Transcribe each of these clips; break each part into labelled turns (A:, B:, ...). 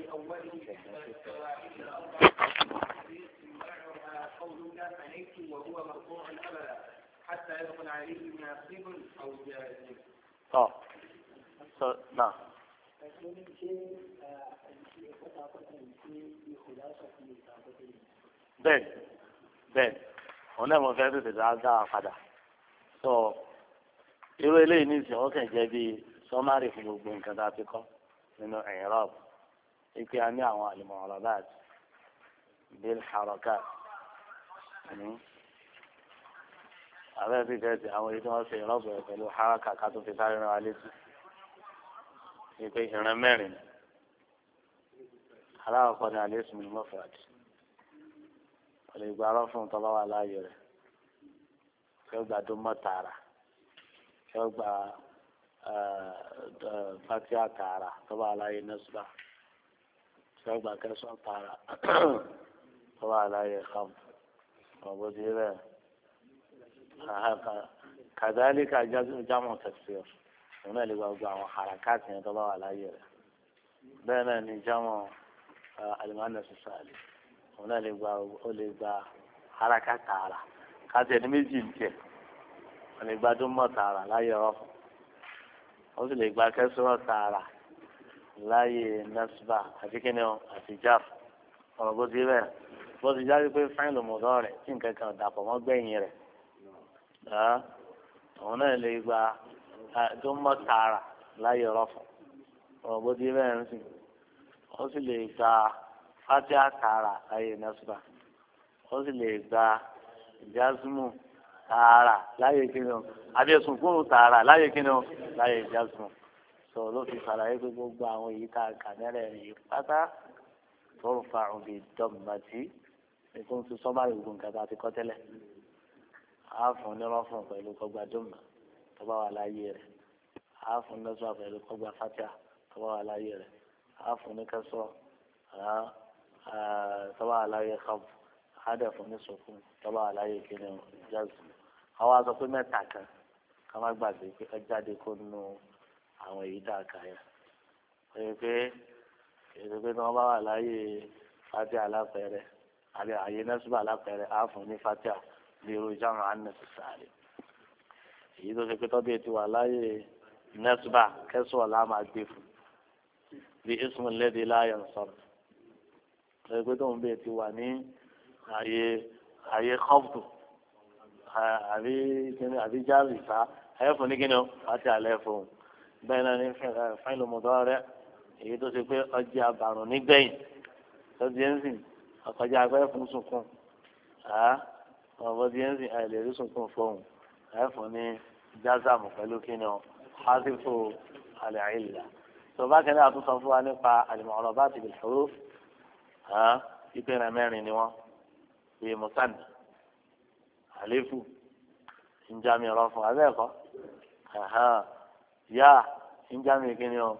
A: أوله إحدى القواعد الأربع قولك فنيت وهو مرفوع أبدا حتى يدخل عليه ناصب أو جازم.
B: نعم. bẹ́ẹ̀ òun náà mo fẹ́ tètè dá a padà sọ irú eléyìí ní ìsìn ọkàn jẹ́ bíi sọ́márì fún gbogbo nǹkan tá a ti kọ́ nínú i'rab ipe a ní àwọn al-mu'rabat bil harakat àbẹ́ ti tẹ̀sí àwọn èyí tí wọ́n ṣe ìrọ́bù rẹ̀ pẹ̀lú haraka ká tó fi sáré rán wa létí ipe ìran mẹ́rin aláwọ̀kọ́ ni al-ismul mufrad lè gba arọ́ fún tọ́ba wà láàyè rẹ̀ kí ó gba dúmọ̀ tààrà kí ó gba fatia tààrà tọ́ba wà láàyè nẹ́sùbà kí ó gba kẹsàn tààrà tọ́ba wà láàyè kam ọ̀bọ̀dì rẹ̀ kàdálíkà jámọ̀ tafsir òun náà lè gba gbogbo àwọn harakati yẹn tọ́ba wà láàyè rẹ̀ bẹ́ẹ̀ náà ni jámọ̀ al-muannas as-salim òun náà lè gba haraka tààrà káti ẹni méjì ń tiẹ̀ wọ́n lè gba dúnmọ̀ tààrà láyé ọ̀fọ̀ wọ́n sì lè gba kẹsàn-án tààrà láyé nasba àti kíni ọ àti jáf ọ̀rọ̀ bó ti bẹ́ẹ̀ bó ti jáde pé fáìn lòmọ̀dọ́ rẹ̀ tí nǹkan kan dàpọ̀ mọ́ gbẹ̀yìn rẹ̀ òun náà lè gba dúnmọ̀ tààrà láyé ọ̀fọ̀ ọ̀rọ̀ bó ti bẹ́ẹ̀ ń sìn wọ́n sì lè gba fatia tààrà láyé nasba ó sì lè gba jazmu tààrà láyé kíni o àbí sunkúrú tààrà láyé kíni o láyé jazmu sọ ló fi ṣàlàyé pé gbogbo àwọn èyí tá a kà mẹ́rẹ̀ yìí pátá turfa'u bid-dammati ètò ń fi sọ́mà ìwògùn kẹta ti kọ́ tẹ́lẹ̀ á fún nírọ́fún pẹ̀lú kọ́gbà dùnmà tó bá wà láyé rẹ̀ á fún nasba pẹ̀lú kọ́gbà fatia tó bá wà láyé rẹ̀ á fún ní kẹsọ́ tọ́ba àlàyé kọ́b ádẹ̀ fún ní sọ̀kún tọ́ba àlàyé kíni jazm àwọn aṣọ pé mẹ́ta kan ká má gbàgbé pé ẹ jáde kó nínú àwọn èyí tá a kà yẹn pé tí wọ́n bá wà láyé fatia alápẹ̀rẹ̀ àbí àyè nẹ́sùbà alápẹ̀rẹ̀ á fún ní fatia bí irú jáwọn an-necessary èyí tó ṣe pé tọ́bí ti wà láyé nẹ́sùbà kẹsùn ọ̀la máa gbé fún bí ismul ladhi la yansarif ẹgbẹ́ tó ń bẹ ti wà ní àyè kọ́pùtù àbí jáàrì sá ayé fún ní kíni o àti àlẹ́ fún bẹ́ẹ̀ náà ní fáìlì mọ̀tọ́ rẹ èyí tó ṣe pé ọjà àbàrùn nígbẹ̀yìn tó di ẹ́ńsìn ọkọjá agbẹ́ fún sunkún ọ̀bọ̀ di ẹ́ńsìn àìlèrí sunkún fóun ayé fún ní jázàmù pẹ̀lú kíni o hásífò àlẹ́ àìlè tó bá kẹ́lẹ́ àtúnṣe fún wa nípa al-mu'rabat bil-huruf ìpínlẹ mẹ́rin ni wọn bíi musanna àléfù ìjàmì ọ̀rọ̀ fún abẹ́ẹ̀kọ́ yá ìjàmì kíni o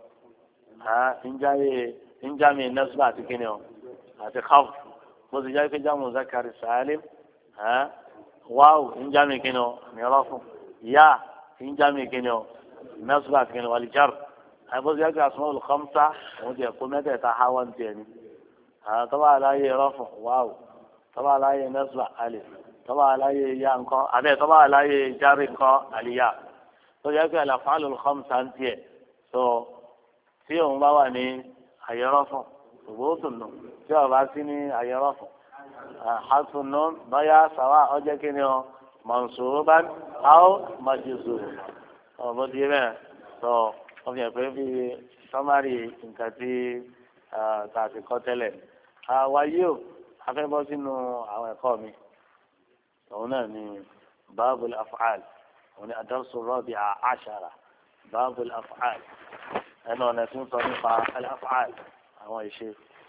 B: ìjàmì nẹ́sùbà àti kíni o àti káwù bó ti jẹ́ pé jámù zakari sàálìm wáwù ìjàmì kíni o ní ọ̀rọ̀ fún yá ìjàmì kíni o nẹ́sùbà àti kíni o wàlìjárù àbó ti jẹ́ pé asmaul khamsa òun ti ẹ̀kọ́ mẹ́tẹ̀ẹ̀ta háwọn tiẹ̀ ni. طبعا على رفع واو طبعا على نصب الف طبعا على ياء انقا ابي طبعا على جار انقا الياء تو يجي الافعال الخمسه انت تو فيهم بواني اي رفع ثبوت النون جو باسني اي رفع حذف النون ضيا سواء وجهكني منصوبا او مجزوما او بدينا تو اوكي في summary nǹkan tí tá a ti kọ́ tẹ́lẹ̀ àwáyé o afẹ́bọ́ sínú àwọn ẹ̀kọ́ mi òun náà ni babul af'al òun ni ad-darsu ar-rabi'a 'ashara babul af'al ẹnu ọ̀nà tí ń sọ nípa al-af'al àwọn ìṣe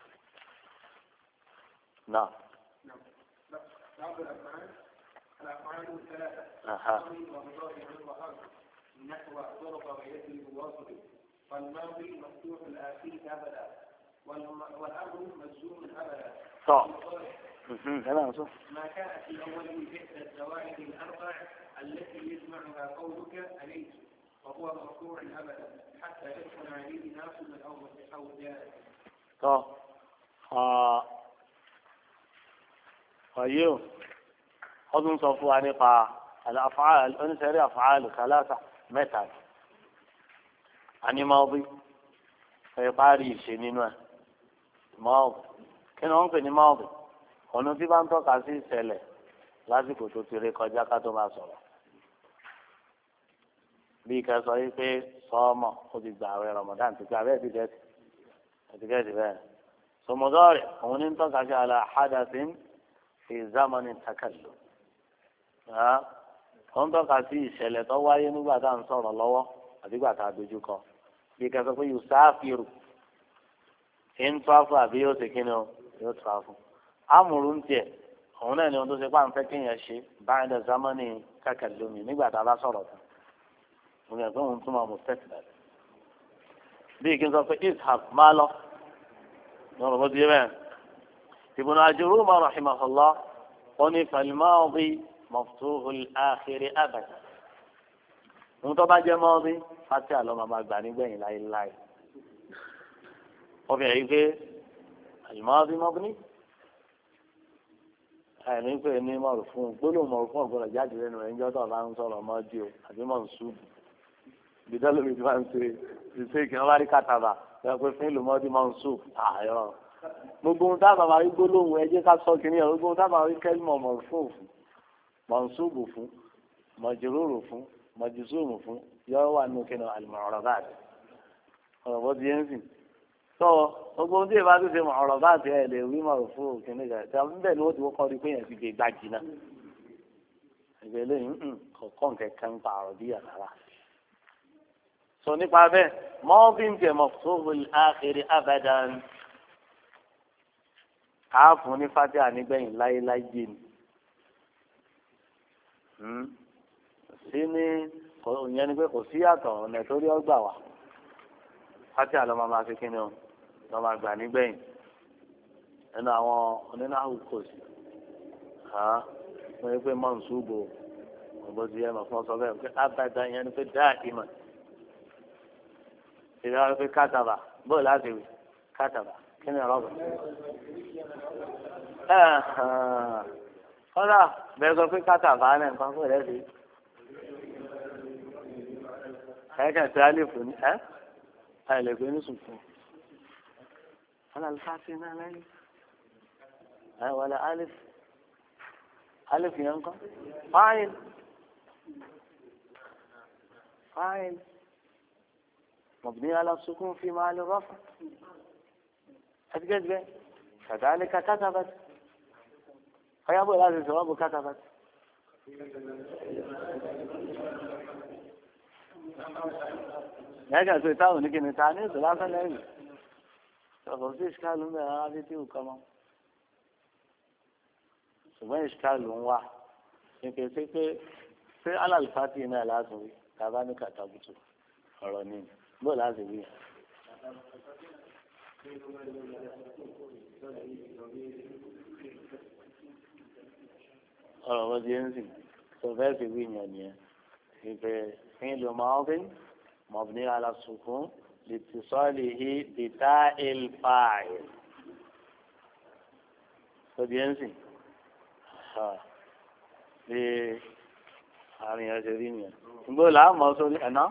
B: náà.
A: الأفعال الثلاثة نحو ضرب ويجلب واصل والماضي مفتوح الآخر أبدا والأمر مجزوم أبدا ما كان في أول إحدى الزوائد الأربع التي يجمعها قولك أليس وهو مرفوع أبدا حتى يدخل عليه ناصب أو جائز.
B: tọ́ ọ̀yẹ́ o wọ́n tún sọ fún wa nípa àlàfáàlì oníṣẹ́rí àfáàlì kálásà mẹ́ta anímọ́bí ẹ̀ parí ìṣe nínú ẹ̀ mọ́ọ̀bù kí ni wọ́n ń pè ní mọ́ọ̀bù ọ̀nà tí bá ń tọ́ka sí ìṣẹ̀lẹ̀ lásìkò tó ti rí kọjá ká tó máa sọ̀rọ̀ bí kẹsàn yìí pé sọ́ọ́mọ̀ ó ti gbà àwẹ̀ Ramadan ti gbà bẹ́ẹ̀ ti gẹ̀ẹ́sì bẹ́ẹ̀ sọmọdọ́rẹ̀ òun ní ń tọ́ka sí àlà hadathin fi zamani takallum wọ́n tọ́ka sí ìṣẹ̀lẹ̀ tó wáyé nígbà tá à ń sọ̀rọ̀ lọ́wọ́ àdìgbà tá a dojú kọ bí kẹsàn pé yusafiru ń tọ́fù àbí yóò ṣe kí ni o yóò tọ́fù amúrú ń tiẹ̀ òun náà ni ohun tó ṣe pàǹfẹ́ kéèyàn ṣe ba'da zamani takallumi nígbà tá a bá sọ̀rọ̀ tán òun yẹn pé òun túmọ̀ mustaqbal bí kí n sọ pé ishaq máa lọ ní ọ̀rọ̀ bó ti yé bẹ́ẹ̀ Ibn Ajuruma rahimahullah ó ní fal-madi maftuhul akhir abada òun tó bá jẹ́ mọ́ọ́dí fásitì àlọ́ máa gbà nígbẹ̀yìn láéláé obìnrin yìí pé al-madi mabni àìní pé ní mọ̀rù fún gbólóhùn mọ̀rù fún ọ̀gbọ́n jáde lẹ́nu rẹ̀ níjọ́ tó bá ń sọ̀rọ̀ mọ́ọ́dí o àbí mọ̀ ń ṣubú bidọ́lómi tí wọ́n ń ṣe kí wọ́n bá rí kàtàbà ẹ pé fún ìlú mọ́ọ́dí mọ̀ ń ṣubú àyọ̀ gbogbo ohun tábà máa rí gbólóhùn ẹ jẹ́ ká sọ kìíní ẹ̀ gbogbo ohun tábà rí kẹ́lìmọ̀ mọ̀rù fún òfin mọ̀ ń ṣubú fún mọ̀jìrúrù fún mọ̀jìsúrù fún yọ wà nínú kí ni al-mu'arabat ọ̀rọ̀ bó ti yẹn sìn tó gbogbo ohun tí ìbá tó ṣe mu'arabat ẹ̀ lè wí mọ̀rù fún òkè nígbà tí a ń bẹ̀ ni ó ti kọ́ rí pé yẹn ti gbé gbájì náà ìgbẹ́ lẹ́yìn kọ̀ọ̀kan kẹ̀kẹ́ ń pa àrọ̀ bí yàrá sọ nípa bẹ́ẹ̀ mọ́ bí ń tẹ̀ maftuhul akhir abadan káàfún ní fatiha nígbẹ̀yìn láéláé jẹ́ ni sí ní ìyẹn ni pé kò sí yàtọ̀ ọ̀nà tó rí ọgbà wá fatiha lọ́ máa fi kíni o lọ́ máa gbà nígbẹ̀yìn ẹnu àwọn onínáhù kò sí wọ́n yẹ pé mọ̀nsúbò ọ̀bọ̀ ti yẹ mọ̀ fún ọsọ bẹ́ẹ̀ pé abadan ìyẹn ni pé dáìmọ̀ ìyá pé kátàbà bóyá láti wí kátàbà kí ni ọ̀rọ̀ bọ̀ kọ́lá bẹ́ẹ̀ sọ pé kátàbà náà nǹkan fún ìrẹsì ẹ̀ẹ́kẹ̀ tí a lè fún ní lè pé ní sùkún alàlùfáàsì náà lẹ́yìn wọlé alif yẹn kọ́ fáìl مبني على السكون في محل الرفع أتجد كذلك كتبت فيا أبو لازم جواب كتبت لكن سويتاو نيجي نتعني ثلاثة لين فقلت إشكال من هذه تيو كمان ثم إشكال واحد يمكن في على الفاتحة هنا لازم كذلك كتبته أرانين bó láti wí. ọ̀rọ̀ bó ti ń sìn tó fẹ́ fi wí yàn nìyẹn ìfẹ́ فعل ماض مبني على السكون لاتصاله بتاء الفاعل. tó ti ń sìn bí àárín ẹsẹ̀ rí nìyẹn. bó làá mọ̀ sórí ẹ̀ná.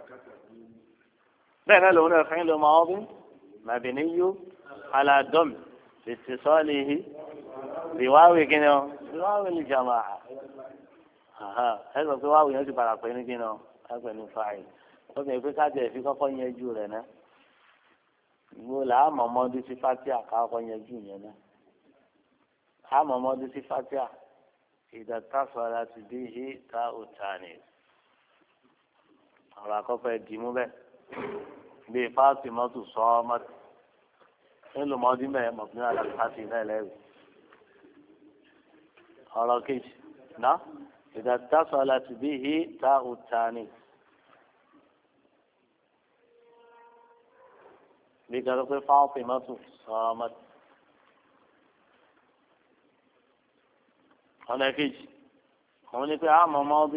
B: بين لون فعل ماض مبني على الضم لاتصاله بواو كنو بواو الجماعة هذا بواو يجب على قيل كنو هذا فاعل طب يبقى كده في كفن يجور هنا يقول عام ماضي صفاتي كفن يجور هنا عام ماضي صفاتي إذا اتصلت به تاء التانيث على كفن يجيمو به bíi Fátímátù sọ́ọ́mọ́t nílùú mọ́dí mẹ́ẹ̀ mọ̀fún àlàáfíà náà lẹ́rù ọ̀rọ̀ kejì ná ìdàtàsọ láti bí i ta òtánì bí gbàgbọ́ pé Fátímátù sọ́ọ́mọ́t ọ̀nà kejì òun ni pé àmọ́ mọ́dí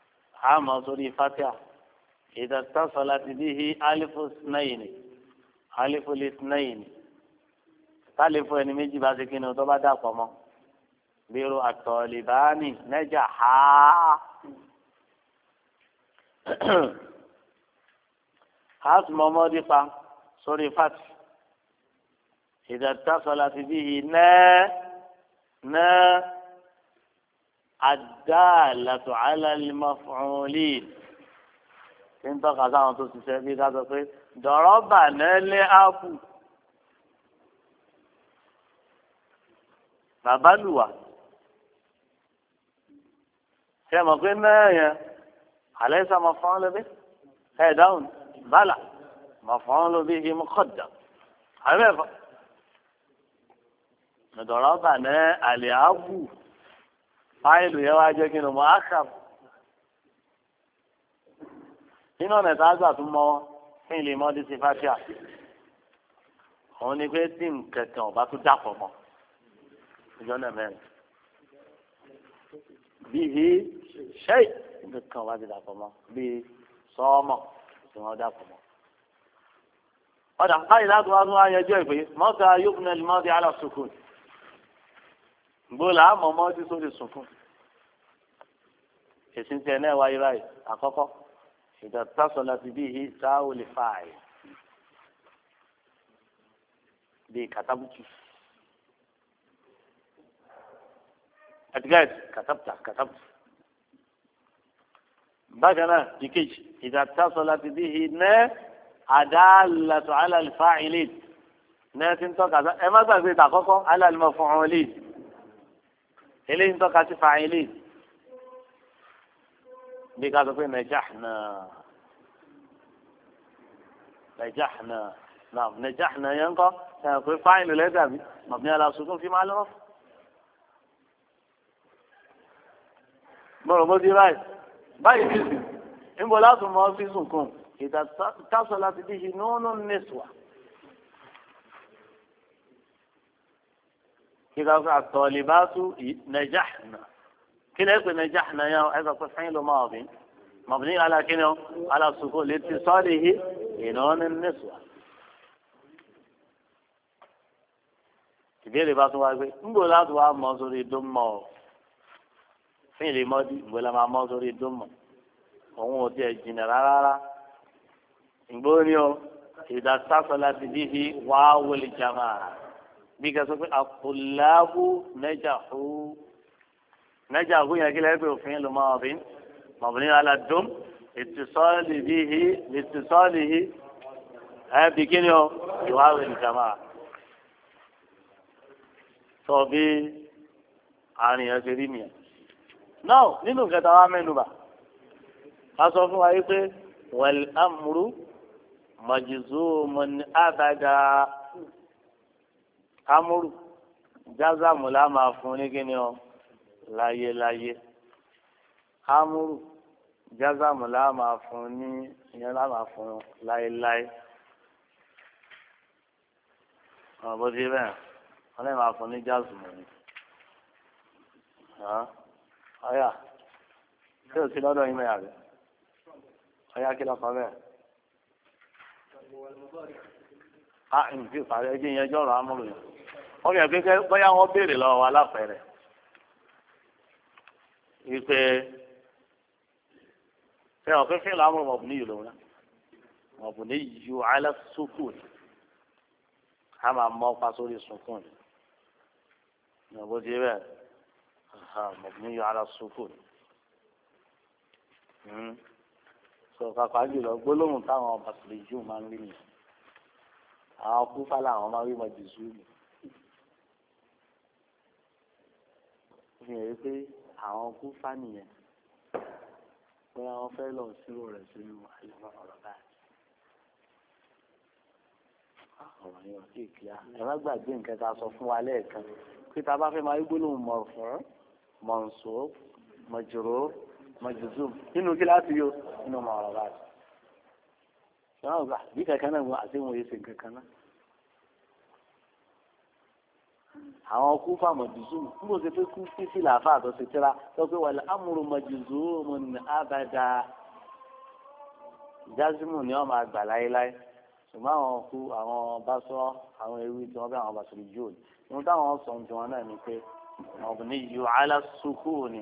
B: àmọ́ sórí Fátíà إذا اتصلت به ألف اثنين alifu litnayin tálífù ẹni méjì bá ṣe kí ni tó bá dàpọ̀ mọ́ bírò àtọ̀lìbáàní nẹ́jà ha haas mọ́mọ́dé pa sórí fati ìdàtàsọ́lá ti bí i nẹ́ àdáàlàtò alálìmọ́fọ́nlì tí ń tọ́ka sáwọn tó ṣiṣẹ́ bí ká sọ pé dọ̀rọ̀ bà nẹ́lẹ́ ápù bàbá lùwà ṣe mọ̀ pé náà yẹn àlẹ́ sá mọ́fọ́nlẹ́ bí ẹ̀ dáhùn bala maf'ul bihi muqaddam àbẹ́fà daraba ní àlẹ́àbù fáìlù yẹn wá jẹ́ kí ni mu'akhkhar nínú ọ̀nà tá a gbà tún mọ́ fún ilé mọ́dí sí fáṣíà òun ni pé tí nkẹ̀kẹ́ ọ̀bá tún dàpọ̀ mọ́ ìjọ náà mẹ́rin bíi ṣẹ́yì nkẹ̀kẹ́ ọ̀bá ti dàpọ̀ mọ́ bíi sọ́ọ́mọ̀ tí wọ́n dàpọ̀ mọ́. ọ̀dà káyìí láti wá tún ayẹjọ ìpè mọ́ta yókùnà lùmọ́dé alásùkùn gbọ́dọ̀ àmọ́ mọ́tí sórí sùkùn. èsì tiẹ̀ náà wáyé báyìí àkọ́kọ́ ìdàtàsọ láti bí i sáwò lè fà áyè bíi kàtàbùtù àtìgáyìí kàtàbùtù. bákan náà ìkejì ìdàtàsọ láti bí i nẹ́ àdáàlàtò alàlùfáàìlì nẹ́ ti ń tọ́ka ẹ má gbàgbé ìtàkọ́kọ́ alàlùmọ̀fọ̀ọ́lì eléyìí ń tọ́ka sí fàáìlì bí ká sọ pé najahna naam najahna yẹn kọ́ ẹ̀ pé fàáìlì lẹ́dàbí mabni ala sukun fi máa lọ́wọ́. bọ́rọ̀ bó ti báyìí bí sì ń bọ̀ láti mọ sí sùnkún ìdá tásọ láti bí i nínú nẹ́sùwà. kíkà fún àtọ̀lìbátú najahna kí lè pè najahna yẹn ẹ sọ pé fẹ́yìn ló máa bí mabni ala kíni o ala sukun lè ti sọ́ọ̀lì yìí nínú nẹ́sùwà. ìbéèrè bá tún wá gbé ń bọ̀ láti wá mọ sórí dómọ̀ fún ìlú mọ́dí ìgbọ́lá máa mọ́ sórí dómọ̀ òun ò tiẹ̀ jìnnà rárá ìgbóni o ìdásásọ́lá ti bí i wá wọlé jama bí ká sọ pé àpòláàbù nẹ́jàhú yẹn kí lẹ́yìn pé òfin ló máa bí mọ̀bìnrin aládùn ìtìsọ́ọ̀lì yìí ẹ̀ bí kí ni o ìwá wọlé jama sọ bí àárín ẹ̀ ṣe rí nìyẹn. náà nínú kẹta wa mẹ́nuba a sọ fún wa yìí pé wal amru majzumun abada amúrù jázámù la máa fún ní kíni ọ láyéláyé amúrù jázámù la máa fún ní ìyẹn la máa fún láyéláyé ọ̀rọ̀ bó ti bẹ́ẹ̀ wọ́n lè máa fún ní jázùmù ni ọ̀yà tí o ti lọ́dọ̀ yín mẹ́yà rẹ̀ ọ̀yà kí lọ́kọ̀ bẹ́ẹ̀. a nfi ìpàdé ẹjẹ yẹn jọ̀rọ̀ amúlò yẹn wọ́n yẹ kékeré bóyá wọ́n béèrè lọ́wọ́ wa lápẹ̀rẹ̀ wípé ṣé ọ̀ fífi ìlú amúlò mọ̀bùnú yìí lòun náà mọ̀bùnú yìí alẹ́ sukùn a máa mọ́ pa sórí sukùn ní ọ̀bọ̀ tí bẹ́ẹ̀. مبني على السكون sọ kàkà jùlọ gbólóhùn táwọn bàtìlì jù máa ń rí nìyẹn àwọn kúfà làwọn máa ń rí mọ̀jìsú mi fi hàn pé àwọn kúfà nìyẹn pé àwọn fẹ́ lọ sírò rẹ̀ sínú àyẹ̀wò ọ̀rọ̀ báyìí ọ̀rọ̀ yẹn ò tí ì kíá ẹ má gbàgbé nǹkan tá a sọ fún wa lẹ́ẹ̀kan pé tá a bá fẹ́ máa rí gbólóhùn mọ̀fọ́ منصوب مجرور مجزوم inú kíláàsì yóò inú mọ ọ̀rọ̀ báyìí ṣọlá ọgbà bí kankan náà wọn àti wọn yìí ṣe kankan náà àwọn kú fáwọn mọjúzùm níbo ṣe pé kú fífi làáfà àtọ ṣe tíra sọ pé wàlẹ amúrú mọjúzùm ní abàdà jásímù ni wọn máa gbà láéláé ṣùgbọ́n àwọn kú àwọn bá sọ àwọn ewì tí wọ́n bẹ àwọn bàtúrì yóò ní táwọn sọ ní tiwọn náà ni pé mabniyu ala sukuni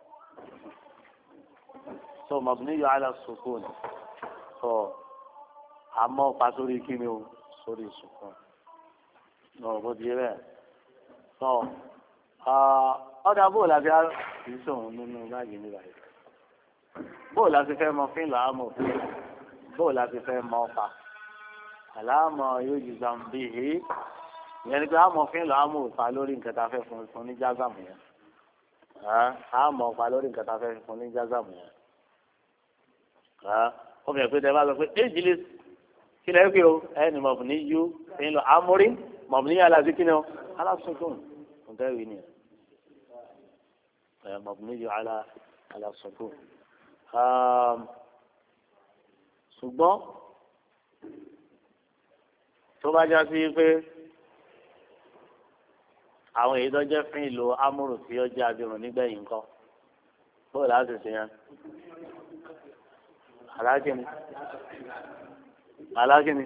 B: so mabniyu ala sukuni so àmọ́ pa sórí kíni o sórí sukun náà bó di bẹ́ẹ̀ so ọ̀dà bóòlù àti àìsàn nínú báyìí nígbà yìí bóòlù àti fẹ́ mọ fílà àmọ́ bóòlù àti fẹ́ mọ ọ̀fà àlámọ̀ yóò ju zambi yìí ìyẹn ni pé àmọ́ fílà àmọ́ ọ̀fà lórí nǹkan tá a fẹ́ fún ní jágàmù yẹn àmọ́ ọ̀fà lórí nǹkan tá a fẹ́ fún ní jágàmù yẹn ó fi hàn pé tẹ bá sọ pé éjìlè kí lẹ́yìn pé o ẹni mọ̀bù ní yú ẹ̀yin lọ amúrí mọ̀bù ní yàrá sí kí ni o alásùnkùn nǹkan ìwé ni mọ̀bù ní yú alásùnkùn. ṣùgbọ́n tó bá já sí pé àwọn èyí tó jẹ́ fún ìlò amúrù tí ó jẹ́ abirùn nígbẹ̀yìn nǹkan bóyá láti ṣe yẹn alákìní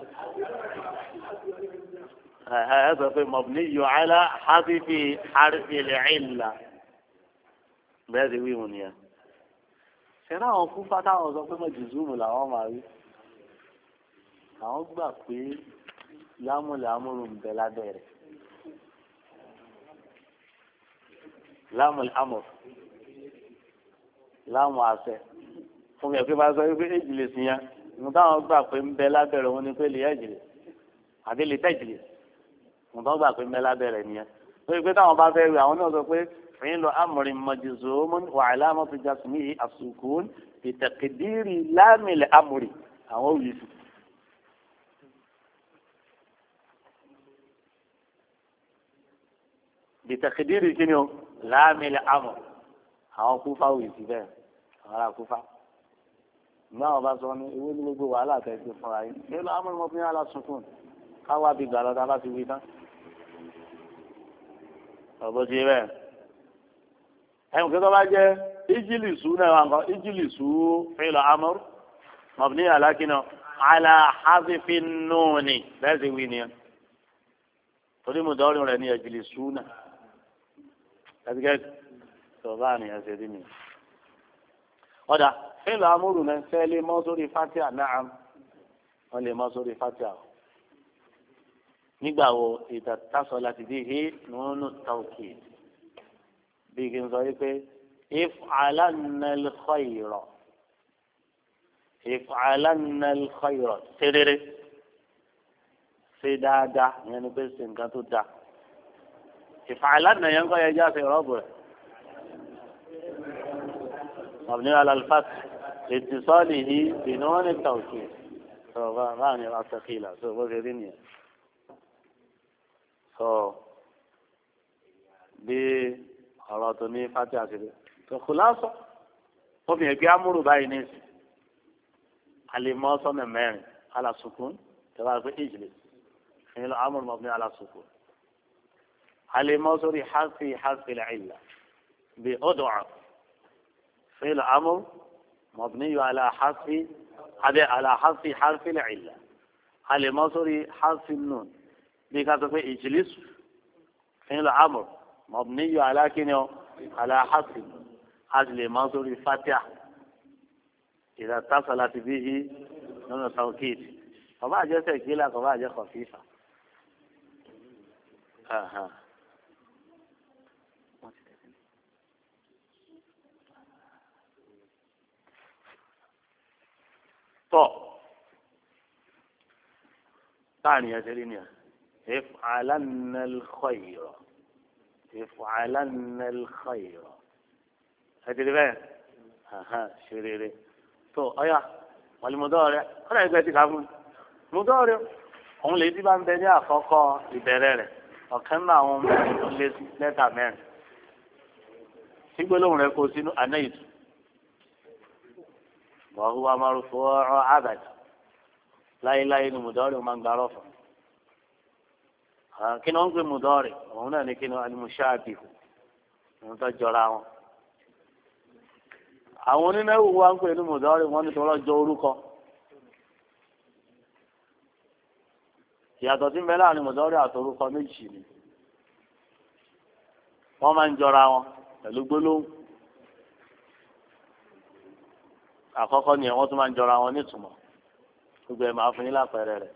B: ẹ sọ pé mọ̀bùnì yọ àìlá hásífì àrífìlẹ̀ ìlà bẹ́ẹ̀ sì wí wọn nìyẹn. ṣẹlẹ̀ àwọn kú fátáwọn sọ pé mọ̀jùzúmù làwọn máa rí àwọn gbà pé lámùlẹ̀ amúrù ń bẹ lábẹ́ rẹ̀ lámùlẹ̀ amúrù lámù àṣẹ fún mi ẹ̀ pé bá sọ pé èjì lè sìn yẹn mo táwọn gbà pé ń bẹ lábẹ́rẹ̀ wọn ni pé lè ẹ̀jìlẹ̀ àbí lè tẹ̀jìlẹ̀ mo táwọn gbà pé ń bẹ lábẹ́rẹ̀ nìyẹn lórí pé táwọn bá fẹ́ rí àwọn náà sọ pé fìyín lọ amrin majzumun wa alamatu jasmihi as-sukun bi taqdiri lamil amri àwọn òyì sí. bi taqdiri kí ni o lamil amri àwọn kúfà òyì sí bẹ́ẹ̀ àwọn ará kúfà ní àwọn bá sọ ní ewé ní gbogbo wàhálà tẹ̀sí fúnra yìí ní lọ amúnimọ̀ fún yàrá sunkún káwá bí gbà lọ́dọ̀ bá ti wí tán. ọ̀bọ̀ ti bẹ́ẹ̀ ẹ̀hùn kí tó bá jẹ́ ìjìlì sùn náà wà nǹkan ìjìlì sùn fìlà amúr mọ̀bìnrin alákìnà àlà hàfífì nùní bẹ́ẹ̀ sì wí nìyẹn torí mo dọ́rin rẹ̀ ní ìjìlì sùn náà ẹ̀sìkẹ́ tó bá nìyẹn ṣe rí nìyẹn. ọ̀dà fílù amúrù náà fẹ́ lé mọ́ sórí fatia náà wọ́n lè mọ́ sórí fatia o nígbà wo ìtàtàsọ láti dé he nínú tàwùkì bí kí n sọ wípé if'alanna al-khayra if'alanna al-khayra tẹ́rẹ́rẹ́ ṣe dáadáa ìyẹn ni pé ṣe nǹkan tó dáa if'alanna yẹn kọ́ yẹn jáde rọ́bù rẹ̀ مبني على الفتح لاتصاله بنون التوكيد فغاني الثقيلة سو بغيرين سو بي أرادني فاتحة فخلاصة هم يجامروا باينيس على ما صنع مين على السكون تبارك اجلس حين الأمر مبني على السكون على ما صري حرف العلة بأدعى فعل أمر مبني على حذف حرف العلة على مصدر حرف النون بكتب اجلس فعل أمر مبني على كنو على حذف النون على مصدر فتح إذا اتصلت به نون التوكيد فما جاء ثقيلة فما جاء خفيفة tọ táàní ẹsẹ rí ni ẹ if'alanna al-khayra if'alanna al-khayra ẹtìrì bẹ́ẹ̀ ṣe rere tó ọyà wàlúmọdọ rẹ ọlọ́ọ̀ ẹgbẹ́ ti kà fún mi mọdọ rẹ òun lè ti bá ń bẹ ní àkọ́kọ́ ìbẹ̀rẹ̀ rẹ̀ ọ̀kan náà àwọn mẹ́rin tó lé lẹ́tà mẹ́rin sígbélóhùn rẹ kó sínú anáyìtú. وهو مرفوع عبد لا إله إلا مضارع من غرفه كنا نقول مضارع وهنا نكون المشابه متجرع àwọn onínáwó wa ń pè ní mùdọ́rì wọn ní tọ́lọ́ jọ orúkọ ìyàtọ̀ tí ń bẹ láàrin mọ̀dọ́rì àtorúkọ méjì ni wọ́n máa ń jọra wọn pẹ̀lú gbólóhùn àkọ́kọ́ ni wọ́n tún máa ń jọra wọn nítumọ̀ gbogbo ẹ̀ máa fún yín lápẹẹrẹ rẹ̀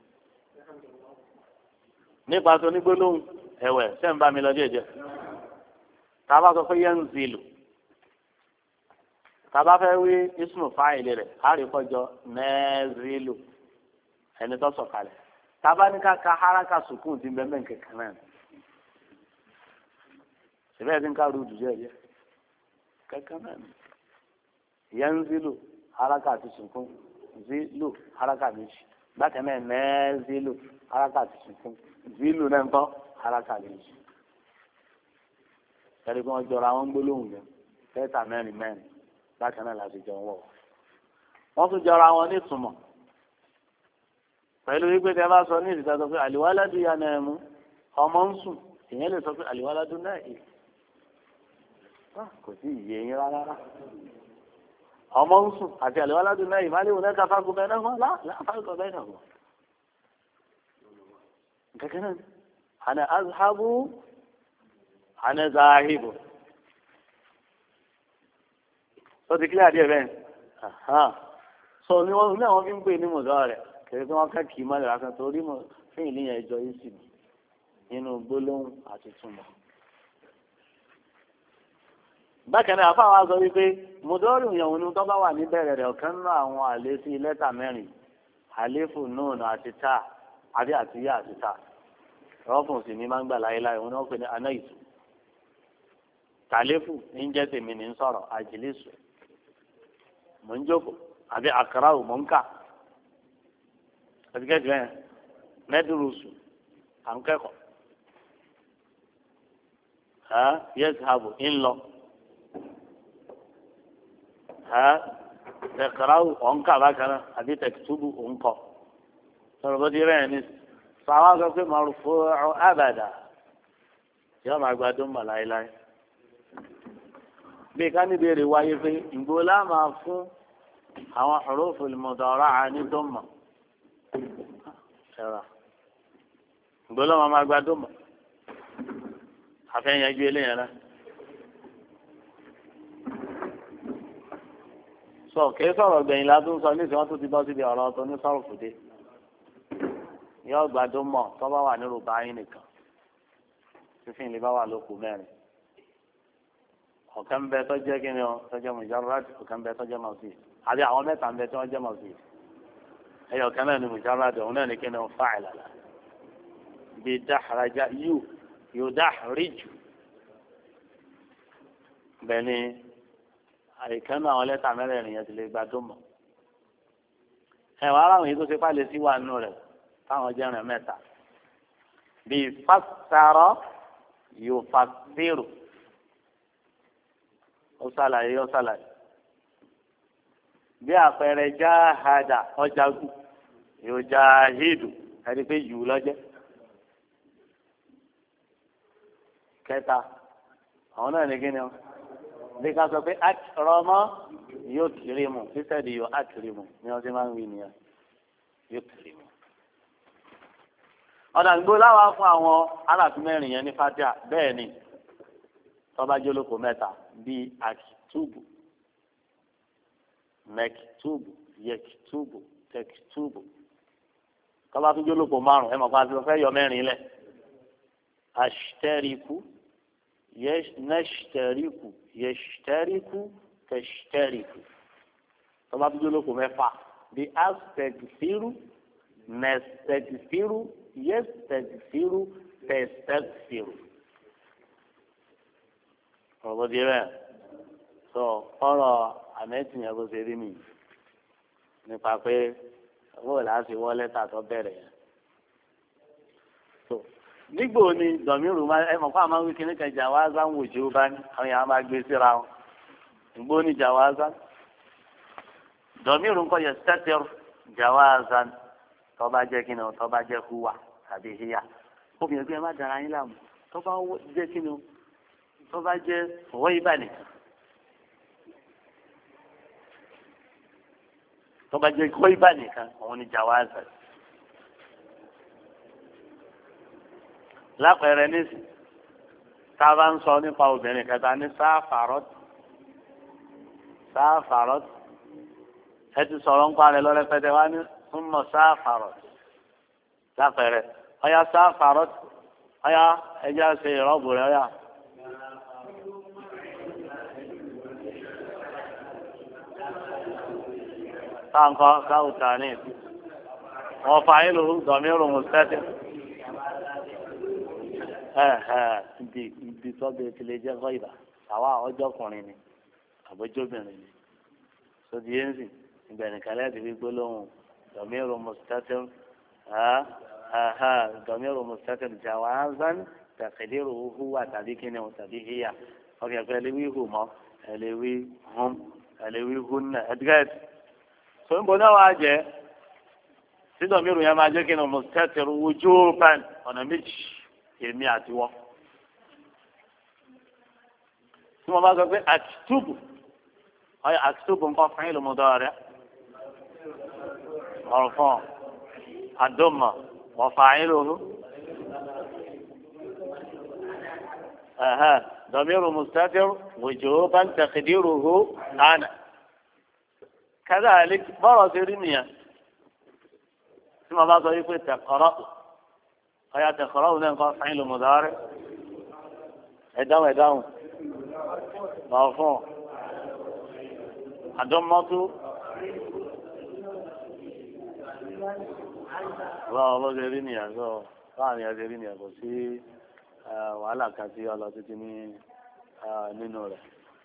B: nípa tó ní gbólóhùn ẹ̀wẹ̀ ṣẹ́ ń bá mi lọ díẹ̀díẹ̀ tá a bá sọ pé yẹn ń zilu tá a bá fẹ́ wí ismu fáìlì rẹ̀ á rí kọjọ nẹ́ẹ̀zìlù ẹni tó sọ̀kalẹ̀ tá a bá ní ká ka haraka sukùn ti bẹ́ẹ̀ mẹ́ǹkẹ̀ kan náà síbẹ̀ tí ń ká rúdù díẹ̀díẹ̀ kankan náà yẹn ń zilu haraka àti sukùn zilu haraka méjì bákan náà nẹ́ẹ̀zìlù haraka àti sukùn zilu náà ń kọ́ haraka méjì ẹni kí wọ́n jọra wọn gbólóhùn yẹn fẹ́ẹ́ta mẹ́rin mẹ́rin bákan náà láti jọ wọ̀ wọ́n tún jọra wọn ní ìtumọ̀ pẹ̀lú wípé tẹ bá sọ ní ìdíjà sọ pé àlìwáládùn ya náà mú ọmọ ń sùn ìyẹn lè sọ pé àlìwáládùn náà yìí kò sí ìyè yín rárá ọmọ ń sùn àti àlìwáládùn náà yìí má léwu náà káfáàgù bẹ́ẹ̀ náà wọ́n láfáàgù bẹ́ẹ̀ náà wọ́n. kẹ̀kẹ́ náà àná azhabu àná zahibu tó ti kílẹ̀ àdìẹ bẹ́ẹ̀ sọ ni wọ́n ní àwọn fi ń pè ní mọ̀dọ́ rẹ̀ kẹ̀kẹ́ tí wọ́n fẹ́ kì í mọ́lẹ̀ lásán torí mọ̀ fún ìlíyàn ẹjọ́ yìí sì nínú gbólóhùn àti túmọ̀. bákan náà àfáà wa sọ wípé mọ̀dọ́rì ìyàwó ni tó bá wà níbẹ̀rẹ̀ rẹ̀ ọ̀kan náà àwọn àléfì lẹ́tà mẹ́rin àléfù nùnà àti tá àbí àtìyá àti tá rọ́fùn sì ní máa ń gbà láéláé wọn ni wọ́n pè ní anáìtù tàléfù ń jẹ́ tèmi ní sọ̀rọ̀ àjìlísù mò ń jókòó àbí àkàràwò mò ń kà àti kẹ́kẹ́ yẹn mẹ́dúrúsù à ń kẹ́kọ̀ọ́ yẹ́sì ààbò ń lọ tẹ̀kàràwò ọ̀nkà bákan náà àbí tẹ̀kítúbù òǹkọ̀ sọ̀rọ̀ bó ti rẹ̀ ní sàwọn sọ pé màrúfò àbàdà yóò máa gba dùn mọ̀ láéláé bí ká níbi èrè wáyé pé ìgbòlá máa fún àwọn huruful mudara'a ní dùnmọ̀ ṣẹ̀rà ìgbòlá máa gba dùnmọ̀ àfẹ́yànjú eléyàn náà sọ kìí sọ̀rọ̀ gbẹ̀yìn látún sọ níṣẹ́ wọ́n tún ti bọ́ síbi ọ̀rọ̀ tó ní sọ̀rọ̀ fòde yóò gba dùnmọ̀ tó bá wà ní rúbáyé nìkan fífín lè bá wà lóko mẹ́rin ọ̀kan bẹ tó jẹ́ kí ni ọ tó jẹ́ mujarrad ọ̀kan bẹ tó jẹ́ mawsuf àbí àwọn mẹ́ta ń bẹ tí wọ́n jẹ́ mawsuf ẹ̀yọ̀ kan náà ni mujarrad òun náà ni kí ni ọ fa'ala la bí dahraja yóò dahriju bẹ́ẹ̀ ni àìkán náà àwọn lẹ́tà mẹ́rẹ̀ẹ̀rin yẹn ti lè gba dùnmọ̀ ẹ̀wọ̀n aráwọ̀ yìí tó ṣe pàlẹ́ sí wà nù rẹ̀ táwọn jẹ́ rìn mẹ́ta bí fassara yóò fassiru ó ṣàlàyé ó ṣàlàyé bí àpẹẹrẹ jáhàdà ọjàgùn yóò jáhìdù ẹni pé yù lọ́jẹ́ kẹta àwọn náà ní kíni ọ bí ká sọ pé akrama yóò kirimu sísẹ́ẹ̀dì yóò akirimu ni wọ́n ti máa ń wí nìyẹn yóò kirimu. ọ̀nà ìgbó láwa fún àwọn aláàfin mẹ́rin yẹn ní fatia bẹ́ẹ̀ ni tọ́ba jólókò mẹ́ta bíi akitubu mẹkitubu yẹkitubu tẹkitubu tọ́ba tún jólókò márùn ẹ̀ mọ̀ fún àti fẹ́ yọ mẹ́rin lẹ̀ ashtariku nashtariku yashtariku tashtariku tọ́ba tún jólókò mẹ́fà bíi astaghfiru nastaghfiru yastaghfiru tastaghfiru. ọ̀rọ̀ di rẹ̀ sọ ọ̀rọ̀ àmẹ́tì yẹn bó ṣe rí mi nípa pé owó làásì wọ́ lẹ́tà tó bẹ̀rẹ̀ yẹn. nígbò ni dọ̀míìrù ẹ mọ̀ fún àwọn wíkì ní kan jàwáza ń wòjú bá ní àwọn yàrá máa gbé síra wọn nígbò ni jàwáza dọ̀míìrù ń kọ́ yẹ sẹ́tẹ̀rù jàwáza tó bá jẹ́ kíni o tó bá jẹ́ húwà tàbí híyà obìnrin pé ẹ má dara yín láàmú tó bá jẹ́ kíni o tó bá jẹ́ ọwọ́ ìbàlẹ̀ tó bá jẹ́ ọwọ́ ìbàlẹ̀ kan òun ni jàwáza lápẹẹrẹ nísì tá a bá ń sọ nípa obìnrin kẹta ní sáfàrọ́t ẹ ti sọ̀rọ̀ ń parẹ́ lọ́rẹ́pẹ́tẹ́ wá ní súnmọ́ sáfàrọ́t lápẹẹrẹ ọ̀yà sáfàrọ́t ọ̀yà ẹja ṣe ìrọ́bù rẹ̀ ọ̀yà. táǹkọ́ káwùtà ní wọ́n fa ìlú dọ̀míìrù mùsẹ́tì. ibi tó bẹ tilẹ̀ jẹ́ kọ́ ìbá àwa ọjọ́kùnrin ni àbójóbìnrin ni sódì yéǹsì ìgbà nìkan láti fi gbólóhùn dọ̀míìrù mùsẹ́tì dọ̀míìrù mùsẹ́tì jawazan tàkìdírù húwà tàbí kíni tàbí híyà ọkẹ́ pẹ́ ẹlẹ́wí hù mọ́ ẹlẹ́wí hùm ẹlẹ́wí hùnà ẹ̀dígẹ́tì. sọ ń bọ̀ náà wàá jẹ́ sídọ̀ mi ròyìn máa jẹ́ kí ni mùsítẹ́tìrì wujuban ọ̀nà méjì èmi àti wọ́n. tí wọ́n bá sọ pé àtìtúbù ọ̀yà àtìtúbù nǹkan fún ìlú mudari ọ̀rọ̀fọ̀n àdómọ̀ wọ̀fà ìlú ضمير مستتر وجوبا تقديره أنا كذلك برز رميا ثم بعض يقول تقرأ هيا تقرأ نقول فعل مضارع اداو مرفوع الضمة الله جريني هذا كان يا جريني هذا سي wàhálà kan tí ọlọ títí ní nínú rẹ̀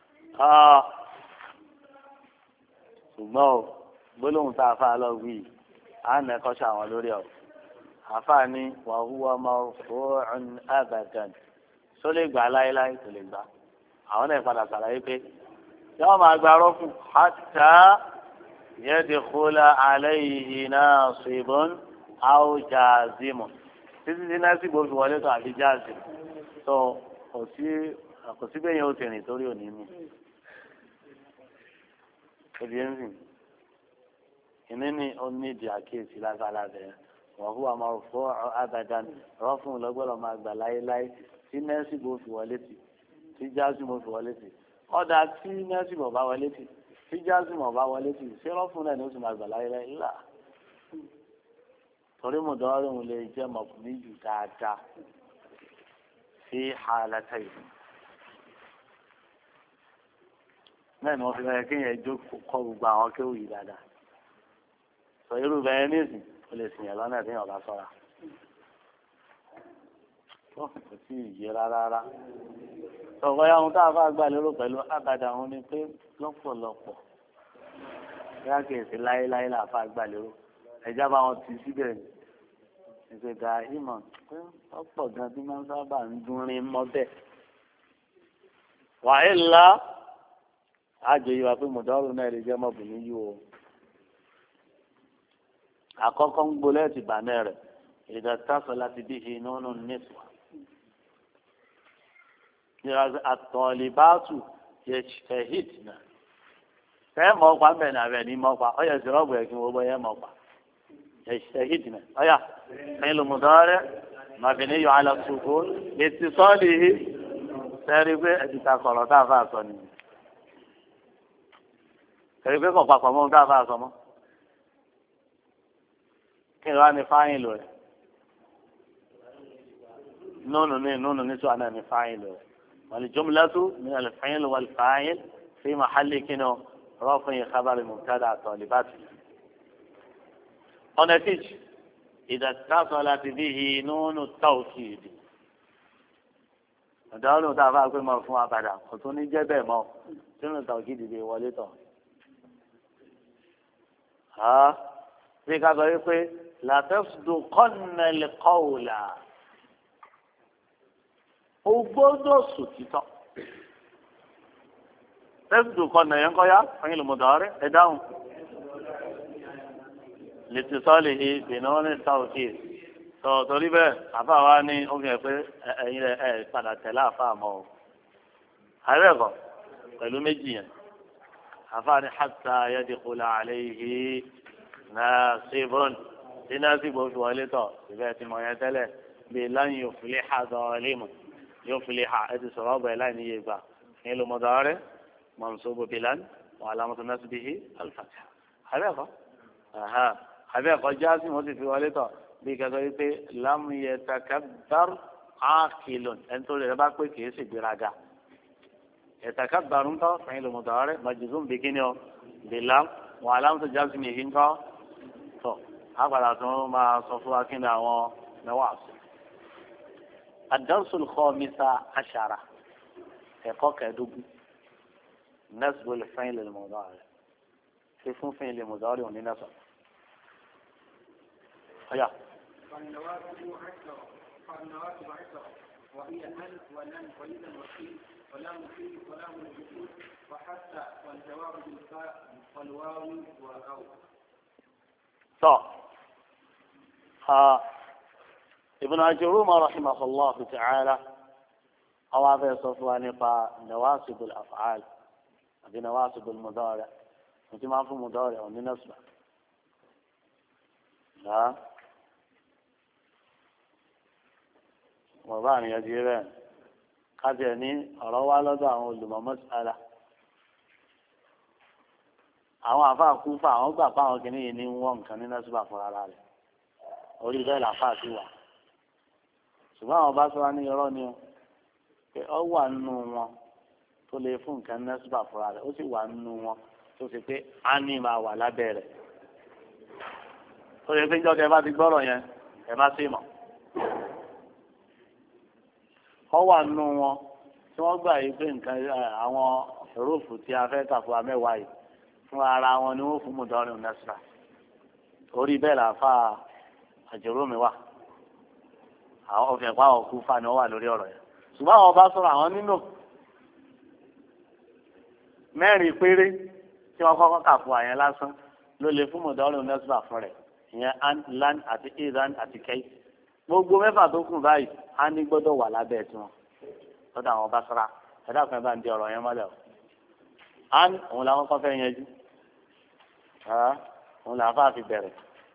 B: ṣùgbọ́n o gbólóhùn tá a fà lọ wí à ń nẹkọṣẹ àwọn lórí ọ àfà ní wàhúwà marfu'un abadan tó lè gbà láéláé tó lè gbà àwọn náà padà sàlàyé pé yọọ máa gba rọfù hatta yadkhula alayhi nasibun aw jazimun títí tí násìbò fi wọlé tó àfi jáàsì tó kò sí bẹ́ẹ̀ yẹn ó ti rìn torí òní mi. ebi ń sìn ìní ni ó ní ìdí àkíyèsí lágbára bẹ̀rẹ̀ wọ́n hùwà máa fọ́ abadan rọ́fún lọ́gbọ́dọ̀ máa gbà láéláé tí násìbò fi wọlé tì tí jáàsìmò fi wọlé tì ọ̀dà tí násìbò bá wọlé tì tí jáàsìmò bá wọlé tì ṣé rọ́fún náà ni ó sì máa gbà láéláé ńlá torí mùdọ́rùn lè jẹ́ mọ̀kùnrin jù dáadáa sí hàlàtàyè. náà ni wọ́n fi lọ́yẹ kéèyàn jókòó kọ́ gbogbo àwọn kéwù yìí dáadáa. sọ irú bẹ́ẹ̀ nísìn ó lè sìn yẹn lọ́nà tí yẹn ọ̀gá sọ́ra. tó kò sí ìyè rárá. sọ̀rọ̀ ya ohun tá a fà gbà lérò pẹ̀lú àbàdà òun ni pé lọ́pọ̀lọpọ̀ bí a kì í sí láéláé là fà gbà lérò ẹja bá wọn ti síbẹ̀ ní ìgbéga ìmọ̀ pé ọ̀pọ̀ gan tí máa ń sábà ń dúnrín mọ́ bẹ́ẹ̀. wàá ńlá àjò yìí wá pé mọ̀dọ́rù náà lè jẹ́ mọ́bìnrin yìí o. àkọ́kọ́ ń gbolẹ́ ti bàánẹ́ rẹ̀ ìdàtàsọ láti bí inú nù nísùwà. àtọ̀lìbátù yẹ̀ṣẹ̀hìt náà. fẹ́ mọ̀ ọ́pá bẹ́ẹ̀ ni àbẹ̀ ní mọ̀ ọ́pá ọ̀yẹ̀ sí rọ́ọ̀bù ẹ̀ kí wọ́n bọ́ yẹ mọ̀ ọ́pá. يجتهدنا أيا فعل مضارع مبني على السكون لاتصاله سارب اتقال دافع صني كيف يقول قام دافع صني كيران فاعل نون نسوا أنا فاعل والجملة من الفعل والفاعل في محل كنو رفع خبر مبتدأ طالبات ọ̀nà kejì ìdàtàkọ̀ láti bí i nínú tàwùkìdì ọ̀dọ́ tá a bá pé mọ̀ fún wa padà kò tún ní jẹ́ bẹ́ẹ̀ mọ́ nínú tàwùkìdì lè wọlé tọ̀. bí ká sọ wípé làtẹ́sùdù kọ́nẹ̀lì kọ́ọ̀là ó gbọ́dọ̀ sùn títọ́. tẹ́sùdù kọ́nẹ̀ yẹn kọ́ yá fún ìlú mọ̀dọ́rẹ́ ẹ̀ dáhùn. لاتصاله بنون التوكيد torí bẹ́ẹ̀ àfa wa ní ó fi hàn pé ẹ̀yin ẹ̀ padà tẹ̀lé àfa mọ́ o àrẹ́kọ̀ pẹ̀lú méjì yẹn àfa ní hatta yadkhula alayhi nasibun tí násìbò fi wọlé tọ̀ ìbẹ́ ti mọ̀ yẹn tẹ́lẹ̀ بلن يفلح ظالم يفلح اتصراب لا نيبا فعل مضارع منصوب بلن وعلامة نصبه الفتح هذا هذا جازم وفي والده بكذا لم يتكبر عاقل انتو لباكو كيسي براجع يتكبر انت فعل مضارع مجزوم بكينيو بلن وعلامة جازمه انت تو هذا ما صفوا كنا ونواصل الدرس الخامس عشر حقوق دوب نسب الفعل المضارع كيف فعل المضارع ونسب هيا
A: فالنواسب عشرة وهي أن ولن وإذا وحيد ولام فيه ولام الجسود وحتى والجواب بالفاء والواو والأو.
B: ابن أجروم رحمه الله تعالى أوعى صفوان فنواسب الأفعال بنواسب المضارع أنت ما في مضارع ونسبة لا وضعني يجيبان قد يعني روى لدعه لما مسألة àwọn àfáà kú fún àwọn gbà fún àwọn kìnìún ní wọn nǹkan ní nọ́ọ̀sìbà fúnra rẹ̀ orí bẹ́ẹ̀ làfáà sí wà ṣùgbọ́n àwọn bá sọ wá ní irọ́ ni pé ọ wà nínú wọn tó lè fún nǹkan ní nọ́ọ̀sìbà fúnra rẹ̀ ó sì wà nínú wọn tó sì pé á ní máa wà lábẹ́ rẹ̀ ó lè fi ń jọ́kẹ́ bá ti gbọ́rọ̀ yẹn ẹ má sí mọ̀ ọ wà nínú wọn tí wọ́n gbà yí pé nǹkan àwọn rúùfù tí a fẹ́ kà fún wa mẹ́wàá yìí fún ara wọn ni wọ́n fún mùdọ́rin nẹ́sìrà orí bẹ́ẹ̀ làáfà àjòrò mi wà àwọn ọ̀fìn ẹ̀kọ́ àwọn òkú fani wọ́n wà lórí ọ̀rọ̀ yẹn ṣùgbọ́n àwọn bá sọ̀rọ̀ àwọn nínú mẹ́rin péré tí wọ́n kọ́kọ́ kà fún àyẹn lásán ló lè fún mùdọ́rin nẹ́sìrà fún rẹ̀ ìyẹn lan àti iran àti kẹ́yì gbogbo mẹ́fà tó kù báyìí á ní gbọ́dọ̀ wà lábẹ́ tiwọn lọ́dọ̀ àwọn bá sọ̀rọ̀ ẹ̀dá kan bá ń di ọ̀rọ̀ yẹn mọ́lẹ̀ o án òun làwọn kọ́ fẹ́ yẹn jú òun làáfà fi bẹ̀rẹ̀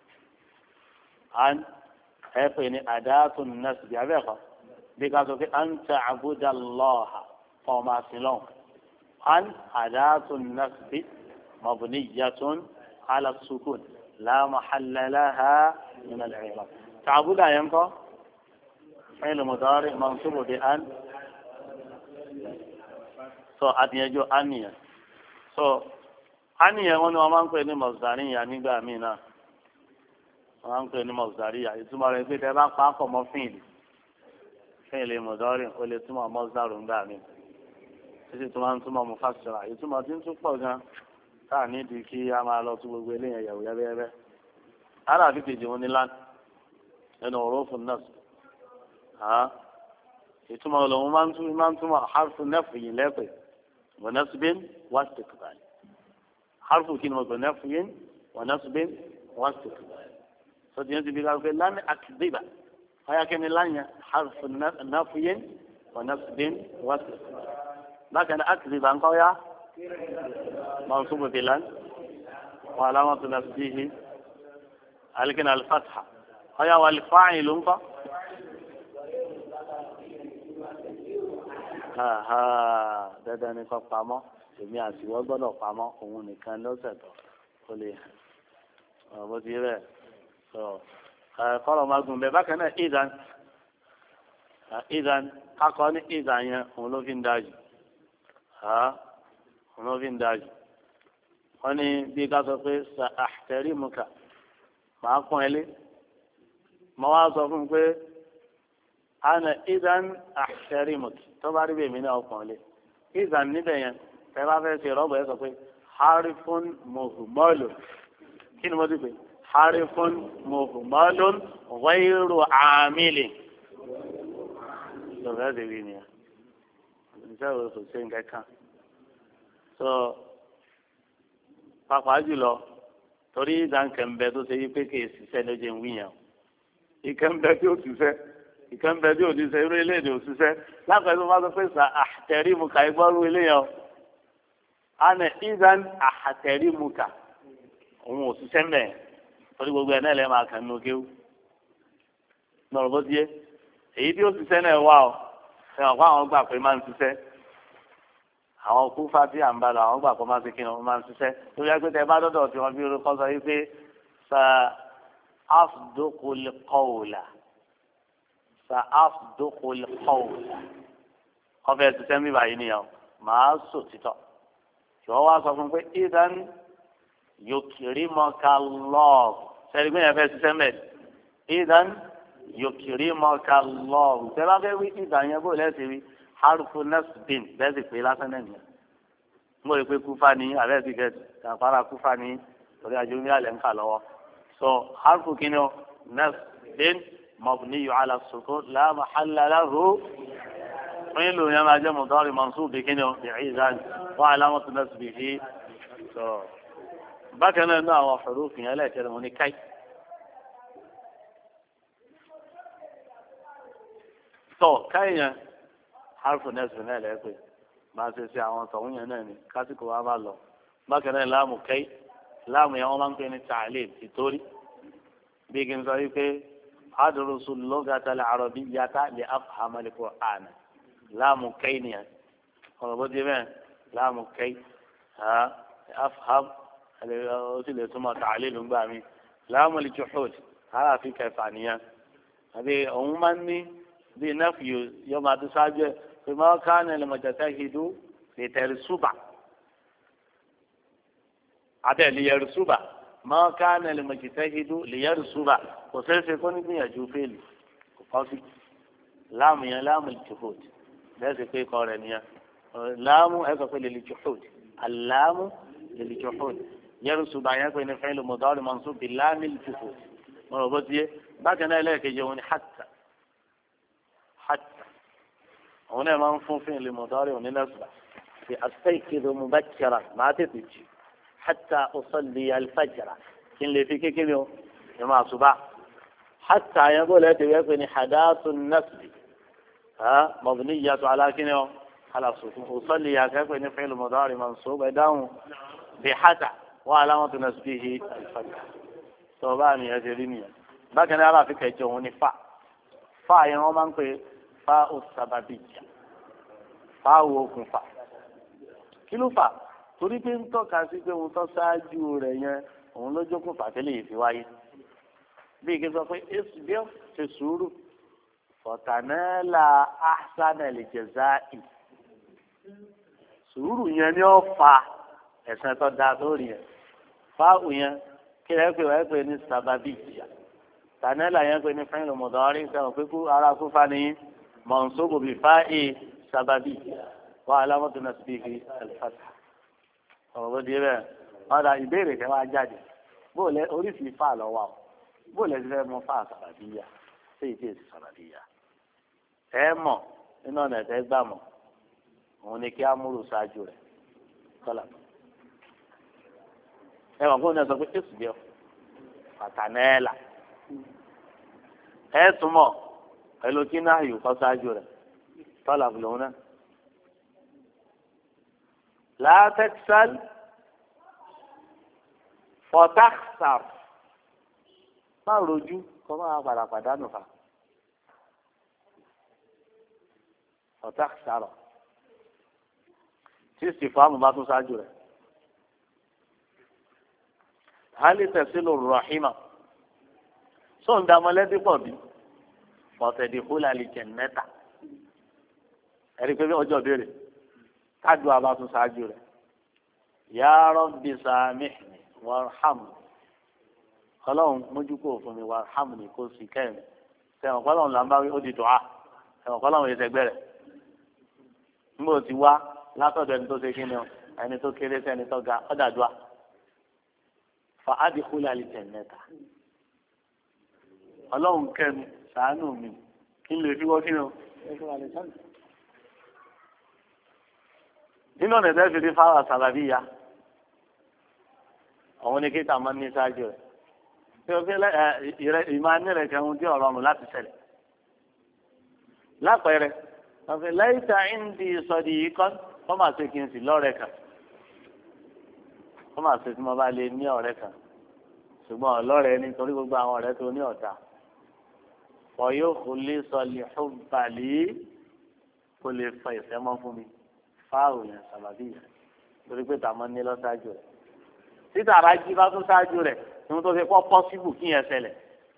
B: án ẹ pè ní àdáàtún nọ́ọ̀sì bí abẹ́ẹ̀kọ́ bí ká sọ pé à ń ta àbúdá lọ́ọ̀hà fún ọmọ àsìlọ́hùn án àdáàtún nọ́ọ̀sì bí mọ̀bùnì yàtún alásùkùn lámàhàlẹ́láha nínú ẹ̀rọ tàbúdà yẹn kọ́ fẹ́ẹ́ lọ́mọdọ́rì mọ̀nsúbù bí án sọ àtìyẹjọ án nìyẹn so ánìyàn wọn ni wọn máa ń pè ní mọ̀sálíyà nígbà míì náà wọn máa ń pè ní mọ̀sálíyà ìtumọ̀ rẹ̀ pé tẹ bá pa á pọ̀ mọ́ fíìlì mọ̀dọ́rìn ó lè túmọ̀ mọ́sálù ńgbà míì títí tó máa ń túmọ̀ mufasira ìtumọ̀ tí ń tún pọ̀ gan táà nídìí kí a máa lọ tún gbogbo eléyàn yẹ̀wò yẹ́bẹ́yẹ́bẹ́ aláàbí kejì wọn ní lán ẹnu ọ̀rọ̀ fún nọ́ọ̀sì ìtumọ̀ olóhùn máa ń túmọ̀ harfu nẹ́fù yìí lẹ́pẹ̀ ونصب واستقبال حرف كلمة نفي ونصب واستقبال فدينا بيقول لن أكذب هيا كان لن حرف نفي ونصب واستقبال لكن أكذب عن قوية منصوب بلن وعلامة نصبه لكن الفتحة هيا والفاعل dandan ni kọ́ pamọ́ èmi àtiwọ́ gbọ́dọ̀ pamọ́ òun nìkan lọ́sẹ̀ tó kó lè hàn bó ti rẹ̀ sọ kọ́rọ̀ máa gùn bẹ́ẹ̀ bákan náà ìdán kakọ́ ní ìdán yẹn òun ló fi ń dájú òun ló fi ń dájú wọ́n ní bí ká sọ pé sa àtẹ̀rí mu kà máa pọ́n ẹ lé mo wá sọ fún un pé ana ìdán àtẹ̀rí mu kì tó bá rí bẹ́ẹ̀ mi náà pọ́n lé ìzàn níbẹ̀ yẹn tẹ bá fẹ́ ṣe rọ́bù ẹ sọ pé harifun muhmalun kí ni mo ti pè harifun muhmalun ghayru amilin lọ́fẹ̀ẹ́ ti rí nìyẹn iṣẹ́ ìwé kò ṣe nǹkan kan so pàápàá jùlọ torí ìzàn kẹ̀mbẹ́ tó ṣe yí pé kì í ṣiṣẹ́ lójú ń wíyàn ìkẹ́mbẹ́ tí ó ṣiṣẹ́ ìkẹ́mbẹ́ tí ò ní ṣe irú eléyìí ò ṣiṣẹ́ lápẹ̀lú máa sọ pé sa àtẹ̀rímùkà ìgbọ́rú eléyàn àná ìzán àtẹ̀rímùkà òun ò ṣiṣẹ́ mẹ́ torí gbogbo ẹ̀ náà lẹ́ máa kàn nínú kéwù nọ̀rọ̀ bó tiẹ̀ èyí tí ó ṣiṣẹ́ náà wà ó ẹ̀wọ̀n fún àwọn gbà pé máa ń ṣiṣẹ́ àwọn kúfà tí à ń bá lọ àwọn gbà pé máa ń ṣe kí ni wọ́n máa ń ṣiṣẹ́ tó yẹ pé tẹ bá dọ́dọ̀ tí wọ́n bí orúkọ sọ yìí pé sa afdukul qawla ọbẹ̀ ṣiṣẹ́ mi báyìí nìyẹn màá sọ títọ́ ìwọ́n wá sọ fún pé idan yukrimaka Allah sẹ́ni gbé yẹn fẹ́ ṣiṣẹ́ mẹ́rin idan yukrimaka Allah tẹ́lá fẹ́ wí idan yẹn bó lẹ́sìn wí harufu nasbin lẹ́sìn pé lásán náà nìyẹn mo rò pé kúfà ní abẹ́ ti gẹ̀ kàfàrà kúfà ní torí àjò ní alẹ́ ń kà lọ́wọ́ so harufu kìíní o nasbin mabniyu ala sukun la mahalla lahu فعل يما جاء مضارع منصوب بكنه بعيدان وعلامة نصبه بكنا انه وحروف لا كلمه كي كي حرف نصب لا يكون ما سيسي àwọn tọ̀hún yẹn náà ni kásìkò wa bá lọ bákan láàmù kẹ́ì láàmù yẹn wọ́n máa ń pè ní tààlìm ìtorí bí kí n sọ wípé adrusu al-lughata al-arabiyyata li afhama al-Qur'ana láàmù kẹ́ì nìyẹn ọ̀rọ̀ bó ti bẹ́ẹ̀ láàmù kẹ́ì afham ó sì lè túmọ̀ tààlìm ńgbà mi láàmù al-juhud ara fi kẹfà nìyẹn àbí òun máa ń ní bí nẹ́fìyò yọ máa tó ṣáájú ẹ̀ pé máa ká ní ẹlẹ́mọ̀tẹ́tẹ́ hidú lè tẹ̀rí súbà abẹ́ lè yẹrù súbà máa ká ní ẹlẹ́mọ̀tẹ́tẹ́ hidú lè yẹrù súbà kò sẹ́sẹ kó ní gbìyànjú fèlè kò kọ́ sí láàmù yẹn láàmù ìjòhòd lẹ́sẹ̀ pé kọ́ rẹ̀ nìyẹn láàmù ẹ̀kọ́ pé lè lè jòhòd àlámù lè lè jòhòd yẹrù súbà yẹn pé ní fẹ́ẹ́ lè mọ̀dọ́rì mansub bí láàmì ìjòhòd mọ̀rọ̀ bó ti yẹ bákan náà ẹlẹ́ẹ̀kejì òun ni hàtà òun náà máa ń fún fún ìlú mọ̀tọ́rì òní lẹ́sùbà fi astayqizu mubakkiran máa tètè jù hatta usalli al-fajra kí n lè fi kékeré o ní máa ṣùbà hatta yẹn bó lẹ́tẹ̀ wẹ́ pé ní hadathu nasbi mabniyyatu ala kíni o ala sukun usalli yà kẹ́ ní fi'lu mudari mansub ẹ̀ dáhùn bí hatta wa alamatu nasbihi al-fajra tó bá nìyẹn ti rí nìyẹn bákan náà aláàfin kẹjọ òun ni fa yẹn wọ́n máa ń pè fa òsàbàbíjà fa wo okùnfà kí ló fà torí pé ń tọ́ka sí pé òun tó ṣáájú rẹ̀ yẹn òun ló jókòó fàtẹ́lẹ̀ yìí fi wáyé bíi kí n sọ pé èsì bí ó ṣe sùúrù fọ̀tànẹ́là ahsanal jazaa'i sùúrù yẹn ni ó fa ẹ̀sẹ̀ tó dáa lórí yẹn fáwù yẹn kí ẹ pè wá pè ní sàbàbíjà tànẹ́là yẹn pè ní fẹ́ẹ́ lọ́mọdọ́rí sẹ́wọ̀n pé kú ara kú fani mọ̀nsóbò bíi fáì sábàbí wà alámọ̀tò náà sì fi àlùfáàtà ọ̀rọ̀ bó di bẹ́ẹ̀ ọ̀dà ìbéèrè kẹ́ wá jáde bóòlẹ̀ oríṣìí fà lọ́wọ́ o bóòlẹ̀ ti fẹ́ mọ fà sábàbí yá sí ìdí èsì sábàbí yá ẹ mọ̀ nínú ọ̀nà ẹ̀tẹ́ gbà mọ̀ òun ni kí á múrò ṣáájú rẹ̀ kọ́là ẹ mọ̀ kó ní ẹ sọ pé èsì bí ọ pàtànẹ́là ẹ túmọ̀ pẹ̀lú kí náà yóò kọ́ ṣáájú rẹ̀ tọ́lá bùlọ́hún náà. látẹ́kísàl fọ́tàkìsàr má rojú kọ́ máa padà pàdánù fa fọ́tàkìsàr tí sìfàmù bá tún ṣáájú rẹ̀. hali tẹ̀sílù rọ̀hìmà sọ̀ǹda mọ́lẹ́bí pọ̀ bí fọ̀tẹ̀dì kúlà lè jẹ̀ mẹ́ta ẹ̀rí pé ọjọ́ béèrè kájú abátún ṣáájú rẹ̀ ya Rabbi samihni warhamni ọlọ́run mójúkò fún mi warhamni kó sì kẹ́mi sẹ́wọ̀n kọ́lọ́run là ń bá wí ó di dùá sẹ́wọ̀n kọ́lọ́run yẹn tẹ́gbẹ́ rẹ̀ nígbà tí wá látọ̀dọ̀ ẹni tó ṣe kíni o ẹni tó kéré sí ẹni tó ga ọ̀dà dùá fa adkhula lè jẹ̀ mẹ́ta ọlọ́run kẹ́mi ṣàánú mi kí n lè fi wọ́n kí ni o nínú ọ̀nà ìbẹ́ẹ̀ fi rí fáwọn sàbàbí ya òun ni kíkà máa ń ní ṣáájú rẹ̀ tí o fi ìmọ̀ anírẹ̀ kẹun tí ọ̀rọ̀ ọ̀run láti ṣẹlẹ̀ lápẹẹrẹ ọ̀fẹ́ láìsà ìndí sọ̀dí yìí kọ́ wọ́n máa ṣe kí n sì lọ́rẹ̀ kan wọ́n máa ṣe tí mo bá lè ní ọ̀rẹ́ kan ṣùgbọ́n ọlọ́rẹ̀ nítorí gbogbo àwọn ọ̀rẹ́ tó ní ọ̀tá ọ̀yọ́ kò lè sọ lè fún balẹ̀ kó lè fọ ìfẹ́ mọ́ fún mi fáwọn yẹn sábàbí yẹn torí pé tàmọ́ ní lọ́sáájú rẹ̀ títà àbájí bá tún sáájú rẹ̀ ní tó fi kọ́ pọ́sibù kí yẹn ṣẹlẹ̀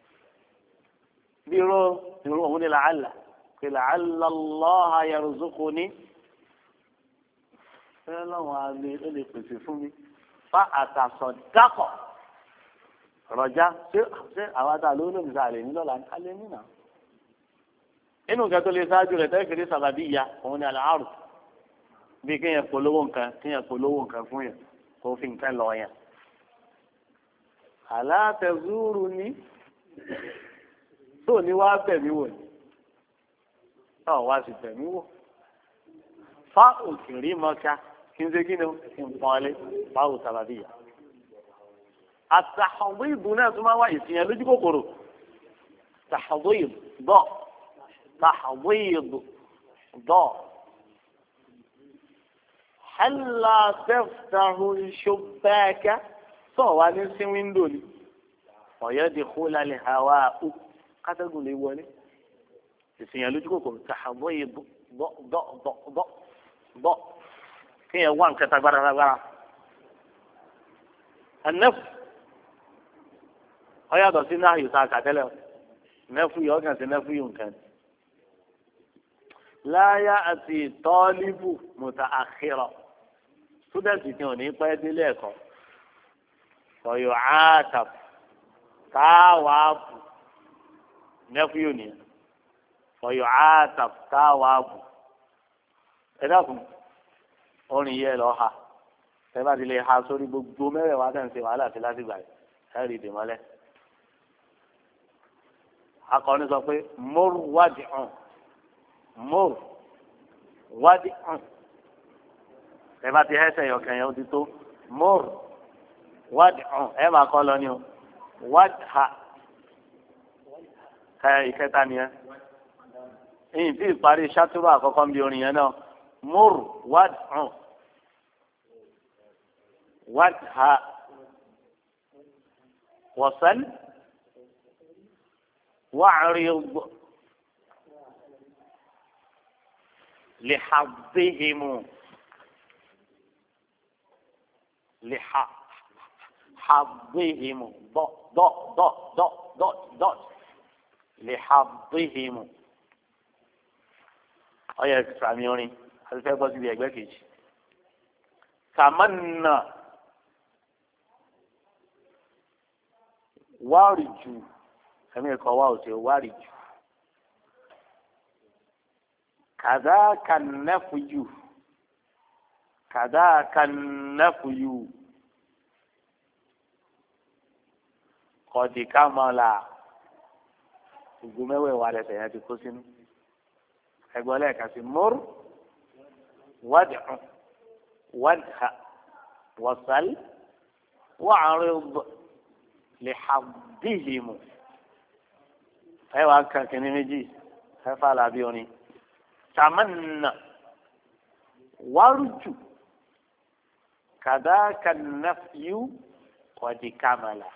B: bí irú òun ni làálà pé làálà lọ́ha yarzuquni fẹ́ lọ́wọ́ alẹ́ ó lè pèsè fún mi fa àtàsọ̀ dákọ̀ rọjá ṣé àwọn àtà ló lóbi sáà lè ní lọ́la alẹ́ nínà inú nǹkan tó lè ṣáájú rẹ̀ tẹ́ fèrè sábàbí ya òun ni àlàárù bí kéèyàn polówó nǹkan fún yẹn kó fi nǹkan lọ yẹn àlàtẹ̀zúrù ní tó ní wá bẹ̀mí wò ní táwọn wá sí bẹ̀mí wò fa òkèrè mọ́ká kí n ṣe kí ni kí n pọ́n lé báwo sábàbí ya àtàwíìbù náà tó máa wá ìsìnyẹn lójú kòkòrò tàwíìbù bọ́ tàwíìbù bọ́ hàlá tẹ́fùtàhù ṣọ́bẹ́ẹ́kẹ́ tó wà ní sí wíńdò ni ọ̀yọ́ di kó lálẹ́ àwa ó kátẹ́gùn lè wọlé ìsìnyẹn lójú kòkòrò tàwíìbù bọ́ kéèyàn wá nǹkan tagbára ẹnẹ́fù. ọyàtọ̀ sí náà yóò ta àkàtẹ́lẹ̀ nẹ́fù yìí ọ̀gàn sí nẹ́fù yìí nǹkan. láyà àti tọ́líbù mùtà àkìrọ̀ súdẹ̀tì tí ò ní pẹ́ délé ẹ̀kọ́ ọ̀yọ̀ àtàp táwàbù nẹ́fù yìí nìyẹn ọ̀yọ̀ àtàp táwàbù ẹ dákun orin yẹ lọ ha ẹ bá ti lè ha sórí gbogbo mẹ́rẹ̀ẹ̀wá tẹ̀ ń ṣe wàhálà sí láti gbà ẹ rí ìdè mọ́lẹ̀. akọni sọ pé mọ́rù wádìí hàn mọ́rù wádìí hàn ẹ bá ti hẹ́sẹ̀ yọkàn yẹn ó ti tó mọ́rù wádìí hàn ẹ máa kọ́ lọ ní o wádìí ha ìkẹta nìyẹn èyí tí ìparí ṣàtúrò àkọ́kọ́ ń bí orin yẹn náà mọ́rù wádìí hàn wádìí ha wọ̀sán. واعرض لحظهم ض لحظهم ọyẹ sàmì orin àti fẹ́ bọ́ síbi ẹgbẹ́ kejì kàmánà wárìjù ẹ̀mí ẹ̀kọ́ wa ò ṣe wárì jù kàdáàkà nẹ́fùyù kọ̀dìkámọ́là gbogbo mẹ́wẹ̀ẹ́ lẹ́sẹ̀ yẹn ti kó sínú ẹgbẹ́ lẹ́ẹ̀kan sí mọ́r wádìí wádìí wọ́sàl wàárín lè hàbíhìmù. ẹ wàá kan kìnní méjì ẹ fà lábí orin tàmánà wárùjù kàdáàkà nàfíù kọ̀dí kàmàlà.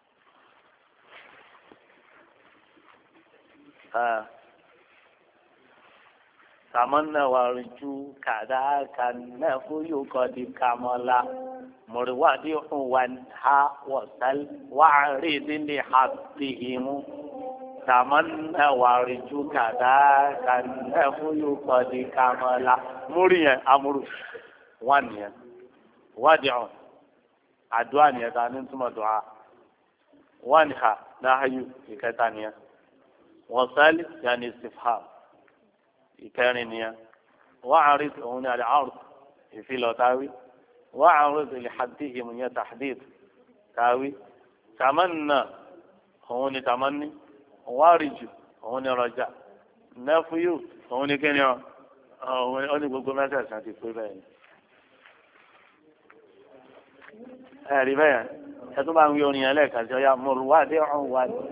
B: tàmánà wárùjù kàdáàkà nàfíù kọ̀dí kàmàlà mọ̀rìwádìí hùwàn ha wọ̀sálь wàárí dídì hàbíhìmù. tàmánà wàrìjú kàdá kàdá fún yóò kọ́ di kàmọ́lá múrí yẹn amúrú wà nìyẹn wádìí ọ̀ àdúrà nìyẹn tá a ní túmọ̀ dùn á wà nìyà náhàyù ìkẹta nìyẹn wọ́n sálí yanni istifham ìkẹrin nìyẹn wọ́n àárín òun ní àlẹ́ àrùn ìfilọ̀ táwí wọ́n àárín ìlẹ̀ hadí ìmùyẹn tàhdíd táwí tàmánà òun ní tàmánì. wárìjù òun ni rọjà nẹfúyù òun ni kíni ọ òun ni gbogbo mẹ́sẹ̀ẹ̀sán ti pé bẹ́ẹ̀ ni. ẹ rí bẹ́ẹ̀ ẹ tún bá ń wí orin yẹn lẹ́ẹ̀kan sí ọyá mọ̀rù wádìí ọ̀hún wádìí.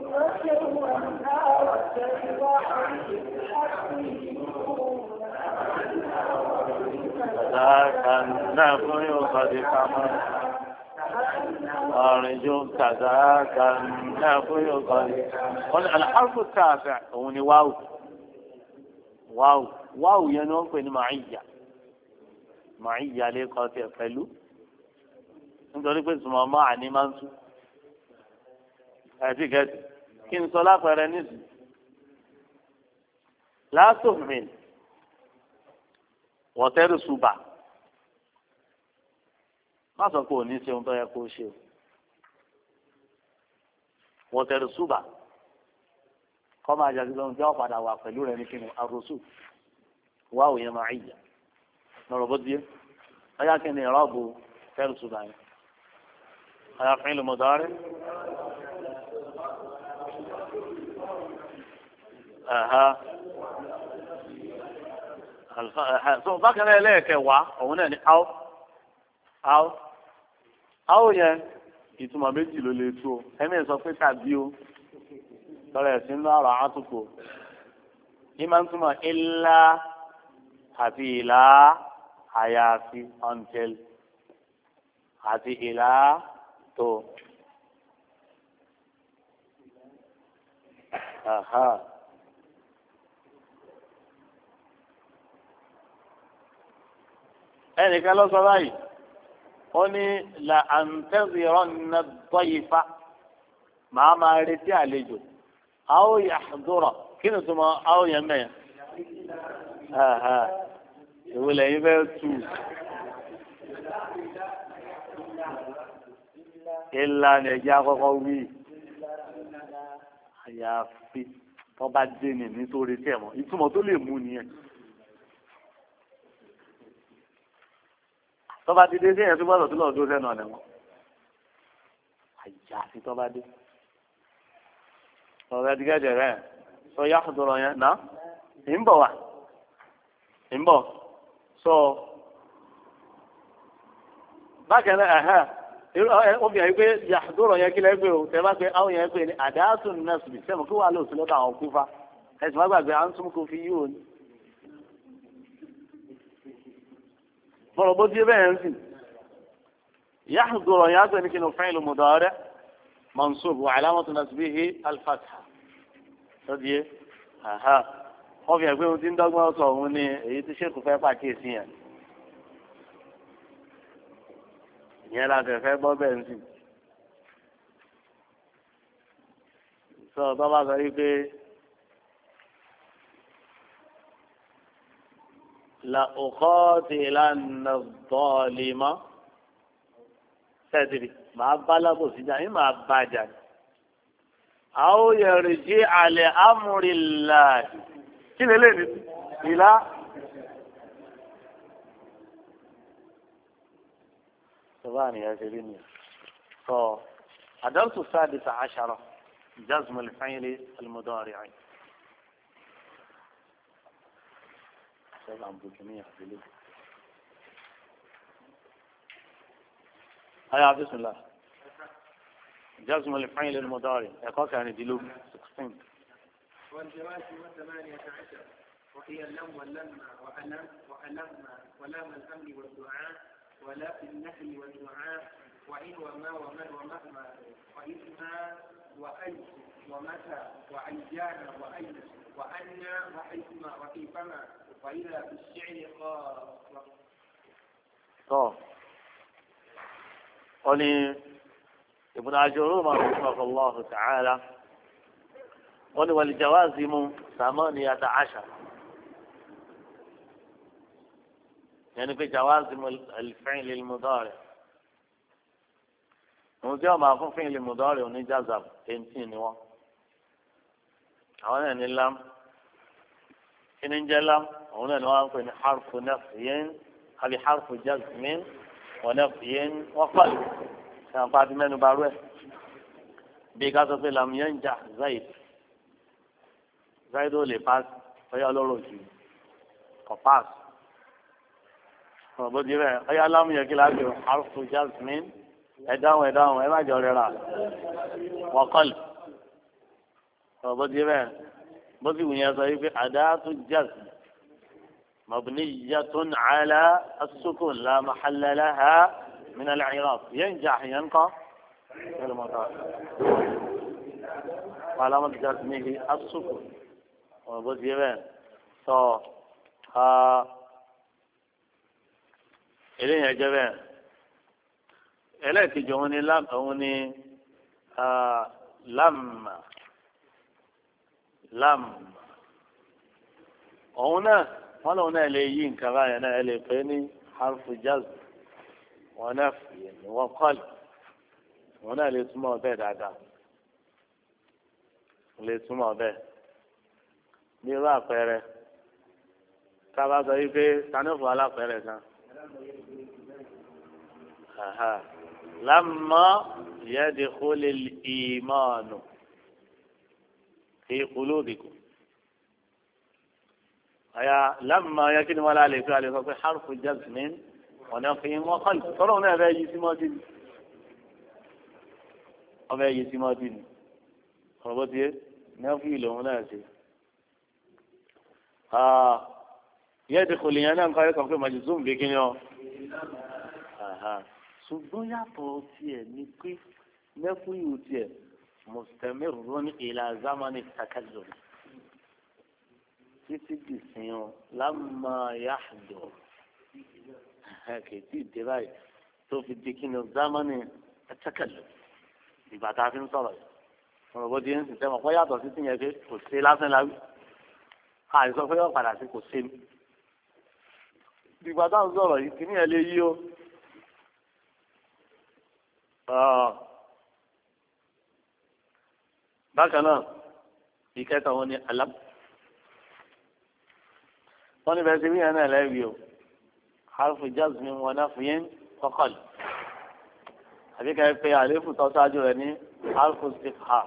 B: ذاك النفي قد كمل أرجو كذاك النفي قد الحرف التاسع هو واو واو ينوب معية ليه قاتل فلو nítorí pé sùnmọ́ ọmọ àní máa ń tún àti gẹ̀ẹ́sì kí n sọ lápẹẹrẹ nísìnyí látòmìn wọ́tẹ́rù ṣùbà má sọ pé òní ṣe ohun tó yẹ kó ṣe o wọ́tẹ́rù ṣùbà kọ́ máa jà sílẹ̀ ohun tí wọ́n padà wà pẹ̀lú rẹ̀ ní kí ni àròsù wá òye máa ń yà lọ́rọ̀ bó di yé ọyá kí ni ìrọ́bù tẹ́rù ṣùbà yẹn. هذا فعل مضارع bákan náà ẹlẹ́ẹ̀kẹwàá òun náà ni áó yẹn ìtumọ̀ méjì ló lè tú o ẹ̀mí sọ pé tàbí o lọ́rọ̀ ẹ̀sìn ńlá ọ̀rọ̀ àtúkò ní máa ń túmọ̀ ilá àti ìlà àyàfi until àti ìlà tó ẹnìkan lọ sọ báyìí ó ní là àǹtẹ̀zìrọ̀ nà dọ́yìfà màá máa retí àlejò àwọn yàdúrọ̀ kí ni tó mọ àwọn yẹn mẹ́yìn ìwé lẹ́yìn fẹ́ tù. ìlà ni ẹ̀jẹ̀ àkọ́kọ́ wí àyàfi tọ́ba dé ní nítorí tẹ̀ mọ́ ìtumọ̀ tó lè mú nìyẹn tọ́ba ti dé sí ẹ̀yẹ tó gbọ́dọ̀ tó lọ́ọ́ dó sẹ́nu ọ̀nà wọn àyàfi tọ́ba dé ọ̀rẹ́ ti gẹ́gẹ́ rẹ̀ sọ yá àdúrà yẹn náà ń bọ̀ wá ń bọ̀ sọ bákan náà obìnrin pé yàtúrọ̀ yẹn kí lẹ́gbẹ̀ẹ́ o tẹ́ bá pé àwọn yẹn pé ní àdáàtún nẹ́ẹ̀sì sẹ́mu kí wàá lò sí lọ́dọ̀ àwọn kúfa ẹ̀sìn wá gbàgbé à ń tún kó fi yí òní. bọ̀rọ̀ bó di bẹ́ẹ̀ ń sìn yàtúrọ̀ yẹn á pè ní kí ni fi'l mudari' mansub wa alamatu nasbihi al-fatha lọ́dí yé obìnrin pé ohun tí ń dọ́gbọ́n sọ òun ni èyí tí sèkù fẹ́ pàkíyèsí yẹn. ìyẹn la fẹ́ gbọ́ bẹ́ẹ̀ ń sìn. sọ bàbá sọ yìí pé la uqatilanna adh-dhalima sẹ́ẹ̀tìrì màá bá lábòsí jà yín màá bá jà ní. aw yarji'a li amri Allah kí lè lè ní ìlà. طبعا يا سيدنا الدرس السادس عشر جزم الفعل المضارع سلام بجميع هيا بسم الله جزم الفعل المضارع يقاك يعني دلوك 16
A: والجواز 18 وهي اللم واللمة ولام الأمر والدعاء ولا في النهي والدعاء وإن وما ومن ومهما وإذما وأي ومتى وأيان وأين وأن وحيثما وكيفما وإذا في الشعر
B: قال قال ابن عجروم رحمه الله تعالى قال والجوازم 18 يعني في جوازم الفعل المضارع وجاء مع فعل المضارع ونجازم تنتين و هنا نلام إن نجلم هنا نوافق حرف نفي هذه حرف جزم ونفي وقلب كان بعد ما نباروه بكذا لم ينجح زيد ولي باس فيا لوروجي كباس bọ́dí rẹ̀ ọyá lámúyẹ kí láti harfu jasmin ẹ̀dáhùn ẹ má jọ rẹ̀ rà wọ́kọ́lì bọ́dí rẹ̀ bọ́dí wùnyẹn sọ wípé àdáàtú jasm mabniyyatun ala as-sukun la mahalla laha min al-i'rab yanjah yanqa فعل مضارع وعلامة جزمه السكون وبص يبان صا إليه جبان إليك جوني لم أوني لم هنا ولو ناليين كمان ألفين حرف جزم ونفي وقلب هنا الاسم بيت عدا الاسم بيت نيرا فيره كابا زيفي تنفو على فيره كان لما يدخل الإيمان في قلوبكم هيا لما يكن ولا عليك عليه حرف جزم ونفي وقلب ترون هذا يجي سماتين أما يجي سماتين ربطيه نفي له ناسي يدخل ينام قال كم في مجزوم بكنيو ṣùgbọ́n yàtọ̀ tiẹ̀ ni pé nẹ́fúyù tiẹ̀ mustamirrun ila zamani takallum títí di sìn lamma yahdur kìtì dé báyìí tó fi di kí ni zamani takallum ìgbà tá a fi ń sọ̀rọ̀ yìí ọ̀rọ̀ bó di ń sìn sẹ́wọ̀n kọ́ yàtọ̀ sí tìyẹn pé kò sí lásán láwí àìsàn pé yóò padà sí kò sí mi ìgbà tá a ń sọ̀rọ̀ yìí kìíní ẹ̀ lè yí o. bákan náà ìkẹta wọn ni alam wọn ní bẹ́ẹ̀ sí wíyẹn náà lẹ́wìí o harfu jazmi wọn náà fún yẹn kọ́kọ́lì àbí ká ẹ pé àléfù tó ṣáájú rẹ̀ ní harfu istifham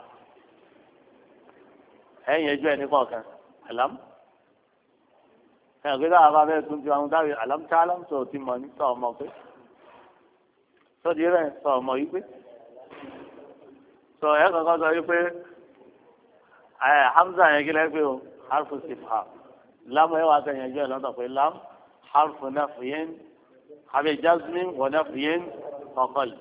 B: ẹ̀yìn ẹjọ́ ẹ̀ ní kọ̀ọ̀kan alam ẹ̀ gbé dáhà bá bẹ́ẹ̀ tún ju àwọn dáhùn alam tí alam tó ti mọ̀ ní sọ ọmọ pé sọ́dí rẹ̀ sọ ọmọ yìí pé sọ ẹ̀ kankan sọ yìí pé hamza yẹn kí lẹ́gbẹ̀ẹ́ o harfu istifham lamu ẹ̀ wá sẹ́yìn ẹjọ́ ẹ̀ lọ́tọ̀ pé lam harfu nafyin àbí jazmin wa nafyin faqal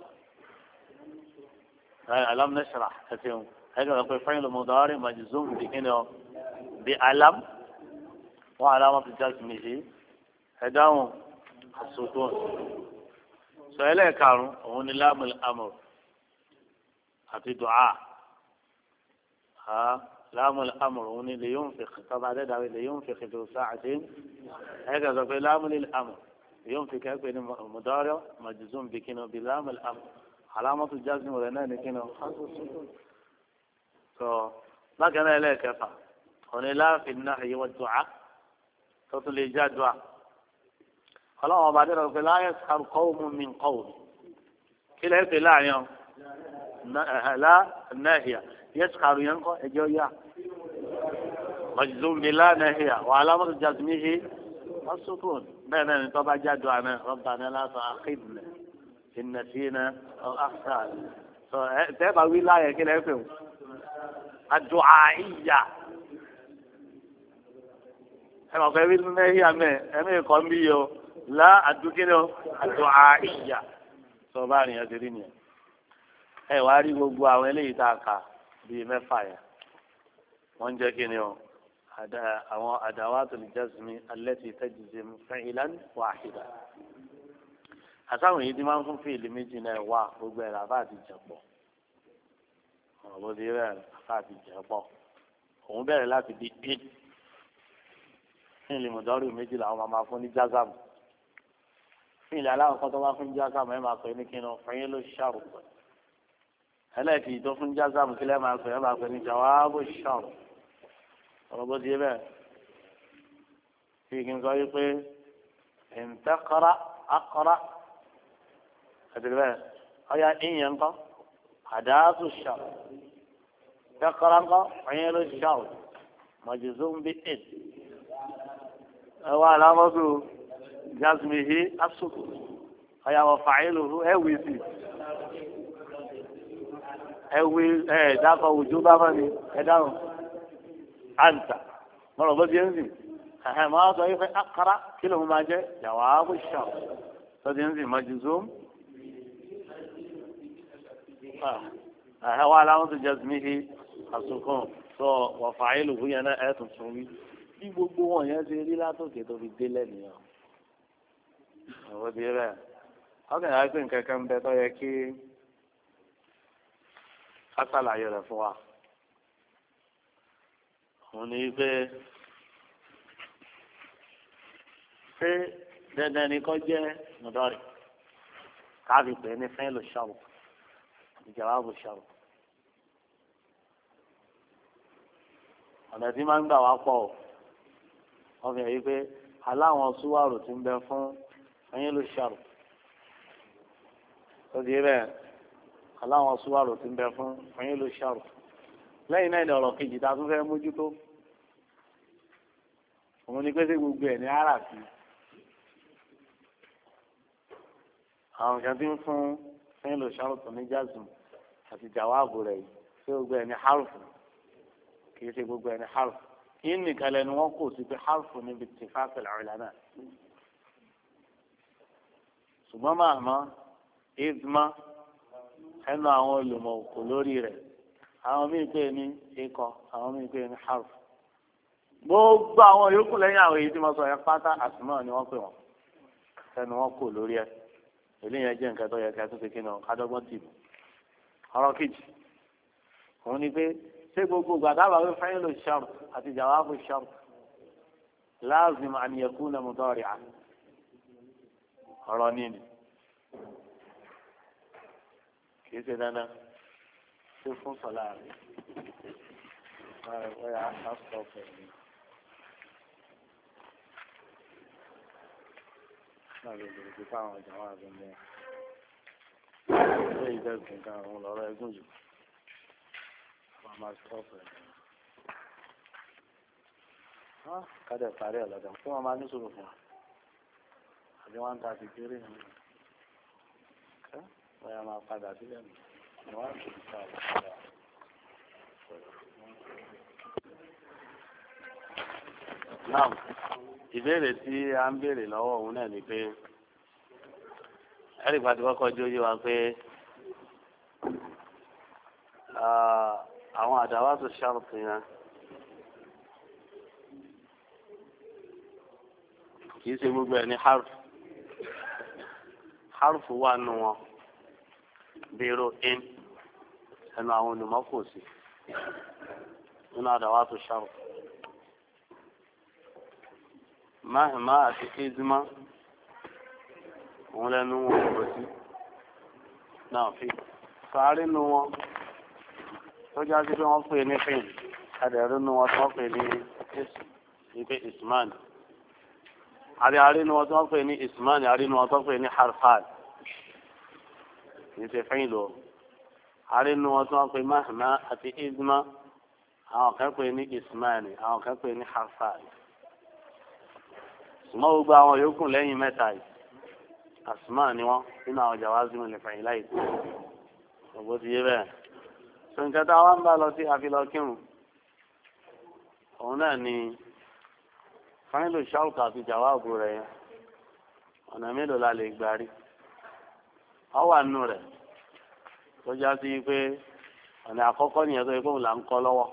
B: alam nashrah ẹ̀sìn ẹ̀ kàn pé fi'l mudari majzum bí kíni o bí alam wa alamatu jazmihi ẹ̀ dáhùn as-sukun. سؤال كارون هون لام الأمر أتي دعاء لام الأمر هون لينفق طبعا ده لينفق ذو ساعة هذا في لام للأمر ينفق بين مضارع مجزوم بكنو بلام الأمر علامة الجزم ولنا نكنو حرف السكون ما كان لا كفى هون لا في النهي والدعاء تطلع جاد دعاء خلاص وبعدين رب لا يسخر قوم من قوم كلا هيك لا يوم لا الناهية يسخر ينقى جويا مجزوم بلا ناهية وعلامة جزمه السكون بيننا طبعا جاد دعانا ربنا لا تؤاخذنا إن نسينا أو أخطأنا تبع ولاية كلا هيك الدعائية أما قبل الناهية أما يقوم بيو لا أدوكينو الدعائية صباني أدريني ẹ wá rí gbogbo àwọn eléyìí tá a kà bíi mẹ́fà yẹn wọ́n jẹ́ kí ni o àwọn adawatul jazmi allati tajzim fi'lan wahida àtàwọn èyí tí máa ń fún fíìlì méjì náà wà gbogbo ẹ̀ làbá àti jẹ̀pọ̀ ọ̀rọ̀ bó ti rẹ̀ làbá àti jẹ̀pọ̀ òun bẹ̀rẹ̀ láti di eight fíìlì mọ̀dọ́rì méjì làwọn máa fún ní jázámù fíìlì aláwọ̀ kan tó bá fún jázámù ẹ̀ máa pè ní kíni ọ̀fẹ́yìn ló ṣàrù ẹlẹ́ẹ̀kì tó fún jázámù kílẹ̀ máa pè ẹ̀ máa pè ní jàwáàbù ṣàrù ọ̀rọ̀ bó ti rẹ̀ fi kí n sọ yí pé ìǹtẹ́kọ́rá akọ́rá ẹ̀dẹ̀rẹ̀ ọ̀yà ìyẹn ńkọ́ àdáàtú ṣàrù tẹ́kọ́rá ńkọ́ ọ̀yẹ́ ló ṣàrù mọ̀jùzùm bí eight ẹwà alámọ́tò jazmihi asukù ọ̀yàwó fàáìlùhù ẹ̀wì sí ẹ̀wì dákọ̀ òjò bá mọ́ ni ẹ̀dáhùn àǹtà mọ̀rọ̀ bó ti ń sìn máa sọ yìí fẹ́ akara kí ló ń máa jẹ́ jawabu shart tó ti ń sìn majzum wà láwọn tó jẹ́ mímí àsùnkàn tó wọ̀fà ìlú fún yẹn náà ẹ̀ tuntun wí bí gbogbo wọn yẹn ti rí látòkè tó fi délẹ̀ nìyẹn àwọn ti rẹ̀ ọkàn yàrá pé nǹkan kan bẹ tó yẹ kí ká ṣàlàyé rẹ̀ fún wa òun ni pé dandan ni kò jẹ́ mọ̀dọ́rì káàbì pé ní fẹ́ lò ṣàrò ìjàwábù ṣàrò ọ̀nà tí máa ń gbà wá pọ̀ wọ́n fi hàn yí pé aláwọn súwárò ti ń bẹ fún ẹ̀yìn ló ṣàrò tó di bẹ́ẹ̀ aláwọn súwárò ti ń bẹ fún ẹ̀yìn ló ṣàrò lẹ́yìn náà ní ọ̀rọ̀ kejì tá a tún fẹ́ mójútó òun ni pé sí gbogbo ẹ̀ ní àràfí àwọn kan tí ń fún ẹ̀yìn ló ṣàrò tó ní jásùn àti jàwáàbù rẹ̀ yìí sí gbogbo ẹ̀ ní hárùfù kì í ṣe gbogbo ẹ̀ ní hárùfù yìí nìkan lẹ́nu wọn kò sí pé hárùfù níbi tìfáàfẹ̀ làwọn ìlànà ṣùgbọ́n màmá ìdùmá ẹnu àwọn olùmọ̀ òkú lórí rẹ̀ àwọn míì pé ní ikọ̀ àwọn míì pé ní harf gbogbo àwọn yòókù lẹ́yìn àwọn èyí tí wọ́n sọ yẹn pátá àtúmọ̀ ni wọ́n pè wọ́n ẹnu wọn kò lórí ẹ̀ eléyìí jẹ́ nǹkan tó yẹ kí a tún ṣe kí ni kádọ́gbọ́n tì mú ọ̀rọ̀ kejì òun ni pé ṣé gbogbo gbàdábà wí fẹ́yìn lò ṣàrù àti jàwáàbù ṣàrù láàzìm an yakuna mudari'a ọ̀rọ̀ nínú kì í ṣe dandan tó fún sọlá rẹ̀ wọ́n yà á sọ pẹ̀lú náà lè lè fi fáwọn ọjà wà lónìí ilé ìdẹ́gùn kan àwọn lọ́rọ̀ ẹgún jù wọ́n máa sọ pẹ̀lú kádẹ̀ parí ẹ̀ lọ́dọ̀ tí wọ́n máa ní sọ̀rọ̀ fún wa àbí wọ́n ń ta ti kéré ní wọ́n yà máa padà sílẹ̀ nù ni wọ́n á sì ń ta àlùfáà. náà ìbéèrè tí a ń béèrè lọ́wọ́ òun náà ni pé ẹ̀rí pàtó kọ́kọ́ jó yé wa pé àwọn àdáwà tó ṣàrùtù yẹn kìí ṣe gbogbo ẹ̀ ní harfu wà nù wọn bírò in ẹnu àwọn olùmọ̀ kò sí nínú àdáwà tó ṣàrùtù. máhìmá àti kézìmá òun lẹ́nu wọn kò sí náà fi sáré nu wọn tó já sí pé wọ́n pè ní fíìn adẹ̀rú nu wọn tó wọ́n pè ní pé isman àrí nu wọn tó wọ́n pè ní isman àrí nu wọn tó pè ní harfad ní ṣe fíìn lò àrí nu wọn tó wọ́n pè máhìmá àti kézìmá àwọn kan pè ní isman àwọn kan pè ní harfad sùmọ́ gbogbo àwọn yòókù lẹ́yìn mẹ́ta yìí àsùmọ́ ni wọ́n nínú àwọn jàwázìmù lè fẹ̀yìn láì tó gbogbo ti yé bẹ́ẹ̀. sọ̀nkẹ́ tá a wá ń bá lọ sí àfilọ́ kírun òun náà ni fáìlì ṣáùkù àti jàwáàbù rẹ̀ yẹn ọ̀nà mélòó la lè gbà rí ọ wà nù rẹ̀ tó já sí pé ọ̀nà àkọ́kọ́ nìyẹn tó yẹ kó là ń kọ́ lọ́wọ́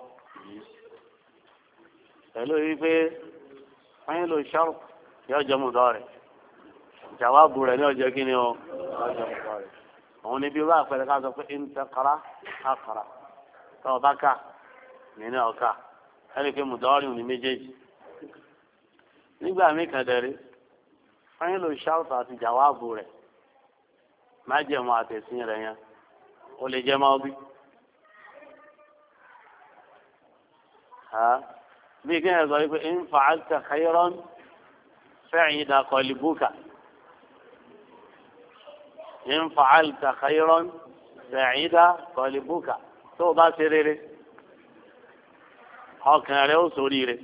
B: pẹ̀lú wípé fáìlì ṣáùkù yóò jẹ́ mùdọ́rẹ̀ jàwáàbù rẹ̀ ní ọjọ́ kí ni o ọjọ́ mùdọ́rẹ̀ òun ni bí wọ́n àpẹẹrẹ ká sọ pé ìntẹ́kara àkàrà tó ọba ká nínú ọ̀ka ẹni pé mùdọ́rẹ̀ ní méjèèjì nígbà mí kẹ̀dẹ̀rí fẹ́yìn ló ṣáùtù àti jàwáàbù rẹ̀ májẹ̀mú àtẹ̀sìn rẹ̀ yẹn ó lè jẹ́ máa bí bí kí ẹ sọ pé in fa'alta khayran سعيد قلبك إن فعلت خيرا سعيد قلبك tó bá ṣe rere ọkàn rẹ ó sórí rẹ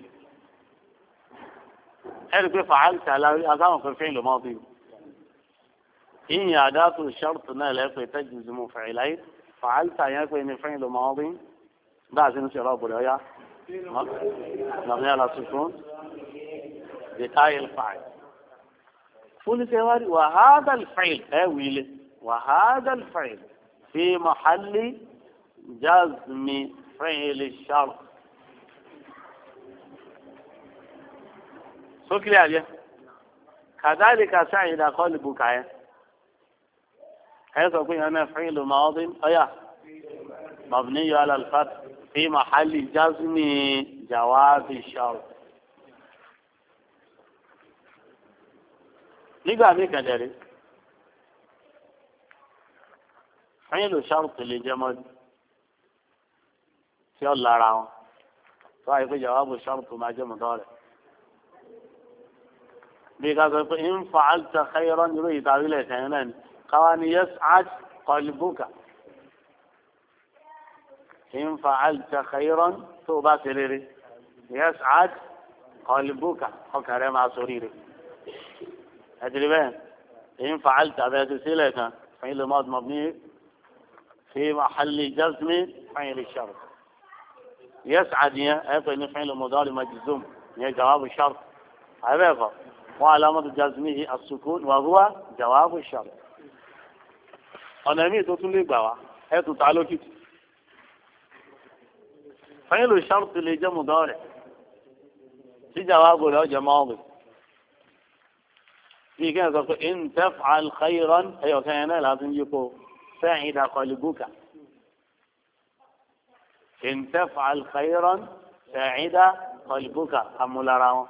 B: ẹni pé fàáltà aláwọ̀ kan fẹ́ lọ́mọ́ bí ìyìn àdátù ṣọ́ọ̀tù náà lẹ́pẹ́ tẹ́jú mú fẹ̀rẹ̀ láyé fàáltà yẹn pé ní fẹ́ lọ́mọ́ bí bá a ṣe ń ṣe ọ̀rọ̀ bọ̀dọ̀ ọ̀yá lọ́mọ́ yàrá tuntun بتاء الفاعل فول سواري وهذا الفعل ويله وهذا الفعل في محل جزم فعل الشرط سوكلي عليه كذلك سعيد قلبك هذا يقول أنا فعل ماض مبني على الفتح في محل جزم جواز الشرط nígbà mí kan dẹ̀rí fíìlù ṣàrùtù lè jẹ́ mọ́jú tí ó lára wọn tó àyè pé jawabu ṣàrùtù máa jẹ́ mọ́tọ́ rẹ̀ bí ká sọ pé in fa'alta khayran irú ìtàwílẹ̀ kẹ́yìn náà ni káwa ni yas'ad qalbuka in fa'alta khayran tó o bá ṣe rere yas'ad qalbuka ọkàn rẹ̀ máa sọ rere. أدري إن فعلت هذا سلسلة فعل ماض مبني في محل جزم فعل الشرط يسعد أيضا فعل مضارع مجزوم هي جواب الشرط هذا وعلامة جزمه السكون وهو جواب الشرط أنا مين تقول لي بوا هي تعالوا كده فعل الشرط اللي جاء مضارع في جوابه له جماضي في كذا إن تفعل خيرا أيوة كان لازم يكون سعد قلبك إن تفعل خيرا سعد قلبك أمولا راو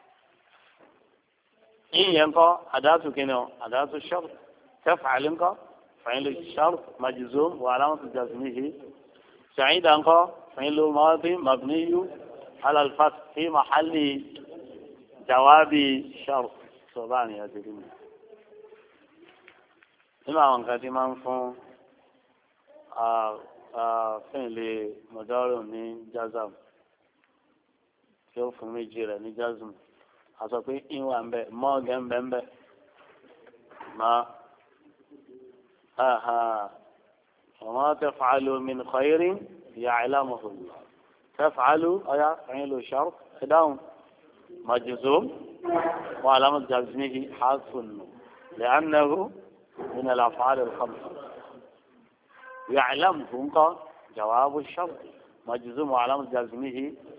B: إن ينقى أداة كنو أداة الشرط تفعل انقى فعل الشرط مجزوم وعلامة جزمه سعيد انقى فعل ماضي مبني على الفتح في محل جواب الشرط sọ̀báàní àdéhùn mi. nínú àwọn nǹkan tí máa ń fún fẹ́ǹlẹ̀ mọ̀dọ́rùn ní jazam tí ó fún méjì rẹ̀ ní jazam a sọ pé ìwà ń bẹ mọ́ọ̀gẹ́ ń bẹ ń bẹ máa وما تفعلوا من خير يعلمه الله تفعلوا أيا فعل شرط خدام مجزوم وعلامة جزمه حذف النون لأنه من الأفعال الخمسة يعلمه جواب الشرط مجزوم وعلامة جزمه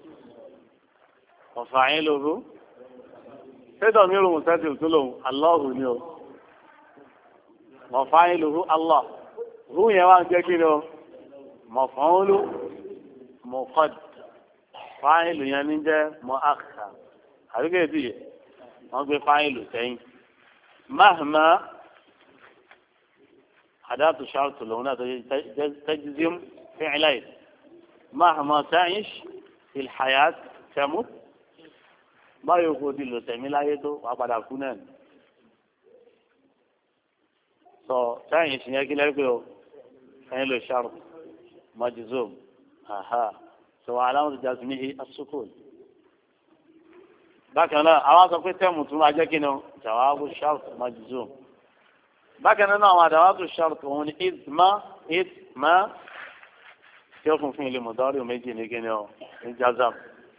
B: وفاعله هذا ضمير متصل كله الله نيو وفاعله الله هو يوان كيلو مفعول مقدم فاعل يعني مؤخر àbíkẹ́ bí wọ́n gbé fáìlù sẹ́yìn mahma àdáàtú ṣáàtù lòun náà tó yẹ tajzim fi'layn mahma ta'ish fil hayat tamut báyọ̀ kò ti lò sẹ̀mí láyé tó wàá padà kú náà ni sọ ta'ish yẹn kí lẹ́gbẹ̀ẹ́ o fi'lu shart majzum sọ alamatu jazmihi as-sukun. bákan náà àwọn sọ pé tẹ́mù tún máa jẹ́ kí ni o jawabu shart majzum bákan náà àwọn àdáwàtú shart òun ni idma tí ó fún ilé mọ̀dọ́rì méjì ní kí ni o ní jazam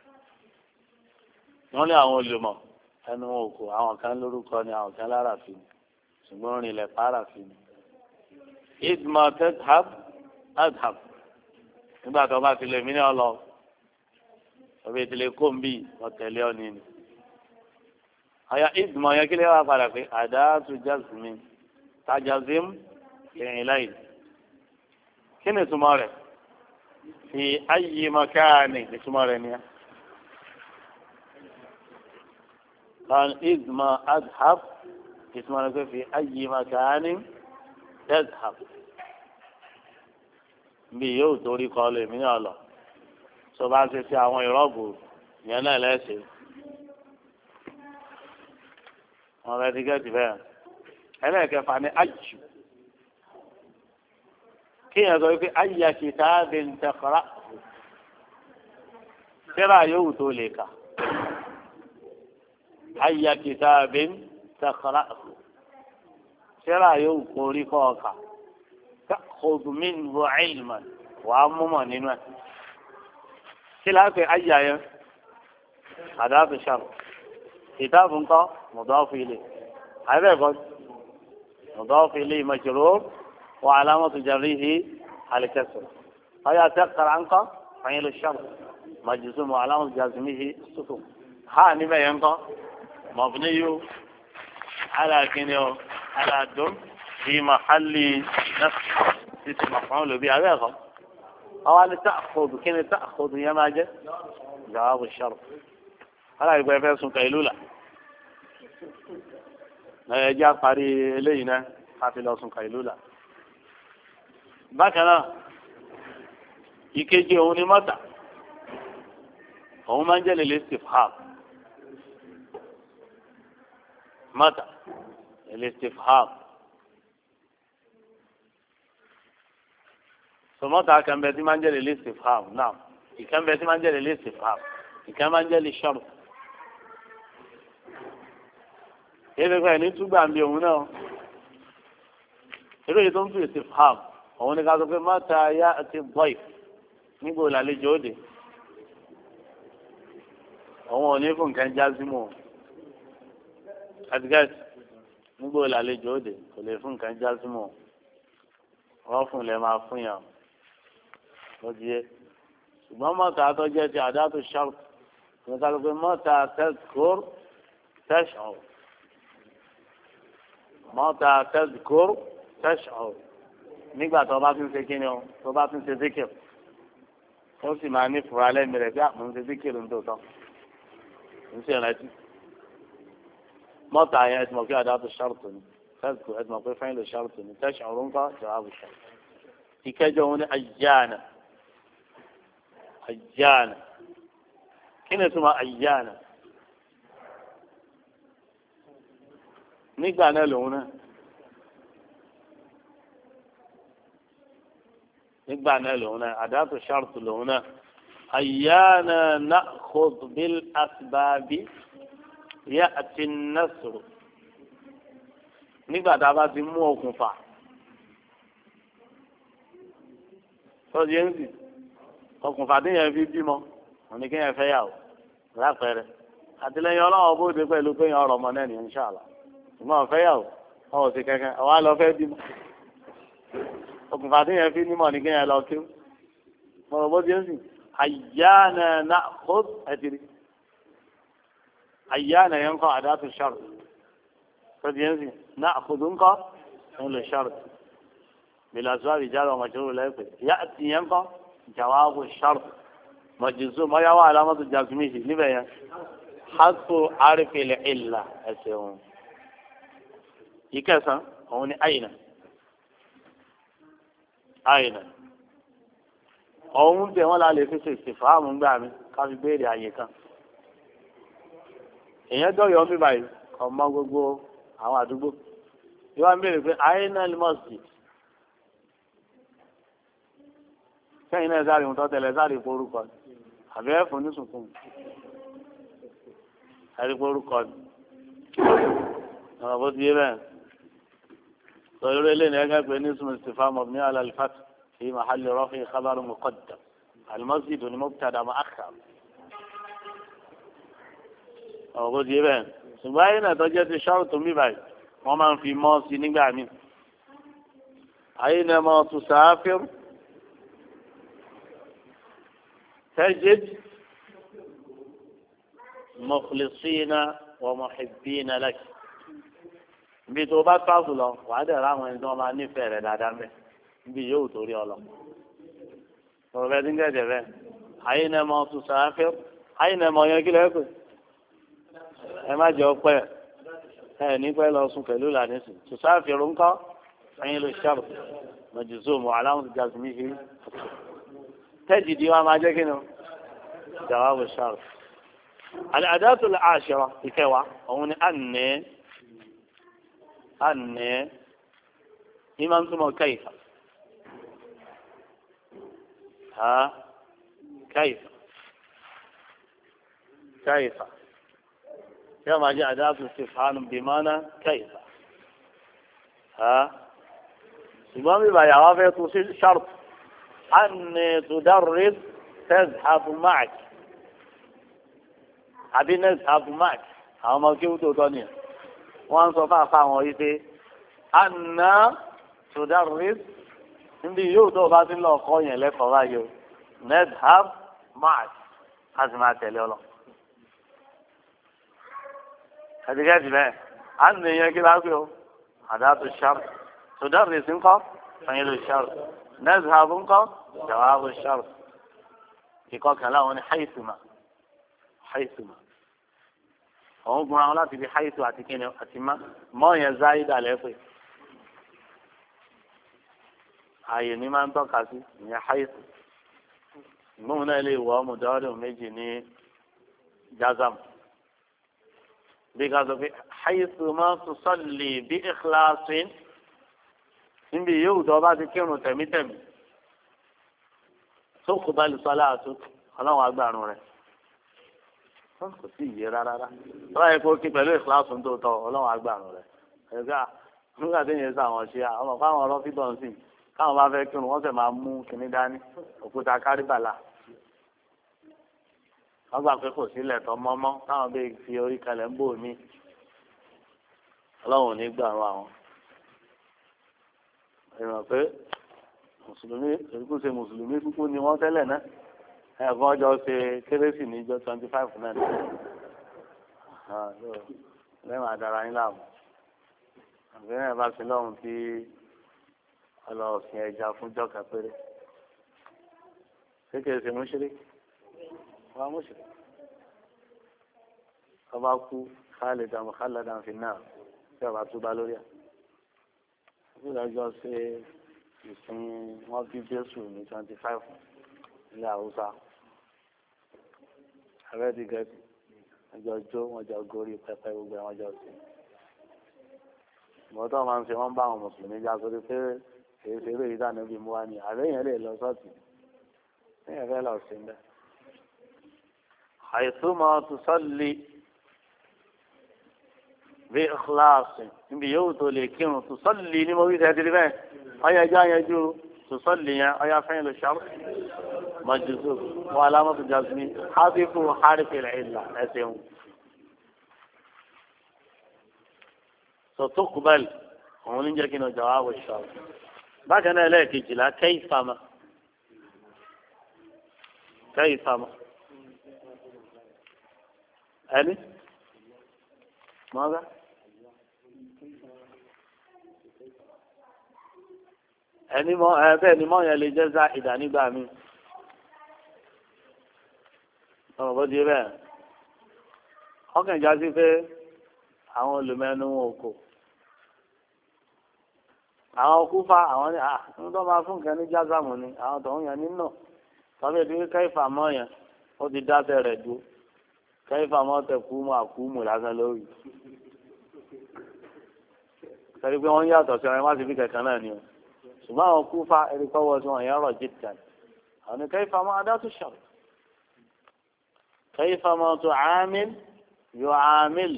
B: wọ́n lé àwọn olùmọ̀ ẹnu òkú àwọn kan lórúkọ ni àwọn kan lára fi ni ṣùgbọ́n rìn ilẹ̀ pààrà fi ni idma tadhhab adhhab nígbà tó bá ti lè mí ní ọlọ òbí ìdílé kóńbì ọ̀tẹ̀lẹ́ ọ̀nì ni. àyà ìdùnnú yẹn kí lè wá padà pé àdáàtú jazmi tajazim ìrìn láì. kí ni ìtumọ̀ rẹ̀? fi ayyi makani ìtumọ̀ rẹ̀ nìyẹn. kan ìdùnnú adhab ìtumọ̀ rẹ̀ pé fi ayyi makani tadhhab. bí yóò torí kọ́ lè mí ní ọ̀lọ́. tó bá ṣe sí àwọn ìrọ́bù yẹn náà lẹ́sẹ̀. wọn bẹ ti gẹ́tì bẹ́ẹ̀. ẹlẹ́ẹ̀kẹfà ni àjù. kíyàn sọ pé ayya kitabin taqra. síra yóò tó lè kà. ayya kitabin taqra. síra yóò kórí kọ́ ọ̀kà. ta'khudhu minhu ilman wàá múmọ̀ nínú ẹ̀. خلاف أي آية أداة الشر كتاب مضاف إليه هذا يقول مضاف إليه مجرور وعلامة جره الكسر فإذا تأخر عنك فعل الشرط مجزوم وعلامة جازمه السكون ها نبا ينقى مبني على كنيو على الدم في محل نصب اسم مفعول به هذا أو أن تأخذ كن تأخذ يا ماجد جواب الشرط هلا يبقى فيها قيلولة لا يجي قاري لينا حافل أو قيلولة بكنا يكجي هوني متى هو منجل الاستفهام متى الاستفهام فمتى كان بيتي منجل الاستفهام نعم كان بيتي منجل الاستفهام كان منجل الشرط إذا كان يتوقع بيومنا إذا يتم في استفهام هو نقاط في متى يأتي الضيف نقول عليه جودي هو نيفون كان جازمه أتقاس نقول عليه جودي وليفون كان جازمه وافون لما فنيا وجيه ثم متى تجي أداة الشرط نقول في متى تذكر تشعر متى تذكر تشعر nígbà tó bá tún ṣe kí ni o tó bá tún ṣe zikir ó sì máa ní fura lẹ́mìí rẹ̀ bí àpò ń ṣe zikir ń tòótọ́ ń ṣe ìrántí mọ́tà yẹn ẹ̀sìn mọ̀ pé àdá tó ṣàrùtò ni tẹ́sìkò ẹ̀sìn mọ̀ pé fẹ́yìn lè ṣàrùtò ni tẹ́sì ọ̀run kọ́ jọ̀wábù ṣàrùtò ìkẹjọ òun ni àyíjáàna àyíjáàna kí ni ìtumọ̀ àyíjáàna nígbà náà lòun náà. nígbà náà lòun náà àdáàtò ṣàrùtù lòun náà ayyana na'khudh bil asbabi ya'ti an-nasr nígbà tá a bá ti mú okùnfà tọ́jú yẹn sì okùnfà tí yẹn fi bímọ òní kí yẹn fẹ́ yà ó lápẹẹrẹ àtìlẹ́yìn ọlọ́wọ́ bóde pẹ̀lú pé yẹn ọ̀rọ̀ ọmọ náà ní inṣàlá ṣùgbọ́n ọ̀fẹ́ yà ó ọ̀ sì kẹ́kẹ́ ọ̀wá lọ fẹ́ bímọ okùnfà tí yẹn fi nímọ̀ ní kéèyàn lọ kí mo rò bó ti ń sìn ayyana na'khudh ẹtìrì ayyana yẹn ń kọ́ adatu shart tó ti ń sìn na'khudh ń kọ́ ń lè shart bila su'al jar wa majrur lẹ́pẹ̀ ya'ti yẹn ń kọ́ jawabu shart majzum mọ́yáwá alamatu jazmihi níbẹ̀ yẹn hasbu arifil illa ẹsẹ̀ wọn ìkẹsàn òun ni ayna. àyìnà ọ̀hún tẹ wọ́n la lè fi ṣe ìsìfàámù gbà mí ká fi béèrè àyè kan èèyàn dọ̀yọ̀ mi báyìí ọmọ gbogbo àwọn àdúgbò yóò wá ń béèrè pé àyìnà mosque sẹ́yìn náà sáré ń tọ́tẹ̀lẹ̀ sáré forúkọ ni àbí ẹ̀fọ́ ní sùnkún sáré forúkọ ni ọ̀rọ̀ bó ti yé bẹ́ẹ̀. ويقول لنا يجب أن اسم استفهام مبني على الفتح في محل رفع خبر مقدم المسجد مبتدا مؤخر أقول يبان سبعين توجد شرط مبين ومن في ماضي نجع منه أينما تسافر تجد مخلصين ومحبين لك níbi tó bá tọ́sù lọ wàá dẹ̀ ráwọn ẹni tí wọ́n máa nífẹ̀ẹ́ rẹ̀ dáadáa mẹ́ níbi yóò torí ọ lọ. ọ̀rọ̀ bẹ́ẹ̀ ti ń gẹ̀dẹ̀ bẹ́ẹ̀ ayé náà mọ tún sàáfẹ́ ayé náà mọ yẹn kí lẹ́yìn pé ẹ má jẹ́ ọpẹ́ ẹ nípẹ́ lọ sùn pẹ̀lú ìlànà ìsìn tún sàáfẹ́ ló ń kọ́ ẹyin ló ṣàrò mọ̀jùsọ̀ mọ̀ aláwọ̀ ti jásùmí ṣe tẹ́jì di wa máa jẹ́ kí ni jawabu ṣàrò. àdáàtò àṣọ ìkẹwàá òun ni àná إمام ثم كيف كيف يوم جاء أداة استفهام بمعنى كيف إمام يبقى يعرف شرط أن تدرس تذهب معك أبي نذهب معك àwọn ọmọ kí ó tó tọ́ ni wọ́n ń sọ fún àfa àwọn yìí pé àná tudarris níbi yóò tó o bá ti lọ kọ́ yẹn lẹ́kọ̀ọ́ báyìí o nedhab march a sì máa tẹ̀lé ọ lọ. ẹ̀dígẹ́dì bẹ́ẹ̀ á nì yẹn kí lápẹ́ o àdáàtú ṣáàr tudarris ńkọ́ fa'ilu ṣáàr nedhab ńkọ́ jawabu ṣáàr ìkọ́ kan láwọn ní haythuma òun gun àwọn láti fi haythu àti kíni àti mọ́ yẹn záídà lẹ́pẹ́ ààyè ní máa ń tọ́ka sí ìyẹn haythu ìgbóhùn náà lè wọ mùdọ́rùn méjì ní jazam bí ká sọ pé haythu ma tusalli bí ikhlasin níbi yóò tó bá ti kírun tẹ̀mítẹ̀mí tó kù bá lè sọ aláàtú ọlọ́run agbárun rẹ̀ kò sí ìyè rárá tọ́lá yẹ kó kí pẹ̀lú ìkíláàsì tó tọ́ ọlọ́run agbárun rẹ̀ ẹ̀ka nígbà tí yẹn sọ àwọn ṣe àwọn fáwọn ọlọ́ fídọ̀n sí káwọn bá fẹ́ kírun wọ́n sì máa mú kinní dání òkúta kárìbàlà wọ́n gbà pé kò sílẹ̀ tọ́ mọ́mọ́ táwọn bẹ́ẹ̀ fi orí kalẹ̀ ń bò mí ọlọ́run ò ní gbàrún àwọn ìràn pé mùsùlùmí èkó ṣe mùsùlùmí kúkú ni wọ́n tẹ́lẹ̀ náà ẹ̀fọn ọjọ́ ṣe kérésì níjọ́ 25 náà lẹ́yìn àdára yín láàmú àbẹ̀rẹ̀ bá ṣe lọ́hùn tí ọlọ́ọ̀sìn ẹja fún jọ́ka péré kékeré ṣe mùṣírì wọ́n mùṣírì ọba kú khalidan mukhalladan fi náà tí ọba túbá lórí ẹ̀ ìdájọ́ ṣe ìsìn wọn bí Jésù ní 25 ní Haúsá abẹ́ẹ̀dì gẹ̀ẹ́sì wọ́n jọ jó wọ́n jọ gorí pẹpẹ gbogbo wọn jọ sí ìmọ̀tọ́ máa ń ṣe wọ́n bá àwọn mùsùlùmí já sórí pé èyí ṣe eré ìdá níbi mú wa ní àbẹ́yẹn lè lọ sọ́ọ̀tì ẹ̀yìn fẹ́ lọ sí mbẹ́. àìsùnmọ̀ tusalli bí ikhlasi níbi yóò tó lè kírun tusalli ní mo wí sẹ́ẹ̀tì bẹ́ẹ̀ ọyọ ẹjọ́ àyẹjú tusalli yẹn ọyọ fẹ́yìn lọ ṣàrò mọ̀jùsù wọn alámọ̀tò jásmí hábíkù hárìfì ìlà ẹsẹ̀ wọn. sọ̀tún òun ní jẹ́ kí n ọjà wà wọ̀ ṣàrò. bákan náà lẹ́ẹ̀kejìlá kayfama ẹni mọ́gá ẹni mọ́ bẹ́ẹ̀ ni mọ́ yẹn lè jẹ́ zá ìdá nígbà mi ọ̀rọ̀ bó di bẹ́ẹ̀ ọkàn já sí pé àwọn olùmẹ́nu oko àwọn kúfà àwọn ní àwọn tó máa fún nǹkan ní jágàmù ni àwọn tó ń yàn nínú tọ́bí ẹ̀dínwó kẹ́fà mọ́ yẹn ó ti dáṣẹ́ rẹ̀ dúró kẹ́fà mọ́ tẹ̀ kú mọ́ àkúmù lásán lórí sẹ́ni pé wọ́n yàtọ̀ sí ọ̀rẹ́ má ti fi kẹ̀kẹ́ náà ni o ṣùgbọ́n àwọn kúfà ẹ̀rí kọ́wọ́ sí wọn yẹn rọ̀ jìtàn àwọn ní kẹ́fà mọ́ adátú ṣàrò kẹ́fà mọ́ tó àmìl yóò àmìl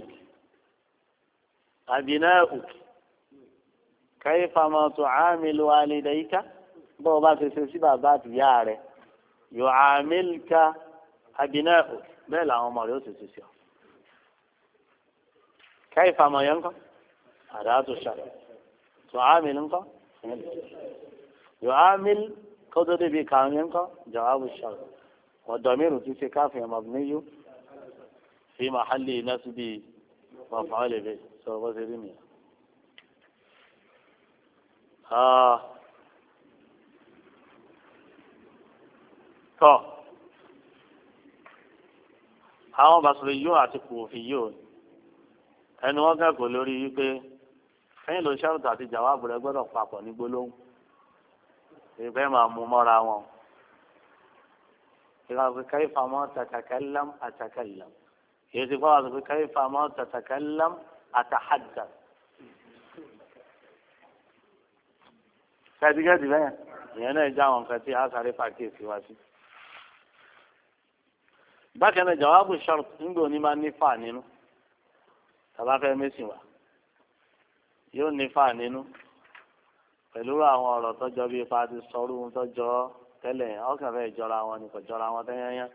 B: àbínáhùk كيف ما تعامل والديك بابا تسيسي بابا تياري يعاملك أبناؤك بلا عمر يوسيسي كيف ما ينقى أداة الشرع تعامل انقى يعامل قدر بكام ينقى جواب الشرع والضمير تسي كافي مبني في محل نسب مفعول به سوف سيدني tọ́ àwọn bàṣẹ̀lẹ̀ yóò àti kòfì yóò ẹni wọ́n kẹ́kọ̀ọ́ lórí wípé ẹ̀yìn ló ṣàrùtà àti jàwáàbù rẹ̀ gbọ́dọ̀ papọ̀ ní gbólóhùn ìfẹ́ máa mú mọ́ra wọn ìgbà pé kayfa ma tatakallam atakallam èyí ti kọ́ wá sọ pé kayfa ma tatakallam atahaddath. kẹ́tìkẹ́tì bẹ́ẹ̀ ìyẹn náà já àwọn nǹkan tí a sáré pàkíyèsí wá sí. bákan náà jawabu shart nígbà òní máa ní fà nínú tàbá fẹ́ mẹ́sìn wá yóò ní fà nínú pẹ̀lú àwọn ọ̀rọ̀ tọ́jọ́ bíi ipa ti sọrú ohun tọ́jọ́ tẹ́lẹ̀ ọkàn fẹ́ jọra wọn ni kò jọra wọn tẹ́yẹ́yẹ́.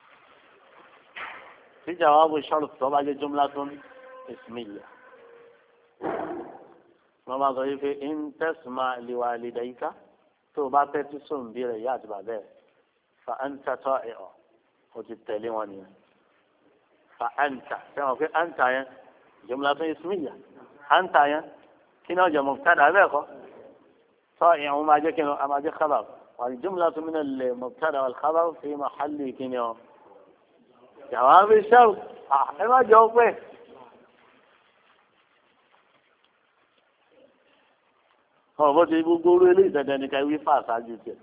B: tí jawabu shart tó bá jẹ́ jumlatun ismiyya wọ́n máa sọ yìí pé ń tẹ̀sùmá liwa lidayika tó o bá tẹ́tí sóun bí rẹ̀ yá àti bàbá ẹ̀ fa anta ta'i'u o ti tẹ̀lé wọn nìyẹn fa anta sẹ́wọ̀n pé anta yẹn jumlatun ismiyya anta yẹn kí ni ọjà mubtada bẹ́ẹ̀ kọ́ ta'i'u máa jẹ́ kí ni a máa jẹ́ khabar wal jumlatu min al mubtada wal khabar fi mahalli kí ni ọ jawab ash-shart ẹ má jọ pé. bó ti gbogbo orí eléyìí dandan ní ká wí fà ṣáájú tiẹ̀.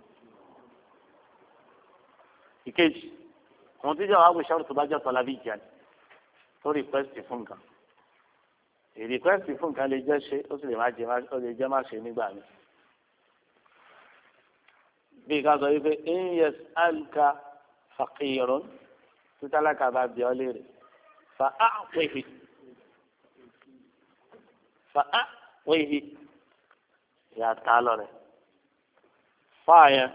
B: ìkejì àwọn tíjà wàá bù ṣọ́ọ̀tù bá jẹ́ tọ́lá bí ìjà ni tó rìkwẹ́sìtì fún nǹkan ìrìkwẹ́sìtì fún nǹkan lè jẹ́ ṣe ó sì lè jẹ́ má ṣe nígbà mi. bí ká sọ wípé in yas'alka faqirun títálákà bá bí ọ léèrè fa'a'tihi ya ta lọ rẹ fáyẹn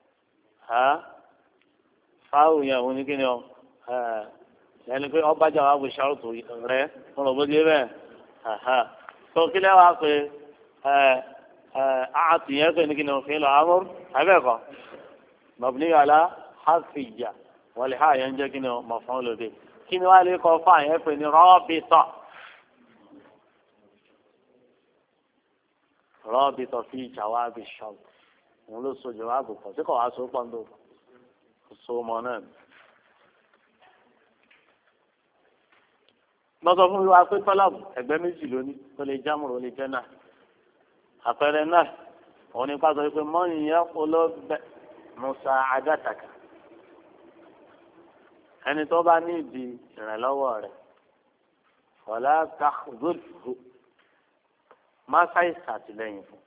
B: fáwọn yẹn òun ní kí ni ọ yẹni pé ọbàjà wà bó ṣàròtò rẹ wọn lọ bó dé bẹ́ẹ̀ tó kílẹ̀ wá pé àtìyẹn pé ní kí ni ọ fi lọ amúr abẹ́ẹ̀kọ́ mọ̀bìnrin yàrá hàfìjà wọlé ha yẹn jẹ́ kí ni ọ mọ̀ fún olóde kí ni wàá lè kọ́ fáyẹn pé ní rọ́ọ̀bìtọ̀. rọ́ọ̀bìtọ̀ fi jawabi shart òun ló so jawabu pọ̀ sí kò wá so pọ́ńdò kò so mọ́ náà. lọ́sọ̀ fún mi wá pé tọ́lábù ẹgbẹ́ méjì lónìí tó lè jámùrò ó lè jẹ́ náà. àpẹẹrẹ náà òun ní pàṣẹ pé mọ́yìn yẹn olóbẹ̀ musa agataka ẹni tó bá ní ìdí ìrànlọ́wọ́ rẹ̀ wala takhzulhu másáì sàtìlẹ́yìn fún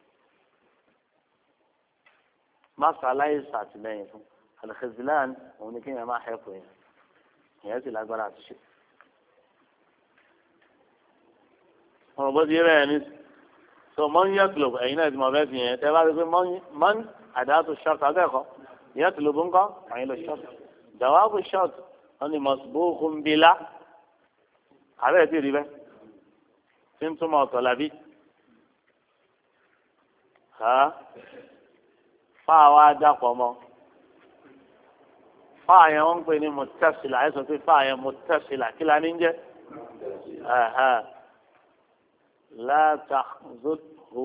B: másáláì sàtìlẹ́yìn fún alìkèzìlán òun ni kéèyàn máa hẹ́pù yẹn ìyẹn sì lágbára àti ṣe. ọ̀rọ̀ bó ti yẹ bẹ́ẹ̀ ni so mọ́n yẹ kìlọ̀ ẹ̀yin náà ti mọ̀ bẹ́ẹ̀ fi yẹn tẹ́ bá rí pé mọ́n àdáàtò ṣọ́ọ̀tù abẹ́ẹ̀kọ́ yẹ kìlọ̀ bó ń kọ́ àyìn lọ ṣọ́ọ̀tù jàwáàbù ṣọ́ọ̀tù wọn ni mọ̀sibóhùn bílá àbẹ́ẹ̀ ti rí bẹ́ẹ̀ tí ń túmọ̀ ọ̀tọ̀ làbí. fáà wá dàpọ̀ mọ́ fáà yẹn wọ́n ń pè ní mọ̀tẹ́sílà ẹ̀ sọ pé fáà yẹn mọ̀tẹ́sílà kí la ní jẹ́ látàzótò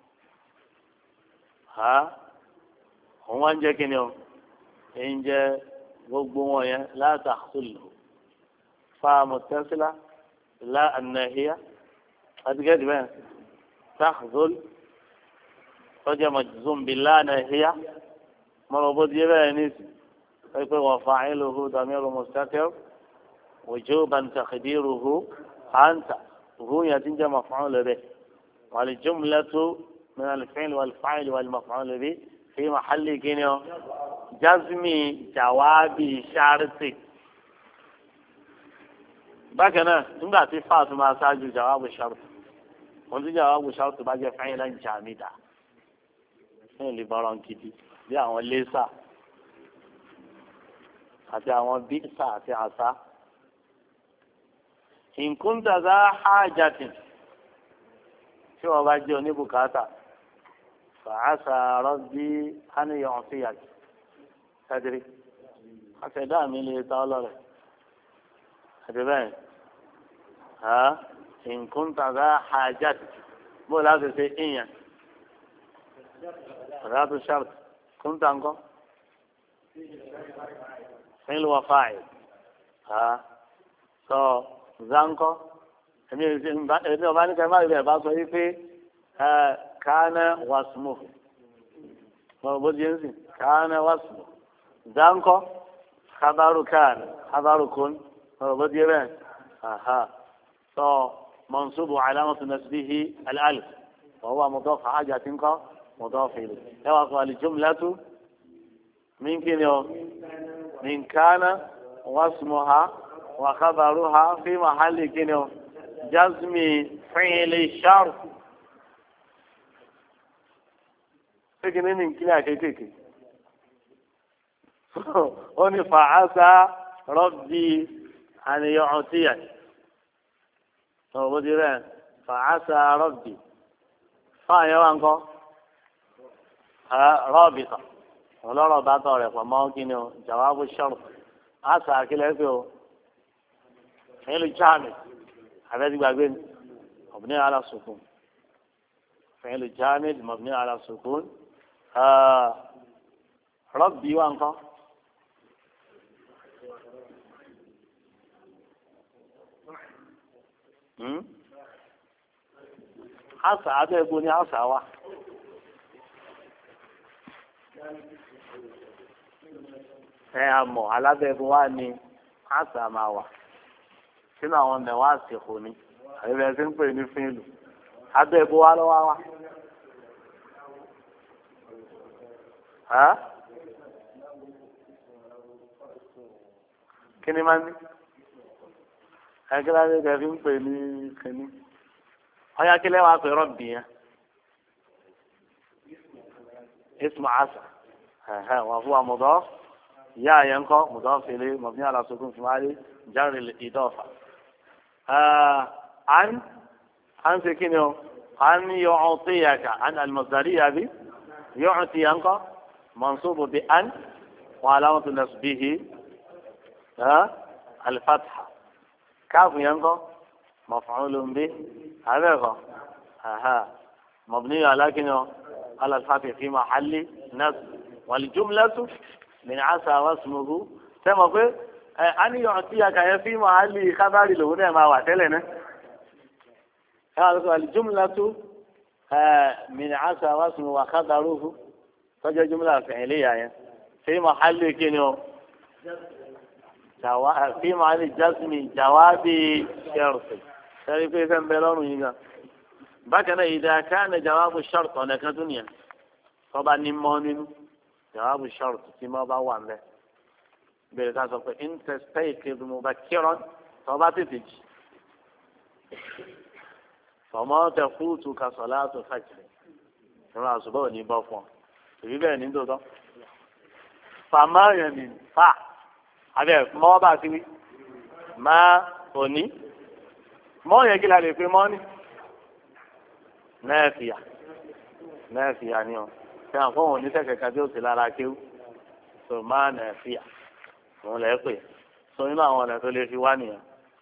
B: òun wá ń jẹ́ kí ni o ń jẹ́ gbogbo wọn yẹn látàzótò fáà mọ̀tẹ́sílà lá ànàhíyá àti gẹ́gẹ́ bẹ́ẹ̀ tàzótò. tọ́jà majzum billah nahiya mọ̀rọ̀ bó di bẹ́ẹ̀ ní pé wa fa'iluhu damiru mustatir wujuban taqdiruhu anta hu yẹn ti ń jẹ́ maf'ul bih wal jumlatu min al-fi'l wal fa'il wal maf'ul bih fi mahalli kíni o jazmi jawabi sharti. bákan náà nígbà tí fáàtú máa ṣáájú jawabu sharti wọ́n ti jawabu sharti bá jẹ́ fa'ilan jamida ní ìlú bọ́rọ̀ gidi bí àwọn lẹ́sà àti àwọn bíṣà àti àṣà. ìkúntàdá hájàtì tí wọ́n bá jẹ́ oníbùkátà fàásà rọ́bí ánìyàn fìyàjì kádìrí àtẹ̀dá mi lè ta ọlọ́rẹ̀ àti bẹ́ẹ̀ ìkúntàdá hájàtì bó láti ṣe ìyàn. ذات الشرط كنت أنكم فعل وفاعل so zanko èmi ọba ní kẹfà ìbẹ̀ bá sọ wípé kánà wàsùmù bó di ẹnsìn kánà wàsùmù zanko khabaru kánà khabaru kun bó di ẹbẹ̀ so mansubu alamatu nasbihi al-alif wa huwa mudaf hajatin ko مضاف إليه يوقع الجملة من كنيو من كان واسمها وخبرها في محل كنيو جزم فعل الشرط فكرة من كلا كيكي هوني فعسى ربي أن يعطيك فعسى ربي fáwọn yẹn wà ń kọ́ rọ́ọ̀bìtà ọlọ́rọ̀ bá tọ̀ rẹ̀ pọ̀ mọ́ kí ni o jawabu shart àṣà àkílẹ̀ pé o fẹ́ẹ́lì jáàmì àbẹ́tí gbàgbé ni mabni ala sukun fẹ́ẹ́lì jáàmì mabni ala sukun rọ́bì wà ń kọ́. àṣà abẹ́gbó ni àṣà wa. Àmọ́ alábẹ́gbó wa ni àṣà máa wà sínú àwọn mẹ́wàá àsìkò ni àyẹ̀bẹ̀ tí ń pè ní fíìlù abẹ́gbó wa lọ́wọ́ wa. Kí ni máa ń ní? Akíláàdé tẹ fi ń pè ní kínní. Ọyá kílẹ̀ wàá pè rọ́bì yẹn. Ismu asa. Wà fún wa mudaf. Ìyá yẹn kọ́ mudaf fèlè mabni ala sukun fi máa rí jarri al-idafa. An ṣe kí ni o? An yu'tiyaka an al-masdariyya bi. Yu'ti yẹn kọ́ mansubu bi an wa alamatu nasbihi al-fatha. كاف ينقى مفعول به هذا مبني لكن على الفتح في محل نصب والجملة من عسى واسمه كما قلت أن يعطيك في محل خبر له ما وعدلنا الجملة من عسى واسمه وخبره فجأة جملة فعلية في محل كنو في معنى الجسم جواب شرط تعرف كيف بلون هنا بكنا إذا كان جواب الشرط هناك دنيا طبعا نمون جواب الشرط فيما بوان له بالكاسة إن تستيقظ مبكرا طبعا تتج فما تفوتك صلاة الفجر كما أصبحني بفوا تبقى نندو فما يمين abẹ mọ bá ti wí máa òní mọ yẹn kí la lè pe mọ ní nẹẹfìyà ni ọ ṣe àwọn fóun oníṣẹkẹkẹ tí ó sì lára kéwù tó máa nẹẹfìyà òun lè pè so nínú àwọn ọ̀nà tó lè fi wá nìyẹn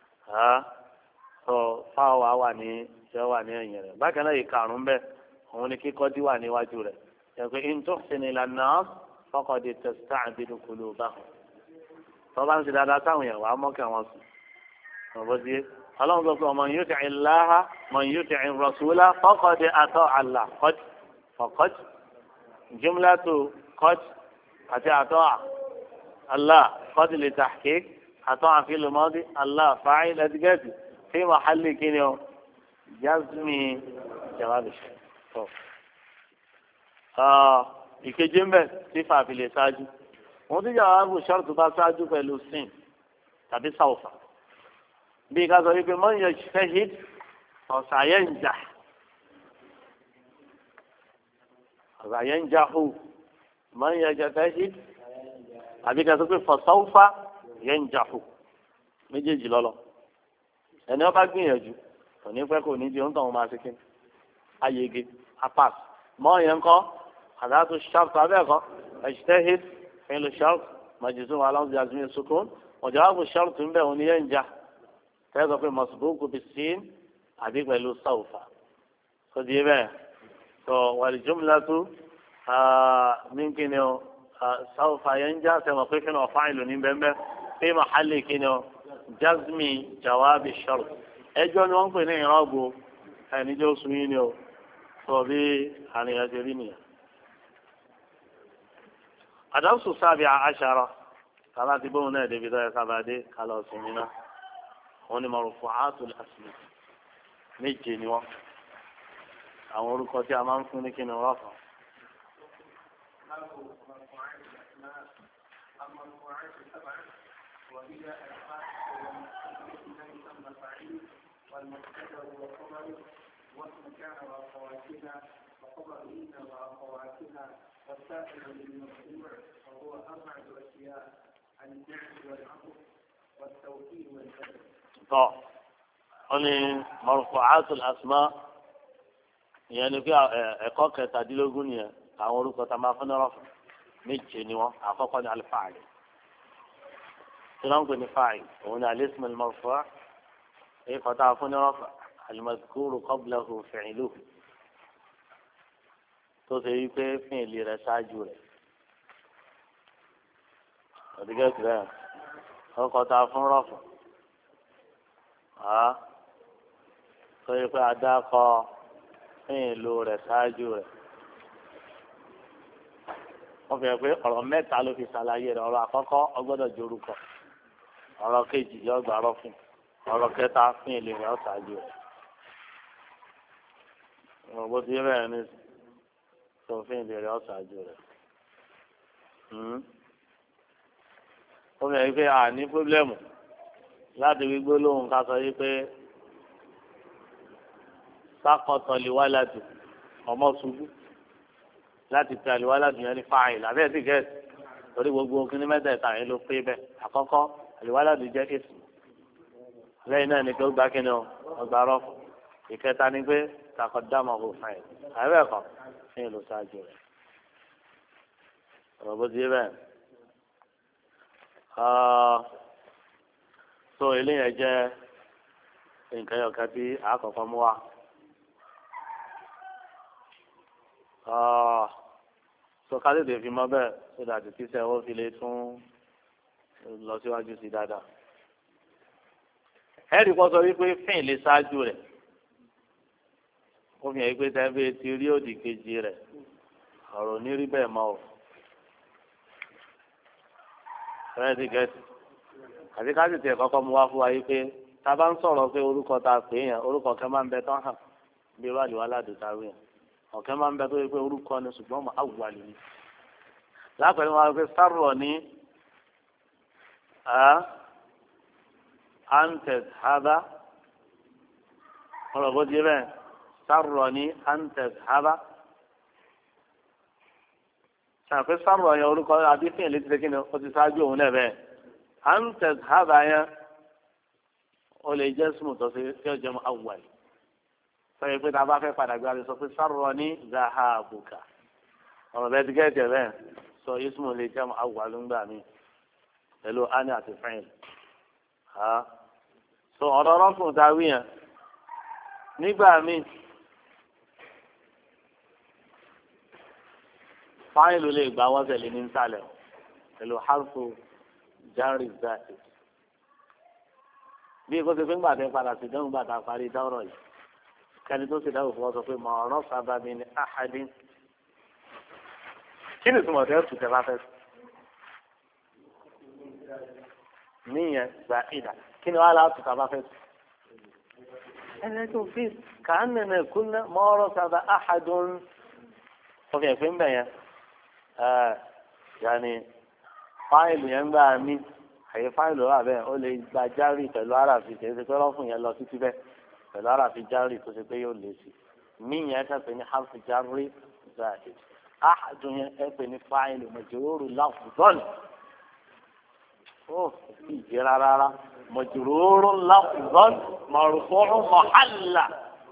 B: tó fáwọn wà ní ṣé wà ní ẹ̀yìn rẹ̀ bákan náà ìkarùn bẹ́ẹ̀ òun ni kíkọ́ dí wà níwájú rẹ̀ yẹ pé intọ́sìn ìlànà fọkàndé tẹ̀sítà àbínú kúló báwọn tọ́ba ń ṣe dáadáa sáwọn yẹn wà á mọ́kẹ́ wọn sùn ọ̀bọ̀ sí ọlọ́run sọ pé ọmọ yóò tẹ̀ ẹ́ láha mọ̀ yóò tẹ̀ ẹ́ rọ̀ṣúlá fọ́kọ̀dé àtọ́ àlà kọ́t fọ́kọ́t jumlatu kọ́t àti àtọ́ àlà kọ́t lè tàkì àtọ́ àfihàn mọ́dí àlà fàáyé lẹ́dígẹ́tì fi màhálì kíni o jazmi jawabi tó. ìkejì ń bẹ̀ tí fàáfi lè ṣáájú wọ́n ti yàrá àbò ṣọ́ọ̀tù bá ṣáájú pẹ̀lú sin tàbí sáwùfà bí ká sọ wípé mọ́ yẹn ṣẹ́hìd ọ̀sàyẹ̀njà hù mọ́ yẹn ṣẹ́hìd àbí ká sọ pé fọ̀sáwùfà yẹ̀njà hù méjèèjì lọ́lọ́ ẹni wọ́n bá gbìyànjú kò ní pẹ́ kò ní di oúnjẹ wọn máa ṣe kí ayege apas mọ́ yẹn kọ́ àdáàtú ṣọ́ọ̀tù abẹ́ẹ̀kọ́ ẹ̀ṣẹ́hìd فعل الشرط مجزوم على جازم السكون وجواب الشرط من به ينجح هذا في مسبوق بالسين هذيك له سوف خذ يبقى والجملة ممكن سوف ينجح كما قلنا وفاعل من في محل كنو جزم جواب الشرط اجون وان كو ني رابو اني جو سوينيو تو بي اني اجرينيا الدرس السابع عشر كما تبون دي بداية كبادي قالوا سمينا هون مرفوعات الأسماء méje ni wọn àwọn orúkọ tí a máa ń fún ní kí ni wọn fọ.
A: والسائل للمجموع وهو أربعة أشياء النعت والعطف والتوكيد والجزم.
B: طيب. مرفوعات الأسماء ìyẹn ni pé ẹ̀kọ́ kẹtàdínlógún nìyẹn àwọn orúkọ tá a máa fún nírọ̀fù méje ni wọ́n àkọ́kọ́ ní alifáàlì tí wọ́n ń pè ní fáàlì òun ní alismu al-marfu' èyí kọ́tà fún nírọ̀fù al-mazkuru qablahu fi'luhu tó ṣe wí pé fíìlì rẹ̀ ṣáájú rẹ̀ ọ̀dígẹ́ tìrẹ̀ ọkọ̀tà fún rọ̀fù tó yẹ pé adákọ fíìlì rẹ̀ ṣáájú rẹ̀. wọ́n fi hàn pé ọ̀rọ̀ mẹ́ta ló fi ṣàlàyé rẹ̀ ọ̀rọ̀ àkọ́kọ́ ọgbọ́dọ̀ jorúkọ ọ̀rọ̀ kejì yọ gbàrọ̀ fún ọ̀rọ̀ kẹta fún ilé rẹ̀ ọ̀ṣáájú rẹ̀. ọ̀rọ̀ bó ti yẹ bẹ́ẹ̀ ní sọ fún ilé rẹ̀ ọ̀ṣáájú rẹ̀. wọ́n fi hàn pé a ní pọ́blẹ́mù láti wí gbólóhùn ká sọ yí pé sákọ̀tọ̀ lè wá láti ọmọ ṣubú láti pe àlùwálà dùn ní fáìl àbẹ́ẹ̀ sì gẹ̀ẹ́sì torí gbogbo kíní mẹ́tẹ̀ẹ̀ta yẹn ló pé bẹ́ẹ̀ àkọ́kọ́ àlùwálà dùn jẹ́ èsì lẹ́yìn náà ni pé ó gba kíni o ọgbà rọ́ọ̀fù ìkẹta ni pé takọ̀dámọ̀ kò fáìl àbẹ́ẹ̀ kọ́ fún ìlú ṣáájú rẹ̀ ọ̀rọ̀ bó ti yé bẹ́ẹ̀. so eléyẹn jẹ́ nǹkan yọ̀ọ̀kan tí àkọ́kọ́ mú wa. sọkálẹ̀ tẹ̀ fi mọ́ bẹ́ẹ̀ sódà tí kíṣẹ́ ó fi lè tún lọ síwájú sí dáadáa. ẹ̀rí kọ́ sọ wípé fíìn lè ṣáájú rẹ̀ ó fi hàn wípé tẹ́lẹ̀ ti rí òdì kejì rẹ̀ ọ̀rọ̀ ní rí bẹ́ẹ̀ mọ́ o. fẹ́ẹ́ ti gẹ̀ẹ́sì àti káṣí tiẹ̀ kọ́kọ́ mú wá fún wa wípé tá a bá ń sọ̀rọ̀ pé orúkọ tá a pè é yẹn orúkọ kan máa ń bẹ tán hàn bí irú àlùwá ládùúgbò táwé yẹn ọ̀kẹ́ máa ń bẹ tó yẹ pé orúkọ ni ṣùgbọ́n mọ̀ àwùwalì ni. lápẹ̀lú wọn pé sárọ̀ ní antez haba ọ̀rọ̀ bó di bẹ́ẹ̀ sárọ̀ ní antez haba. ṣàpẹ́ sárọ̀ yẹn orúkọ adífín létí pé kí ni ó ti ṣáájú òun náà bẹ́ẹ̀ antez haba yẹn ó lè jẹ́ súnmù tó ṣe tí ó jẹ́ mọ́ àwùwalì. sọyìn pé tá a bá fẹ́ padà gbé alẹ́ sọ pé sárọ̀ ní zahabuka ọ̀rọ̀ bẹ́ẹ̀ ti gẹ́gẹ́ tẹ̀ bẹ́ẹ̀ sọ ismu lè jẹ́ awùwalúngbà mi pẹ̀lú ani àti fẹ́yìn. sọ ọ̀rọ̀ ọlọ́fun ta wí yẹn nígbà míì fáyìn ló lè gbà wọ́n tẹ̀lé ní nsàlẹ̀ pẹ̀lú harfu jari zati bí kò sí pé ńgbà tẹ́ padà sí dánwò gbàtà parí dáwọ̀rọ̀ yìí kẹ́ni tó sì dáwò fún ọ sọ pé mọ̀ ọ̀rọ̀ sábà mi ní ahadin kí ni ìtumọ̀ tẹ́ tù tẹ́ bá fẹ́ níyẹn gba ìdá kí ni wàá láti tà bá fẹ́ tù. ẹni tó fi kàánì náà kúnná mọ̀ ọ̀rọ̀ sábà ahadun ọkẹ́ ìpín bẹ̀ yẹn yanni fáìlì yẹn gbà mí àyè fáìlì wà bẹ́ẹ̀ ó lè gba járì pẹ̀lú àràfi kì í ṣe pé lọ́fún yẹn lọ títí bẹ́ẹ̀ pẹ̀lú àràfi járì tó ṣe pé yóò lè sí mí yẹn kẹ́pẹ́ ní harfi járì záàdì áhàdùn yẹn kẹ́pẹ́ ní fáìlì mọ̀jòrò láwùjọ́nì ó ìjẹ́ rárá mọ̀jòrò láwùjọ́nì mọ̀rùfọ́rù mọ̀hálà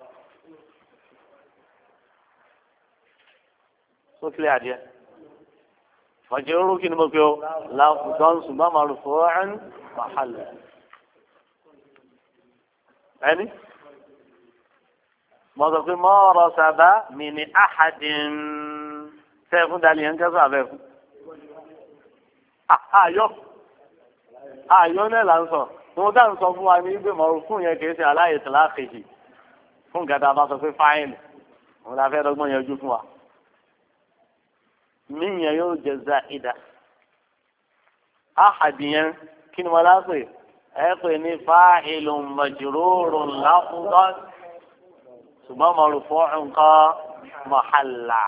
B: ó kílẹ̀ adìẹ. مجرور كن مكيو لا فضل ثم مرفوع محل يعني ما رسب من أحد سيكون دالي هنكذا بيف ayọ̀ náà là ń sọ mo dá ń sọ fún wa ní pé mọ̀rùfún yẹn kì í ṣe aláìtìláàkejì fún gàdá bá sọ pé fáìlì òun la fẹ́ dọ́gbọ́n yẹn ojú fún wa. من يوجد زائدة أحد كن ولا صير أقني فاعل مجرور لفظا ثم مرفوع محلا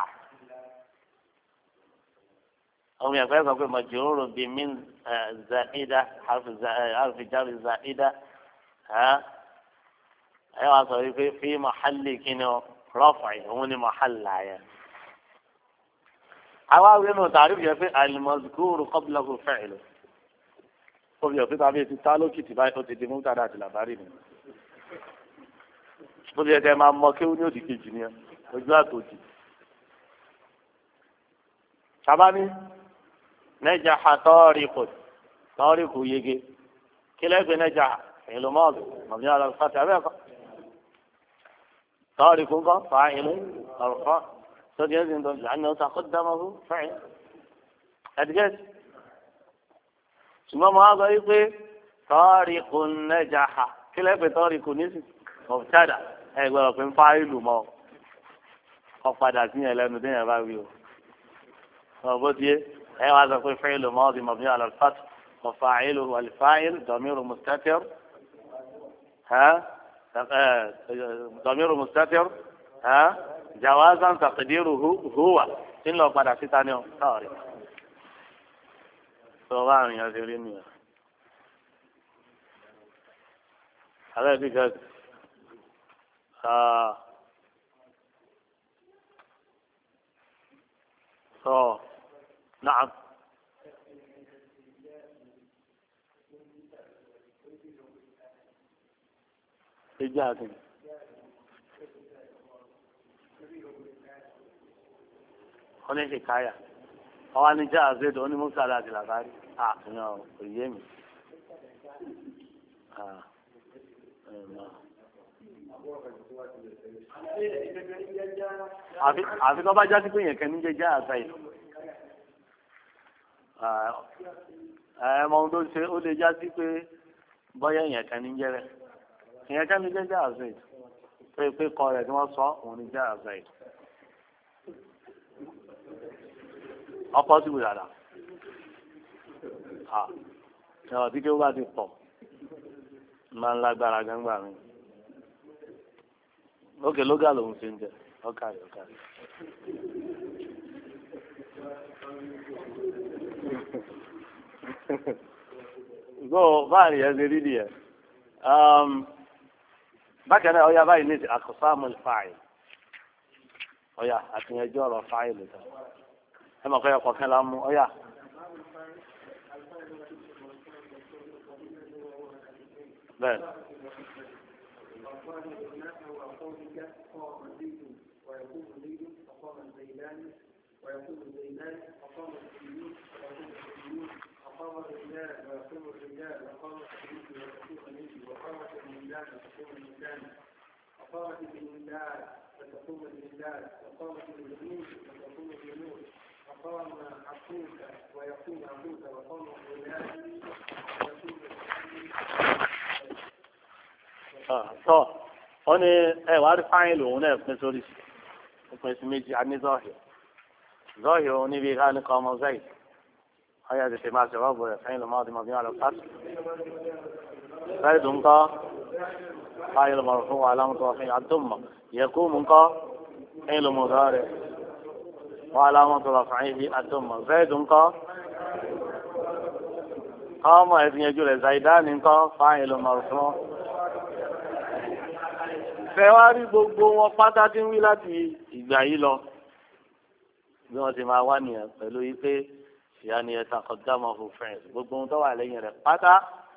B: أو يقول مجرور بمن زائدة حرف جر زائدة ها أيوة في محل كنو رفع هون محلا يعني àwa wíwọ́n tààrí yẹn pé alimọ̀zukúrú kọ́bílọ́kù fẹ́ẹ̀lú obì ọ̀pẹ́ tàbí ti tá lókìtì báyìí ó ti di mútàdá àti làbárì ni bó ti yẹ kẹ́ máa mọ kéwú ní òdì kejì ni ojú àtòjì. sábàní nẹ́jà tọ́ọ̀rìkù yege kílẹ̀ pé nẹ́jà ìlú mọ́ọ̀lù mọ̀bí ara fàtí abẹ́ẹ̀kọ́ tọ́ọ̀rìkù ńkọ́ fà ìlú ọ̀rọ̀kọ́ sọ́dí ẹ̀sìn tó lànà ọ̀tà kó dámọ̀ fún fẹ́ẹ̀ ẹ̀dígẹ́sì. ṣùgbọ́n mo á sọ wípé tọ́ọ̀rìkù nẹ́jà kílẹ̀ pé tọ́ọ̀rìkù nísì mọ̀tádà ẹ̀ gbọ́dọ̀ pé ń fa ìlú mọ́ ọ padà sí yẹn lẹ́nu déyàn bá wí o. ọ̀bọ̀ díẹ̀ ẹ wá sọ pé fẹ́ẹ̀lù mọ́ọ̀dì mọ̀bí ala al-fath وفاعله والفاعل ضمير مستتر ضمير مستتر جوازا تقديره هو إن لو قد عسيتاني طارق طبعا يا سيريني هذا ذكر نعم إجازة هنا حكاية هو أنا جاء زيد هنا مسألة الأغاني نعم يمي àfi kọ́ bá jásí pé yẹn kẹ́ni jẹ́ já àṣà yìí ẹ̀mọ ohun tó ṣe ó lè jásí pé bọ́yá yẹn kẹ́ni jẹ́ rẹ̀ ìyẹn kẹ́ni jẹ́ já àṣà yìí pé kọ́ rẹ̀ tí wọ́n sọ òun ni já àṣà yìí ọkọ̀ sí wùdàdà ẹ̀rọ tí kí ó bá ti pọ̀ máa ń lágbára gbangba mi. Ókè lóga lòun ṣe ń jẹ ọkàrí. Gbọ́ báàrí ẹ ṣe rí nìyẹn. Bákan náà ọya báyìí ní àkọsáàmù fáìl. Ọya àtìyànjú ọ̀rọ̀ fáìl lè tán. Ẹ mọ̀ kọ́yọ̀ kọ̀ọ̀kan la mú ọya. Bẹ́ẹ̀.
A: ويقوم زيد فقام الزيدان ويقوم الزيدان فقام الزيدون ويقوم الزيدون فقام الرجال ويقوم الرجال وقام الحديث وتقوم النبي وقامت الميلاد وتقوم الميلاد وقامت الميلاد وتقوم الميلاد وقامت الجنود وتقوم الجنود وقام عقوك ويقوم عقوك وقام الولاد
B: ويقوم wọ́n ní ẹ wá rí fáyín lòun náà pín sórí pín sí méjì àní zọ́ọ̀hì òun níbi ká ní kọ́ ọmọ zayd ọyá tètè máa ṣe rọ́ọ̀bù rẹ̀ fẹ́yìn lọ́mọdé mọ̀ bí wọ́n lọ pàṣẹ. zayd ń kọ́ fáyín lọ́mọ fún wa alámùtọ́ fún àdúmọ̀ yẹ̀kú mú kọ́ fẹ́yìn lọ́mọ rẹ̀ wọ́n alámùtọ́ fún àdúmọ̀ zayd ń kọ́ ọmọ ẹ̀sìnyẹ́jú rẹ̀ zaydani ń kọ́ fáyín lọ́mọ fún fẹ́ wá rí gbogbo wọn pátá tí ń wí láti ìgbà yìí lọ bí wọ́n ti máa wá nìyẹn pẹ̀lú yìí pé ìyá ni ẹ̀ta kọjá máa fò fẹ́ǹs gbogbo ohun tó wà lẹ́yìn rẹ̀ pátá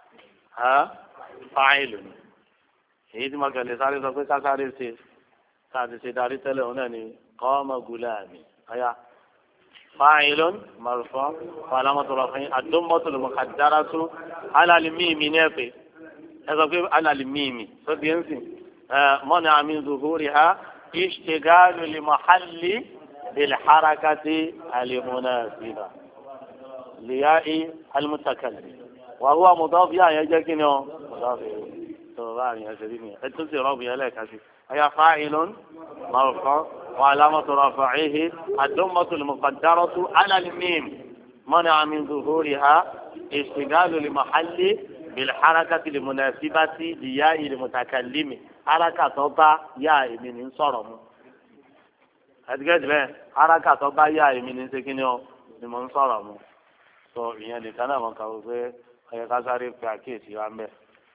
B: fáìlì ni èyí tí mo kẹ̀lé sáré sọ pé kásáré ṣe ká ti ṣe darí tẹ́lẹ̀ òun náà ni qama gulami ọ̀yà fáìlì marfu alamatu rafi ad-dammatu al-muqaddaratu ala al-mimi ní ẹ̀pẹ́ ẹ sọ pé ala al-mimi tó di ń sìn. منع من ظهورها اشتغال لمحل بالحركة المناسبة لياء المتكلم وهو مضاف يا يجاكينو مضاف طبعا يا سيدي انت ربي لك هي فاعل مرفوع وعلامة رفعه الضمة المقدرة على الميم منع من ظهورها اشتغال لمحل بالحركة المناسبة لياء المتكلم حركة طبع يا من صرم هتجد به حركة طبع يا من سكينه من صرم so ìyẹn nìkan náà wọn kà wọ pé ọyẹ ká sáré fi àkíyèsí wa ń bẹ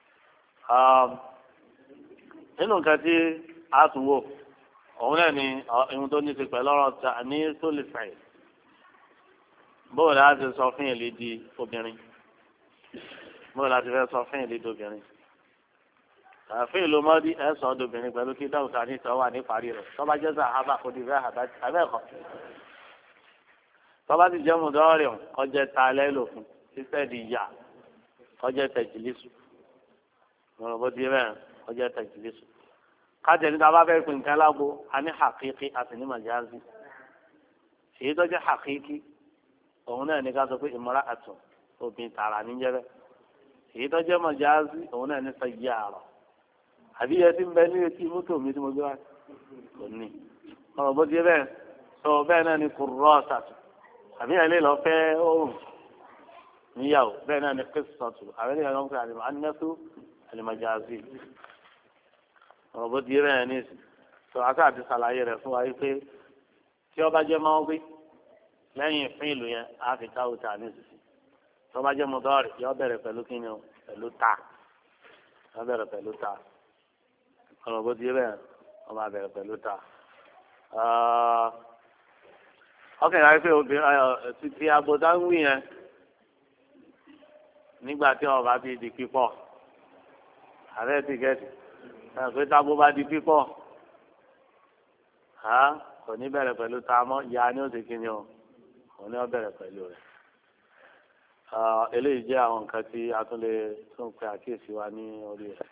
B: nínú nǹkan tí a tún wò òun náà ni ohun tó ní ti pẹ̀lú ọ̀rọ̀ ta ní sólìfẹ̀ bóòlù láti sọ fún ìlú di obìnrin bóòlù láti fẹ́ sọ fún ìlú di obìnrin àfin ìlú mọ́dí ẹ̀ sọ ọdọbìnrin pẹ̀lú kí dáhùn ní ìtọ́ wà ní parí rẹ̀ tọ́ba jẹ́ sàhábà kò di bẹ́ẹ̀ abẹ́ẹ̀kọ́ tọ́ba ti jẹ́ mùdọ́rì ọjẹ́ ta lẹ́lòfin sísẹ́ di ìyá ọjẹ́ tẹ̀jìlísù ọ̀rọ̀ bó di bẹ́ẹ̀ ọjẹ́ tẹ̀jìlísù kájẹ níta bá fẹ́ pin nǹkan lágbo a ní hàkíkí àti ní màjáàzì èyí tó jẹ́ hàkíkí òun náà ní ká sọ pé ìmọ̀ra àtún obìnrin tààrà níjẹ́ bẹ́ẹ̀ èyí tó jẹ́ màjáàzì òun náà ní sẹ́yìí àrọ̀ àbí ẹ ti ń bẹ ní etí mọ́tò mi tí mo gbé wá kò ní ọ̀rọ̀ bó di bẹ́ẹ̀ sọ bẹ́ẹ̀ náà ní kúrọ́ọ̀sà tù àbí ẹ lè lọ fẹ́ oòrùn níyàwó bẹ́ẹ̀ náà ní kírísítọ̀tù àbí ẹ lè lọ fẹ́ àlìmọ́tò àlìmọ́jáàzì ọ̀rọ̀ bó di rẹ̀ ní ìsìn tó aká àti sàlàyé rẹ̀ fún wa yìí pé tí ọba jẹ́ máa ń gbé lẹ́yìn fún ìlú yẹn á fi táwù tà ní ìsìn tí ọba jẹ́ mọ́tọ́rì yọ bẹ̀rẹ̀ pẹ̀lú kíni o pẹ̀lú ta yọ bẹ̀rẹ̀ pẹ̀lú ta ọ̀rọ̀ bó di rẹ̀ ọba bẹ̀rẹ̀ pẹ̀lú ta. ọkàn yàrá pé obìnrin ti abọ́dá ń wí yẹn nígbà tí ọba ti di pípọ̀ ààrẹ ti gẹ̀ẹ́sì pé tábó bá di pípọ̀ kò ní bẹ̀rẹ̀ pẹ̀lú tamọ́ ya ni ó ti kí ni o kò ní ó bẹ̀rẹ̀ pẹ̀lú rẹ̀. eléyìí jẹ́ àwọn nǹkan tí a tún lè tún pe àkíyèsí wa ní orí rẹ̀.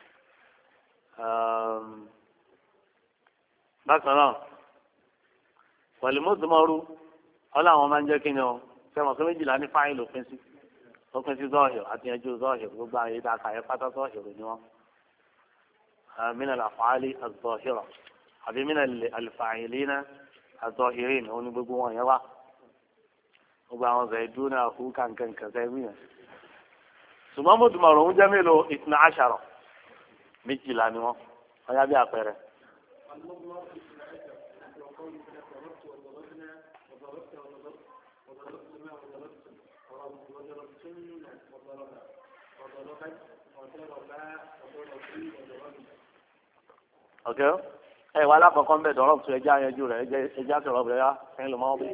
B: bákan náà pẹ̀lú mọ́tòmọ́rú wọ́n láwọn máa ń jẹ́ kí ni o sẹ́wọ̀n tó méjìlá ní fáìlì òpin sí òpin sí zọ́ọ̀hìr àti ẹjọ́ zọ́ọ̀hìr gbogbo àwọn èdè àkàyẹ pátá zọ́ọ̀hìr ni wọ́n. من الأفعال الظاهرة أبي من الفاعلين الظاهرين هون بيقولون يلا وبعض زيدون أخوه كان كذابين ثم مدمرون جميله 12 مثل أنه هيا بيا بره Okay. Wà lákọ̀ọ́kọ́ ń bẹ̀ dọ̀rọ̀ tó ẹja yanjú rẹ̀ ẹja sọ̀rọ̀ bẹ̀rẹ̀ yá ẹ̀yin ló máa ń bí.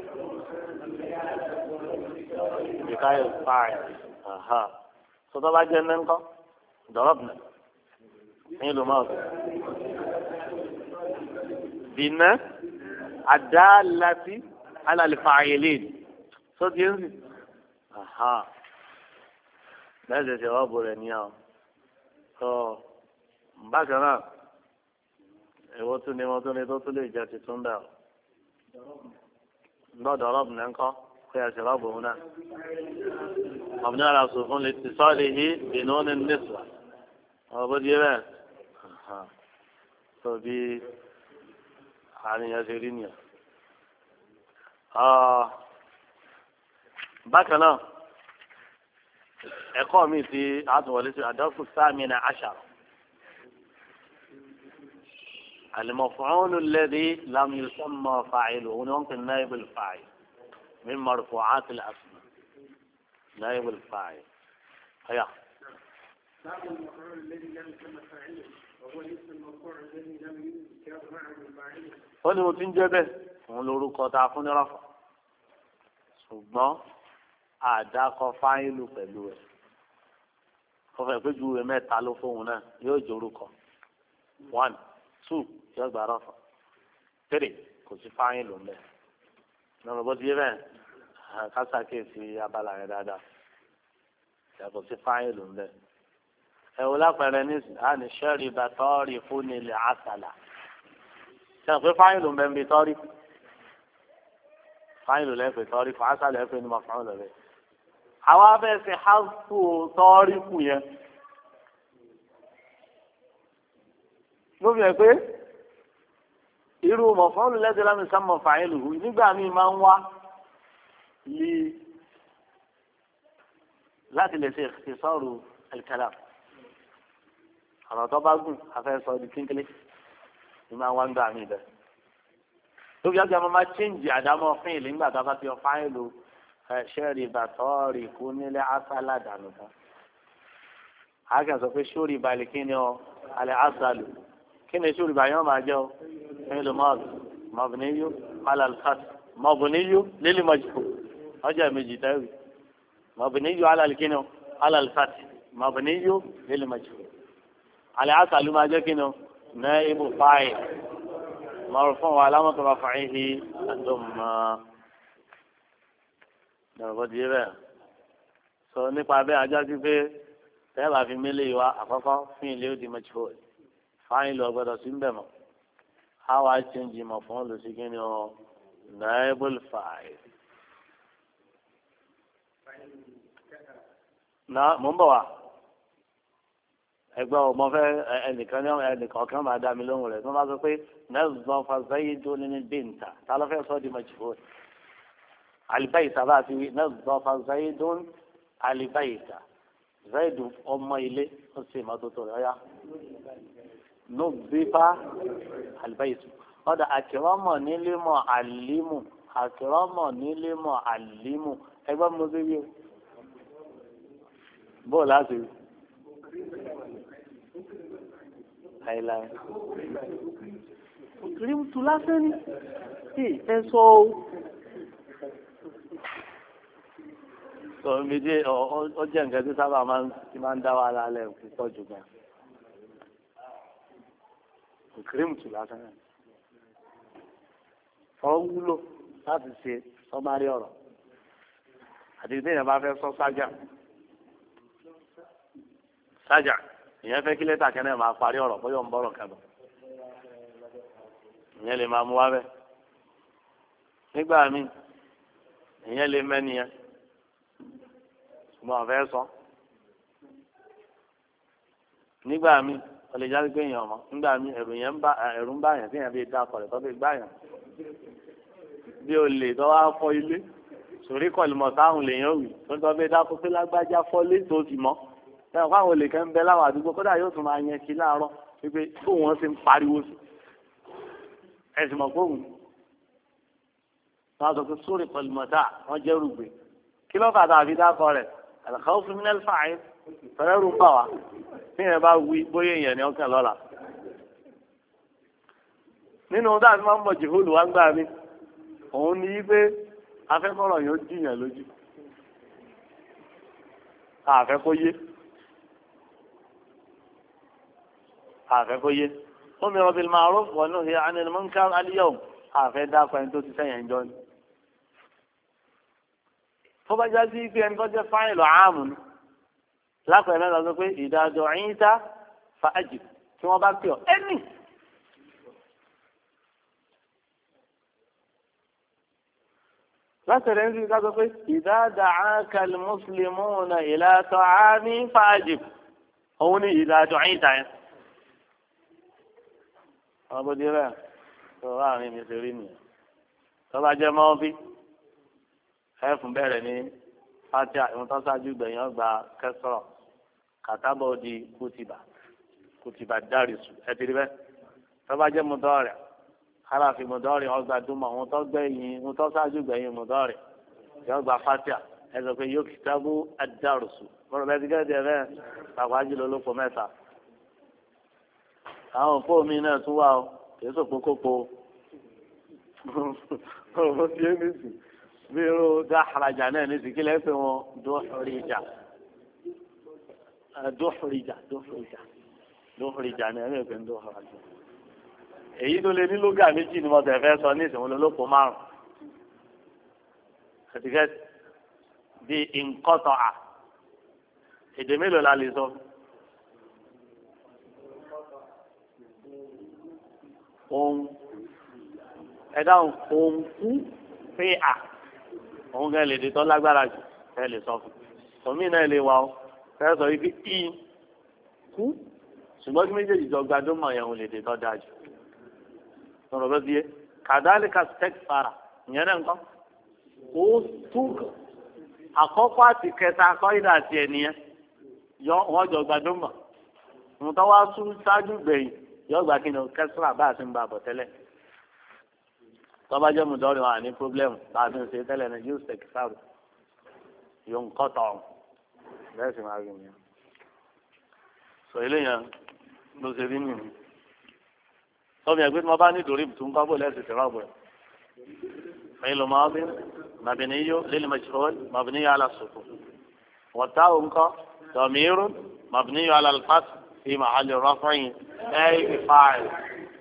B: Ìkáyọ̀ fáì. Sọtọ́ bá jẹ́ mẹ́ńkọ́ dọ̀rọ̀ bìnà ẹ̀yin ló máa ń bí. Bìnà àdáàlàtì alàlìfààyèlè sọ́tì ẹ̀ ń sìn. Bẹ́ẹ̀ ṣe ṣe ọ̀bù rẹ̀ níyà o. Bákan náà. Èwo tún ni wọ́n tún ní tó tún lè jẹ́ ti tún dà o. Gbọ́dọ̀ rọ́ọ̀bù náà ń kọ́ kó yà sí rọ́ọ̀bù òun náà. Ọ̀bùnú ara sùn fún lè ti sọ́ọ̀lì yìí bìnnú ní nísìlá. Ọ̀rọ̀ bó di bẹ́ẹ̀. Tó bí àníyàn ṣe rí nìyẹn. Bákan náà, ẹ̀kọ́ mi ti àtúwọlé sí àdọ́kù sáàmì náà àṣà. المفعول الذي لم يسمى فاعله ممكن نائب الفاعل من مرفوعات الأسماء نائب الفاعل هيا
A: المفعول الذي لم يسمى فاعله وهو الاسم المرفوع الذي لم يذكر معه فاعله
B: ó ní mo ti ń jẹ́ bẹ́ẹ̀ òun lorúkọ tá a fún ní rọ́fà ṣùgbọ́n àdàkọ fáìlù pẹ̀lú ẹ̀ ó fẹ́ pé ju ìwé mẹ́ta ló fóun náà yóò jẹ́ orúkọ 1 2 yóò gbà rọ́fà 3 kò sí fáìlù ń bẹ̀ lọ́nà bó ti yé bẹ́ẹ̀ kásákèsí abala yẹn dáadáa yàtọ̀ sí fáìlù ń bẹ̀ ẹ̀wò lápẹẹrẹ nísì á ní sẹ́ẹ̀rì bàtọ́ọ̀rì fún ilẹ̀ àṣàlà ṣe pé fáìlù ń bẹ̀ ń bi tọ́rí fáìlù lẹ́fẹ̀ẹ́ tọ́rí fún àṣàlà ẹ̀fẹ̀ ní màfàá lọ́rẹ́ àwọn abẹ́sẹ̀ hásù tọ́rí kù yẹn ló fi hàn pé irú mọ̀fọ́n lẹ́sẹ̀ lámì sámọ̀ fàáìlù nígbà míì máa ń wá lé láti lè ṣe ìsọ̀rọ̀ al-kalam ọ̀rọ̀ tó bá gùn afẹ́sọ̀ di kínkínlé ní máa ń wá ń gbà mí bẹ́ẹ̀. ló fi hàn pé a máa chíǹjì àdámọ́ fún ìlú nígbà tó bá fi ọ fáìlù ṣẹ́ẹ̀rì bàtọ́ọ̀rì kú nílé asálà dànù tán. a kàn sọ pé ṣóòrì balẹ̀ kí ni ọ alẹ́ asálù kí ni ṣóòrì balẹ̀ yẹn máa jẹ́ ọ فعل ماضي مبني على الفتح مبني للمجهول أجا مجتاوي مبني على الكنو على الفتح مبني للمجهول àlẹ́ àṣàlù máa jẹ́ kí ni o náà ibù fáyì marfu' wa alamatu raf'ihi ad-damma dàgbọ́ di bẹ́ẹ̀ sọ nípa bẹ́ẹ̀ ajá sí pé tẹ́lá fi mílẹ̀ wa àkọ́kọ́ fún ilé òdì majhul fáyìn lọ gbọ́dọ̀ sí ń bẹ̀ mọ́ àwa ṣẹ́ǹjì mọ̀ fún olùsíkí ni ọ naibul fa'il. na mò ń bọ̀ wá ẹgbẹ́ ọmọ fẹ́ ẹnìkan kan máa dá mi lóhùn rẹ̀ tó bá sọ pé nazzafa Zaydun al-binta tá ló fẹ́ sọ di majhul al-bayta bá ti wí nazzafa Zaydun al-bayta Zaidu ọmọ ilé ó sì mọ́tótó rẹ̀ ọ́yá nùbíbá al-baytu ọ̀dà àkìrọ́mọ̀ nílé mọ̀ àlímù àkìrọ́mọ̀ nílé mọ̀ àlímù ẹgbẹ́ mo ti wí o bó láti rí láìláì rímtù lásán ní ẹ sọ o sọ méjì ọ jẹ́ nǹkan tí sábà máa ń dá wa lálẹ́ púpọ̀ jù gan rímtù lásán ní ọ wúlò láti ṣe sọmárì ọ̀rọ̀ àti ìdíyàn bá fẹ́ sọ sájà ìyẹn fẹ́ kí lẹ́tà kẹ́nẹ́ máa parí ọ̀rọ̀ bóyá ń bọ̀rọ̀ kẹ́bọ̀ ìyẹn lè máa mú wá bẹ́ẹ̀ nígbà míì ìyẹn lè mẹ́ni yẹn ṣùgbọ́n ọ̀fẹ́ sọ nígbà míì wọ́n lè jáde pé èèyàn mọ́ nígbà míì ẹ̀rù ń bá yẹn tí èèyàn bí dá ọkọ̀ rẹ̀ tó fi gbá yẹn bí o lè tọ́ wá fọ́ ilé sòrí kọ̀lùmọ̀ táwọn lèèyàn wì tó ń tọ́ bí dákú pé lágbájá fọ́lé tó ti mọ́ ẹ̀rọ káwọn olè kan ń bẹ láwọn àdúgbò kódà yóò tún máa yẹn kí láàárọ̀ wípé tó wọ́n ti ń pariwo sí ẹ̀sìn mọ̀ fóun wọ́n á sọ pé sórí kọ̀lùmọ̀tà wọ́n jẹ́ rúgbè kí ló fàtà àfi dákọ̀ rẹ̀ àlùkáwọ́ fún minel fàáyé fẹ́rẹ́ rú bà wá tí yẹn bá wí bóyá èèyàn ní ọkàn lọ́la nínú dáàbí máa ń bọ̀ jìhóòlù wá ń gbà mí òun ní í pé afẹ́kọ̀rọ̀ yóò dìyàn lójú àfẹ́kọ̀yé أمر بالمعروف ونهي عن المنكر اليوم هذا فإن تسيئن جون فبجازي في أن قد فعل عام لكن أنا أقول إذا دعيت فأجب ثم بقيه أني لكن أنا أقول إذا دعاك المسلمون إلى طعام فأجب هوني إذا دعيت ọbọdé rẹ tó láàrin mi ṣe rí nìyẹn tó bá jẹ mọ́ bí ẹfun bẹ̀rẹ̀ ní fatia ìwọ̀n tó ṣáájú gbẹ̀yìn ọgbà kẹsọ̀rọ̀ kàtàbọ̀ di kùtìbà dárìsù ẹtìrí bẹ́ẹ̀ tó bá jẹ mọ́tọ́rẹ̀ aláfi mọ́tọ́rẹ̀ ọgbà dúmọ̀ ìwọ̀n tó ṣáájú gbẹ̀yìn mọ́tọ́rẹ̀ ọgbà fatia ẹ sọ pé yóò kìtàbù ad-dárìsù mọ̀rọ̀ bẹ́ẹ̀ ti gẹ́gẹ́ bẹ́ẹ̀ pàpà jùlọ lóko mẹ́ta àwọn òpó mi náà tún wà ó kìí sòpó kópo ọ̀rọ̀ tí ó ní sí bí irú dáhàrájà náà ní sí kí lẹ́yìn pé wọn dóhùrìjà ní ẹ̀mí ìpín dóhùrìjà èyí tó lé ní lógà méjì ni mo tẹ̀ fẹ́ sọ ní ìsìnkú lólópó márùn ẹ̀tìkẹ́ bí nkọ́tọ̀ à èdè mélòó la lè sọ. ohun ẹ̀dáhùn ohun kú pé à òun kẹ́ lè di tọ́ lágbára jù ẹ lè sọ fún omi náà lè wà ó fẹ́ sọ ibi í kú ṣùgbọ́n kí méjèèjì jọ gbadúmọ̀ yẹn òun lè di tọ́ dáa jù sọ̀rọ̀ bẹ́ẹ̀ bíyẹn kàdálíkà stẹ́kfàrà ìyẹn náà nǹkan ó tún àkọ́kọ́ àti kẹta akọ́yìnà àti ẹ̀nìyẹn wọ́n jọ gbadúmọ̀ nǹkan wá tún ṣáájú gbẹ̀yìn yóò gba kí ni kẹsìrà bá a ti ń ba àbọ̀ tẹ́lẹ̀ tọ́ba jẹ́ mùdọ́rin wa ní pírọ́blẹ́mù bá a ti ń ṣe tẹ́lẹ̀ ní yóò ṣèkì sáàrù yóò ń kọ́tọ̀ ọ̀hún bẹ́ẹ̀ sì máa rí mi. sọ eléyàn ló ṣe rí nìyí tọ́bi ẹgbẹ́ tí wọ́n bá nítorí tó ń kọ́bọ̀ lẹ́sìn sí rọ́ọ̀bù rẹ̀ fẹ́yìn ló máa bí màbìnrin yóò lélẹ̀ mẹ́sìkọ́wọ́n màbìnrin yóò alásùkò wọ́tá òǹkọ́ tọ̀míìrún màbìnrin yóò alálùfáàsì في محل رفع نائب فاعل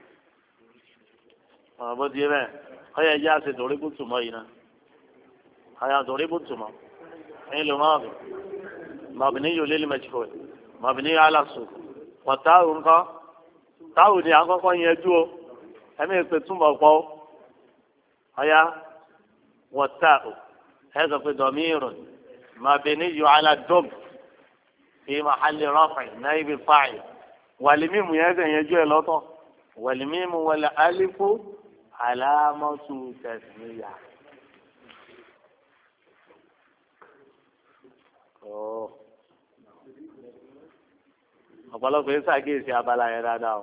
B: بدي بقى هيا جاء ضرب ثمينا هيا ضرب ثم فعل ماضي مبني للمجهول مبني على السكون والتاء انقى تاء دي àkọ́kọ́ yanjú o ẹ̀mí pé túnbọ̀ pọ̀ هيا والتاء هذا في ضمير مبني على الضم في محل رفع نائب فاعل والميم ينجو لطه والميم والالف علامة تسمية ọ̀pọ̀lọpọ̀ yẹn ṣàkíyèsí abala yẹn dáadáa o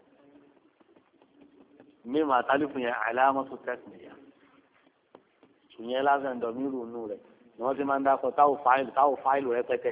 B: mímu àtàlùfù yẹn àlámọ́tò tẹ̀síyà ṣùgbọ́n lásán dọ̀míìrù nù rẹ̀ ni wọ́n ti máa ń dákọ̀ táwọn fáìlù rẹpẹtẹ.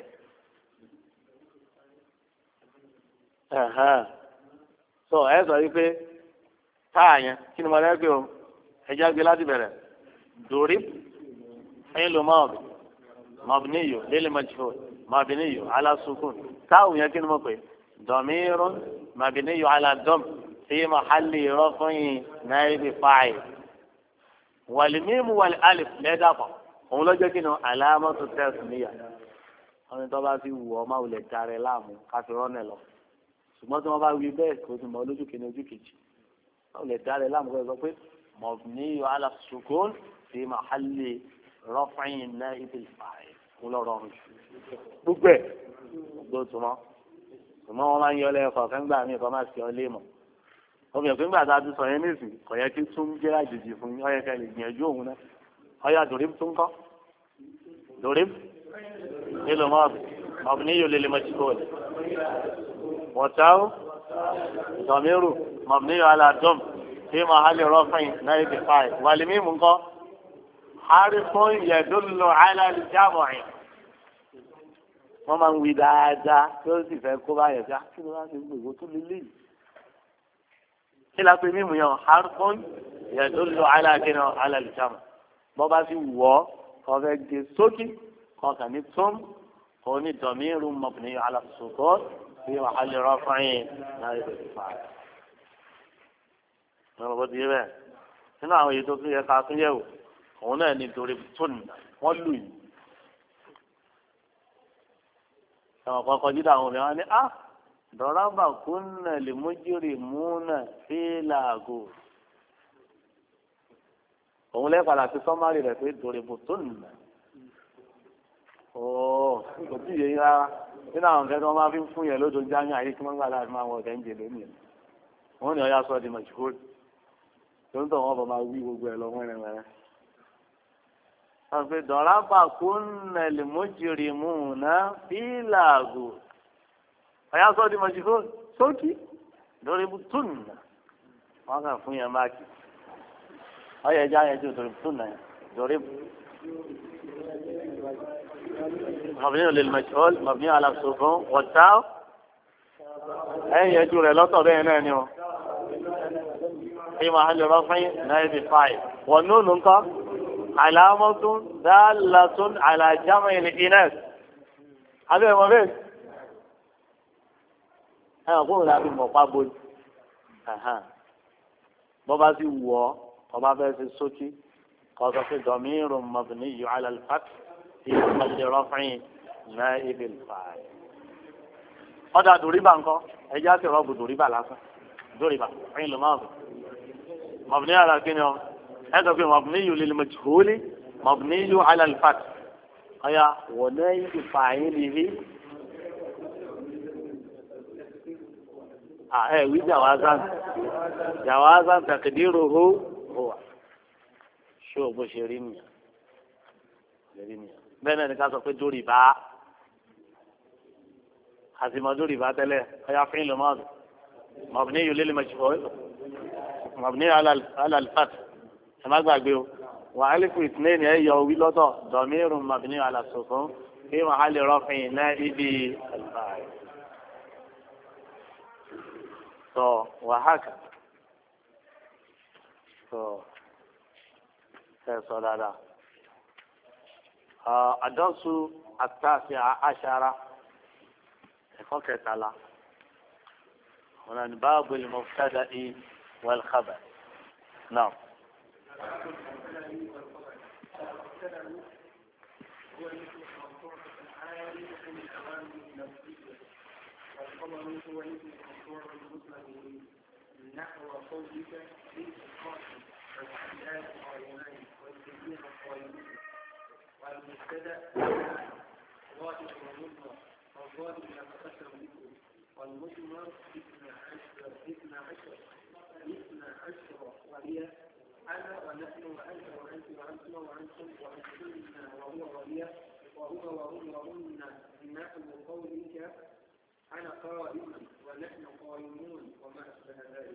B: sọ ẹ sọ yìí pé táà yẹn kí ni mo lẹ́gbẹ́ o ẹja gbé láti bẹ̀rẹ̀ dòrí ẹyin ló máa bẹ̀ mọ̀bìníyò lélẹ̀ mọ̀jìfò mọ̀bìníyò alásùkùn táwọn yẹn kí ni mo pè dọ̀míìrún mọ̀bìníyò aládọ́m sí mọ̀hálì rọ́fúnyìn náírà fáì wàlímímù wàlí alif lẹ́dàpọ̀ òun lọ́jọ́ kí ni alámọ́tò tẹ́sí níyà ọ̀nà tó bá fi wù ọ́ máa wulẹ̀ darẹ̀ láàmú káfí rọ́nẹ̀ lọ ṣùgbọ́n tí wọ́n bá wí bẹ́ẹ̀ kó ti mọ lójú kìíní ojú kejì máa wulẹ̀ darẹ̀ láàmú kó sọ pé mọ̀bìníyò alásùkùn sí mọ̀hálì rọ́fúnyìn náírà fáì kó lọ́rọ̀ ọ̀run gbogbo ẹ̀ gbogbo tùmọ̀ tùmọ̀ wọn máa ń yọ lẹ́ẹ̀kọ̀ kẹ́ńgbà míì kọ́ máa ṣe ọ lé mọ̀ omi òfin gbà tá a ti sọ yẹn nísìnyí kò yẹ kí tún jẹ́ àjèjì fún yín ọyẹ ká lè gbìyànjú òun náà ọyà dòrím tún kọ́ dòrím nílò mọ́ọ̀bù mọ́ọ̀bù ní yòlè lè mọ́ ti kóòlì wọ́táwó dọ̀míìrù mọ́ọ̀bù ní yòlè àdọ́m tí mo hálẹ̀ rọ́fìn náà ibi fáì wàlímí mú kọ́ hárí fún yẹ̀dúlù àìláàlì jábọ̀rin wọ́n máa ń wí dáadáa tí ó sì fẹ́ kó báyẹ̀ sí kí ló wá sí gbogbo tó lélẹ́yìí kí la pé mímu yẹn harfun yadullu ala kina ala al-jam bọ́ba fi wọ́ ọ̀fẹ́ gé sókè kọ̀ọ̀kan ní tóun kò ní dọ̀míìrù mabni ala sukun fi mahalli raf'in náà yẹ kó fà á. ọ̀rọ̀ bó ti yẹ bẹ́ẹ̀ nínú àwọn èyí tó tún yẹ ká tún yẹ wò òun náà ní torí tóun wọ́n lù yìí. ẹ̀wọ̀n kan kọjú dà àwọn obìnrin wọn ní dọ̀rọ̀bà kúnnà lè mójúrì múnà fílàgò òun lẹ́ẹ̀padà sí sọ́márì rẹ̀ pé dòrìbò tó nà kò tí ì yé rárá nínú àwọn nǹkan tí wọ́n máa fi ń fún yẹn lódò jáàmù ayé kí wọ́n gbà láti máa wọ ọ̀dẹ́ ń jẹ lónìí wọ́n ní ọ̀yà sọ di mọ̀júkúrò tó ń tọ̀ wọ́n bọ̀ máa wí gbogbo ẹ̀ lọ wẹ́rẹ́wẹ́rẹ́ wọ́n fi dọ̀rọ̀bà kúnnà lè mójúrì múnà fílàgò ọ̀yá sọ di mọ̀jìfó sókì lórí túnà wọ́n kàn fún yẹn máàkì ọ̀yá ẹja yẹn tó lórí túnà yẹn lórí mọ̀bìnrin ò lè mọ̀jìfó mọ̀bìnrin aláṣọfún wọ̀tá ẹ̀yìn ẹjú rẹ̀ lọ́tọ̀ bẹ́ẹ̀ náà ni o ìmọ̀ àjọyọ̀ fún náà ibi fáì wọ̀n nínú nǹkan àlàmọ́tún dáàlàtún àlàjámọ̀ ìlẹ̀ inẹ́s abẹ́ ẹ̀mọ́ bẹ́ẹ̀ ẹ̀wọ̀n kóòrò láti mọ̀ pábó ni bọ́ba sì wù ọ́ ọba fẹ́ ṣe sókí kọ́ sọ pé dọ̀míìrù mọ̀bìnrin yìí alàlùfáàtì tí wọ́n ṣe rọ́fìn náà ibi fàáyì. ọ̀dà dòríbà ńkọ́ ẹjẹ́ àti rọ́ọ̀bù dòríbà lásán dòríbà ẹ̀yìn ló máa bù mọ̀bìnrin yàrá kí ni ọ ẹ sọ pé mọ̀bìnrin yìí lè mọ̀jìhólì mọ̀bìnrin yìí alàlùfáàtì ọ̀yà wọ̀ náà ibi fàáyì nìyí. wí jawazan taqdiruhu huwa ṣó bó ṣe rí nìyẹn bẹ́ẹ̀ náà ni ká sọ pé dóríbà àtìmọ́ dóríbà tẹ́lẹ̀ ọ̀yà fún ìlú mọ́ọ̀dù mabniyyun lil majhul mabniyyun ala al-fath ẹ má gbàgbé o wà alifu ithnain ẹ yọ wí lọ́tọ̀ damirun mabniyyun ala sukun fi mahalli raf'in na'ibi al-fa'il. وهكذا صلاة الدرس 19 فقط على هنا باب المبتدأ والخبر. نعم.
A: هو مثل المرفوع العالي من الأوامر اللفظية والخبر هو مثل المرفوع المسند نحو قولك في القاسم والحيات قائمان والكثير قائمون والمبتدأ ظاهر ومضمر والظاهر يتقدم ذكره والمضمر 12 وهي أنا ونحن وأنت وأنت وأنتم وأنتم وأنتن وهو وهي وهو وهم وهن نحو قولك أنا قائم ونحن قائمون وما أشبه ذلك.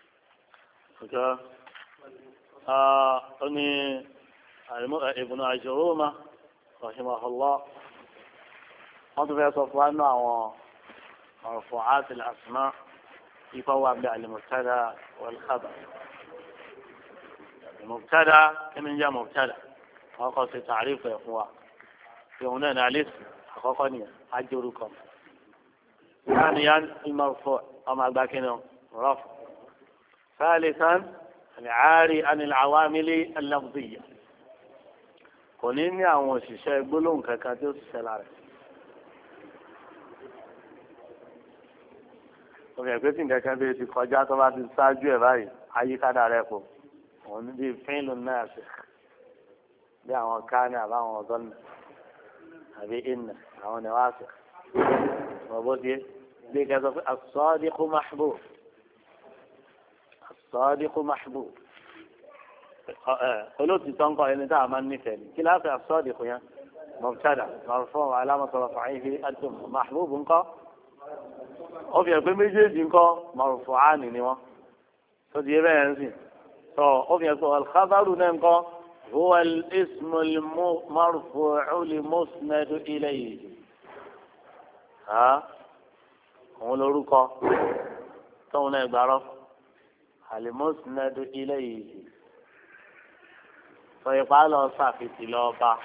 B: أني ابن عجرومة رحمه الله قد يصف أنه مرفوعات الأسماء يفوق بالمبتدأ والخبر. المبتدأ كم جاء مبتدأ وقص تعريف إخوة في هنا الاسم حقوقني أجركم ثانيا المرفوع أما باكنه رفع. ثالثا العاري عن العوامل اللفظية قلنا وشيء يقولون ككاتوس سلارة وفي أقسم ككاتوس كجات ما تساجوا باي أي كذا عليكم ونبي فعل الناس بأن كان أو ظن أبي إن أو نواسخ وبودي بكذا الصادق محبوب. الصادق محبوب قلت تنقى إن دعما مثالي كلا الصادق يعني مبتدأ مرفوع علامة رفعه الدم محبوب انقى وفي أقول مجيز انقى مرفوعان نوا فدي بيانسي وفي أقول الخبر ننقى هو الاسم المرفوع لمسند إليه ها هو لورقة تونا يبعرف المسند إليه فيقال صافي تلوبا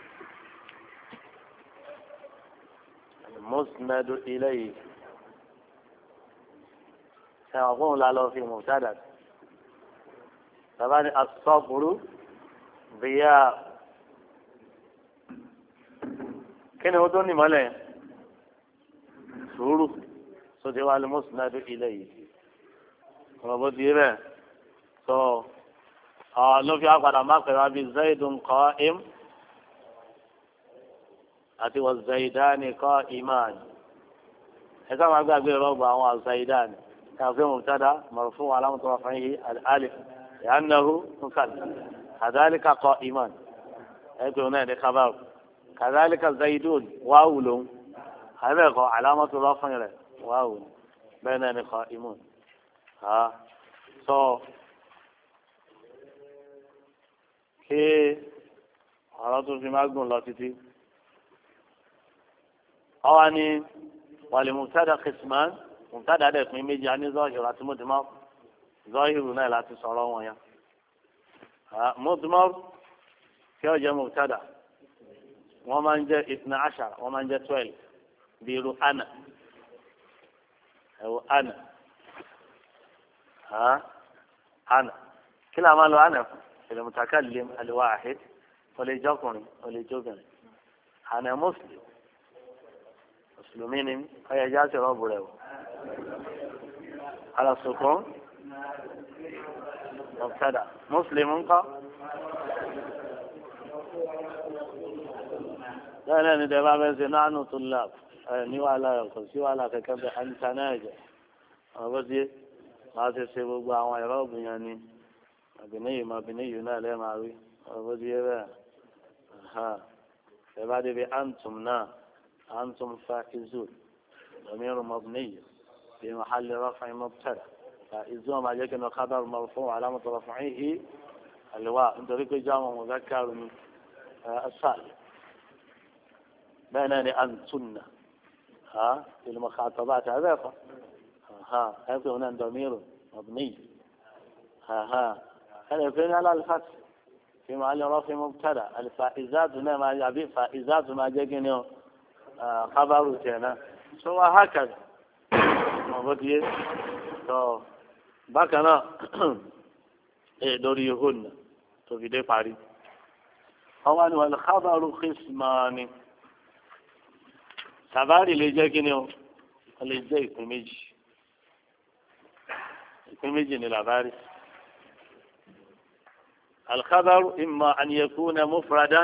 B: المسند إليه سيقول له في مبتدأ طبعا الصبر ضياء كان هو دوني ماله سورو سوى المسند إليه وبدي به لو في أقرأ ما قرأ بزيد قائم أتي والزيدان قائمان هذا ما قال بربع هو الزيدان كان في مبتدأ مرفوع علامة رفعه الألف لأنه مثنى كذلك قائمان هذا هنا خبر كذلك الزيدون واول هذا علامة رفعه واو بيننا قائمون ها kí ọ̀rọ̀ tó fi máa gùn lọ títí. ọwọ́ ni wàlẹ̀ mùtádà kìsìmán mùtádà dẹ̀ pín méjì á ní zọ́ọ̀hìrù àti mọ́tìmọ́ zọ́ọ̀hìrù náà láti sọ̀rọ̀ wọn yẹn. mọ́tìmọ́ kí ọ jẹ́ mùtádà wọ́n máa ń jẹ́ ìtìnà àṣà wọ́n máa ń jẹ́ 12 bí irú ànà ẹ̀wọ̀ ànà ànà kí làá máa lọ ànà fún. المتكلم الواحد ولجوكني ولجوكني أنا مسلم مسلمين هيا جالس رب له على السكون مبتدأ مسلم لا ندبا بس نحن طلاب نوالا يقول سوالا ككبد أنت ناجح أبدي ما تسيبوا بعوان رب يعني مبني لا لا معوي أبدي ها بعد أنتم فائزون ضمير مبني في محل رفع مبتدأ فائزون ما جاء خبر مرفوع علامة رفعه الواو انت ذكر جامع مذكر الصالح بينني أنتن ها في المخاطبات هذا هذا هنا ضمير مبني ها هذا يكون على الفتح في محل رفع مبتدا الفائزات هنا ما يبي فائزات ما جاء خبر هنا سواء هكذا bó ti yé tó bákan náà lórí ihun tó fi dé parí. ọwọ́ ni wal khabaru qismani sàbárì lè jẹ́ kí ni o wọ́n lè jẹ́ ìpín méjì ní làbárì. الخبر إما أن يكون مفردا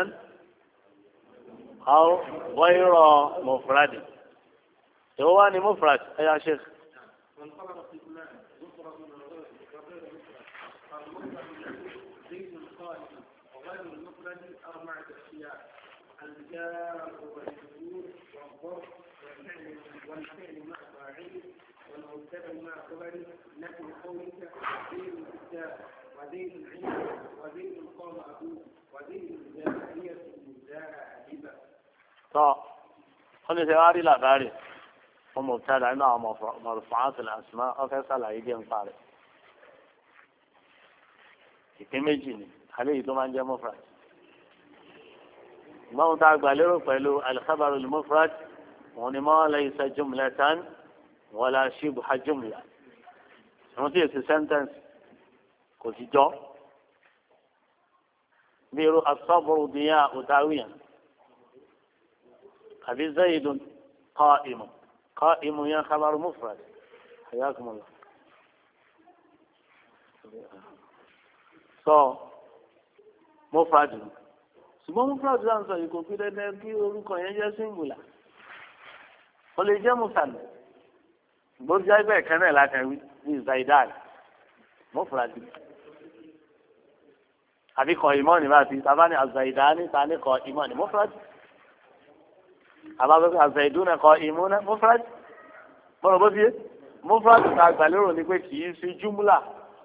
B: أو غير مفرد. هو مفرد يا شيخ.
A: والخبر قسمان مفرد وغير مفرد. زيد الخالق وغير المفرد أربعة أشياء: الجار والمجرور والظرف والفعل مع فاعله والمبتدأ مع خبره. نحو قولك زيد الكتاب وزيد العلم وزيد قام أبوه وزيد الجاهلية الزاهبة.
B: طيب قل سواري لا باري ومبتدأ مع مرفوعات الأسماء أفصل أيديهم صالح ìpín méjì ni alẹ́ yìí tó máa ń jẹ́ mufrad ìgbọ́n tá a gbà lérò pẹ̀lú al-khabaru al-mufrad wọn ni ma laysa jumlatan wala shibha jumla wọn tí èsì sentence kò sí jọ bí irú as-sabru diya utawiyan àbí zaydun qa'imun qa'imun yẹn khabaru mufrad hayakumullah. sọ mufradu ṣùgbọ́n mufradu náà sọ yìí kò fi dandan kí orúkọ yẹn jẹ́ singular ó lè jẹ́ musanna gbọ́dọ̀ jẹ́ ẹgbẹ́ kan náà látàwí ní zaidan mufradu àbí kọ ìmọ̀ ní bá ti sábà ní azaidani ta ní kọ ìmọ̀ ní mufradu àbábẹ́ azaiduna kọ ìmọ̀ ní mufradu bọ́lá bó ti yé mufradu ta gbàlérò ni pé kì í sí jumla.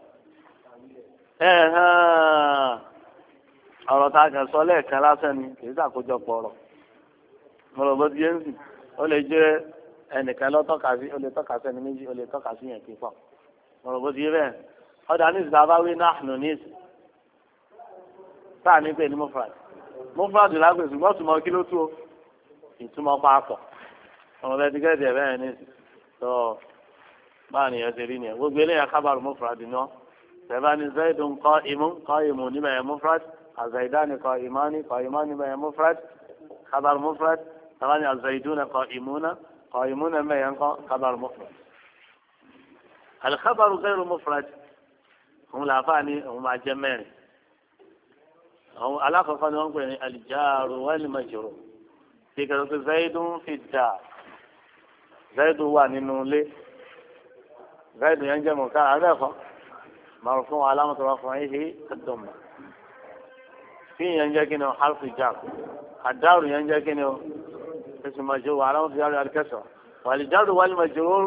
B: ọ̀rọ̀ tá a kàn sọ lẹ́ẹ̀kan lásán ni kì í ṣàkójọpọ̀ ọ̀rọ̀ mọ̀rọ̀ bó ti yé ń sìn ó lè jẹ́ ẹnìkan lọ́tọ́ka sí ó lè tọ́ka sí ẹni méjì ó lè tọ́ka sí yẹn kí pọ̀ mọ̀rọ̀ bó ti yé bẹ́ẹ̀ ọ̀dà ní ìsìlá bá wí nahnu ní ìsìn sáà ní pé ní mufrad lágbè ṣùgbọ́n tùmọ̀ kí ló tú o ìtumọ̀ pàápọ̀ ọ̀rọ̀ bẹ́ẹ̀ ti gẹ́gẹ́ ẹ̀ bẹ́ẹ̀ ní ìsìn tó báà nìyẹn ti rí nìyẹn gbogbo eléyà kábàrù mufrad náà سبان زيد قائم قائم نبا مفرد الزيدان قائمان قائمان نبا مفرد خبر مفرد سبان الزيدون قائمون قائمون ما ينقى خبر مفرد الخبر غير مفرد هم العفاني هم الجمعين هم علاقة قانون الجار والمجرور في كذا زيد في الدار زيد هو ننولي زيد ينجم كان هذا مرفوع علامة رفعه الضمة في ينجكنه حرف جر الدار ينجكنه اسم مجرور علامة جر الكسرة والجر والمجرور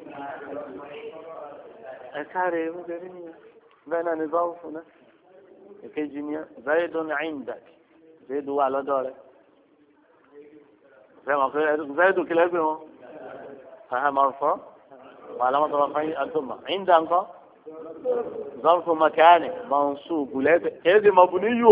B: أكاري بين نظافنا كجميع زيد عندك زيد على داره زيد كلا بيهم فها مرفوع وعلامة رفعه الضمة عندك ظرف مكانه منصوب هذا مبني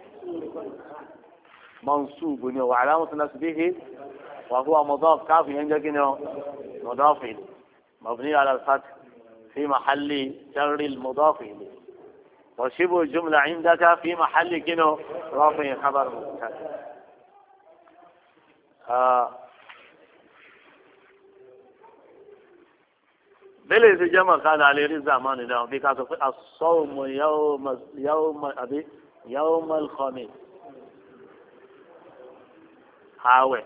B: منصوب وعلامة نصبه وهو مضاف كاف ينجك مضاف مبني على الفتح في محل جر المضاف إليه وشبه الجملة عندك في محل رفع خبر مبتدأ بلي في جمع كان على الزمان ده في كاتب الصوم يوم الخميس هاوي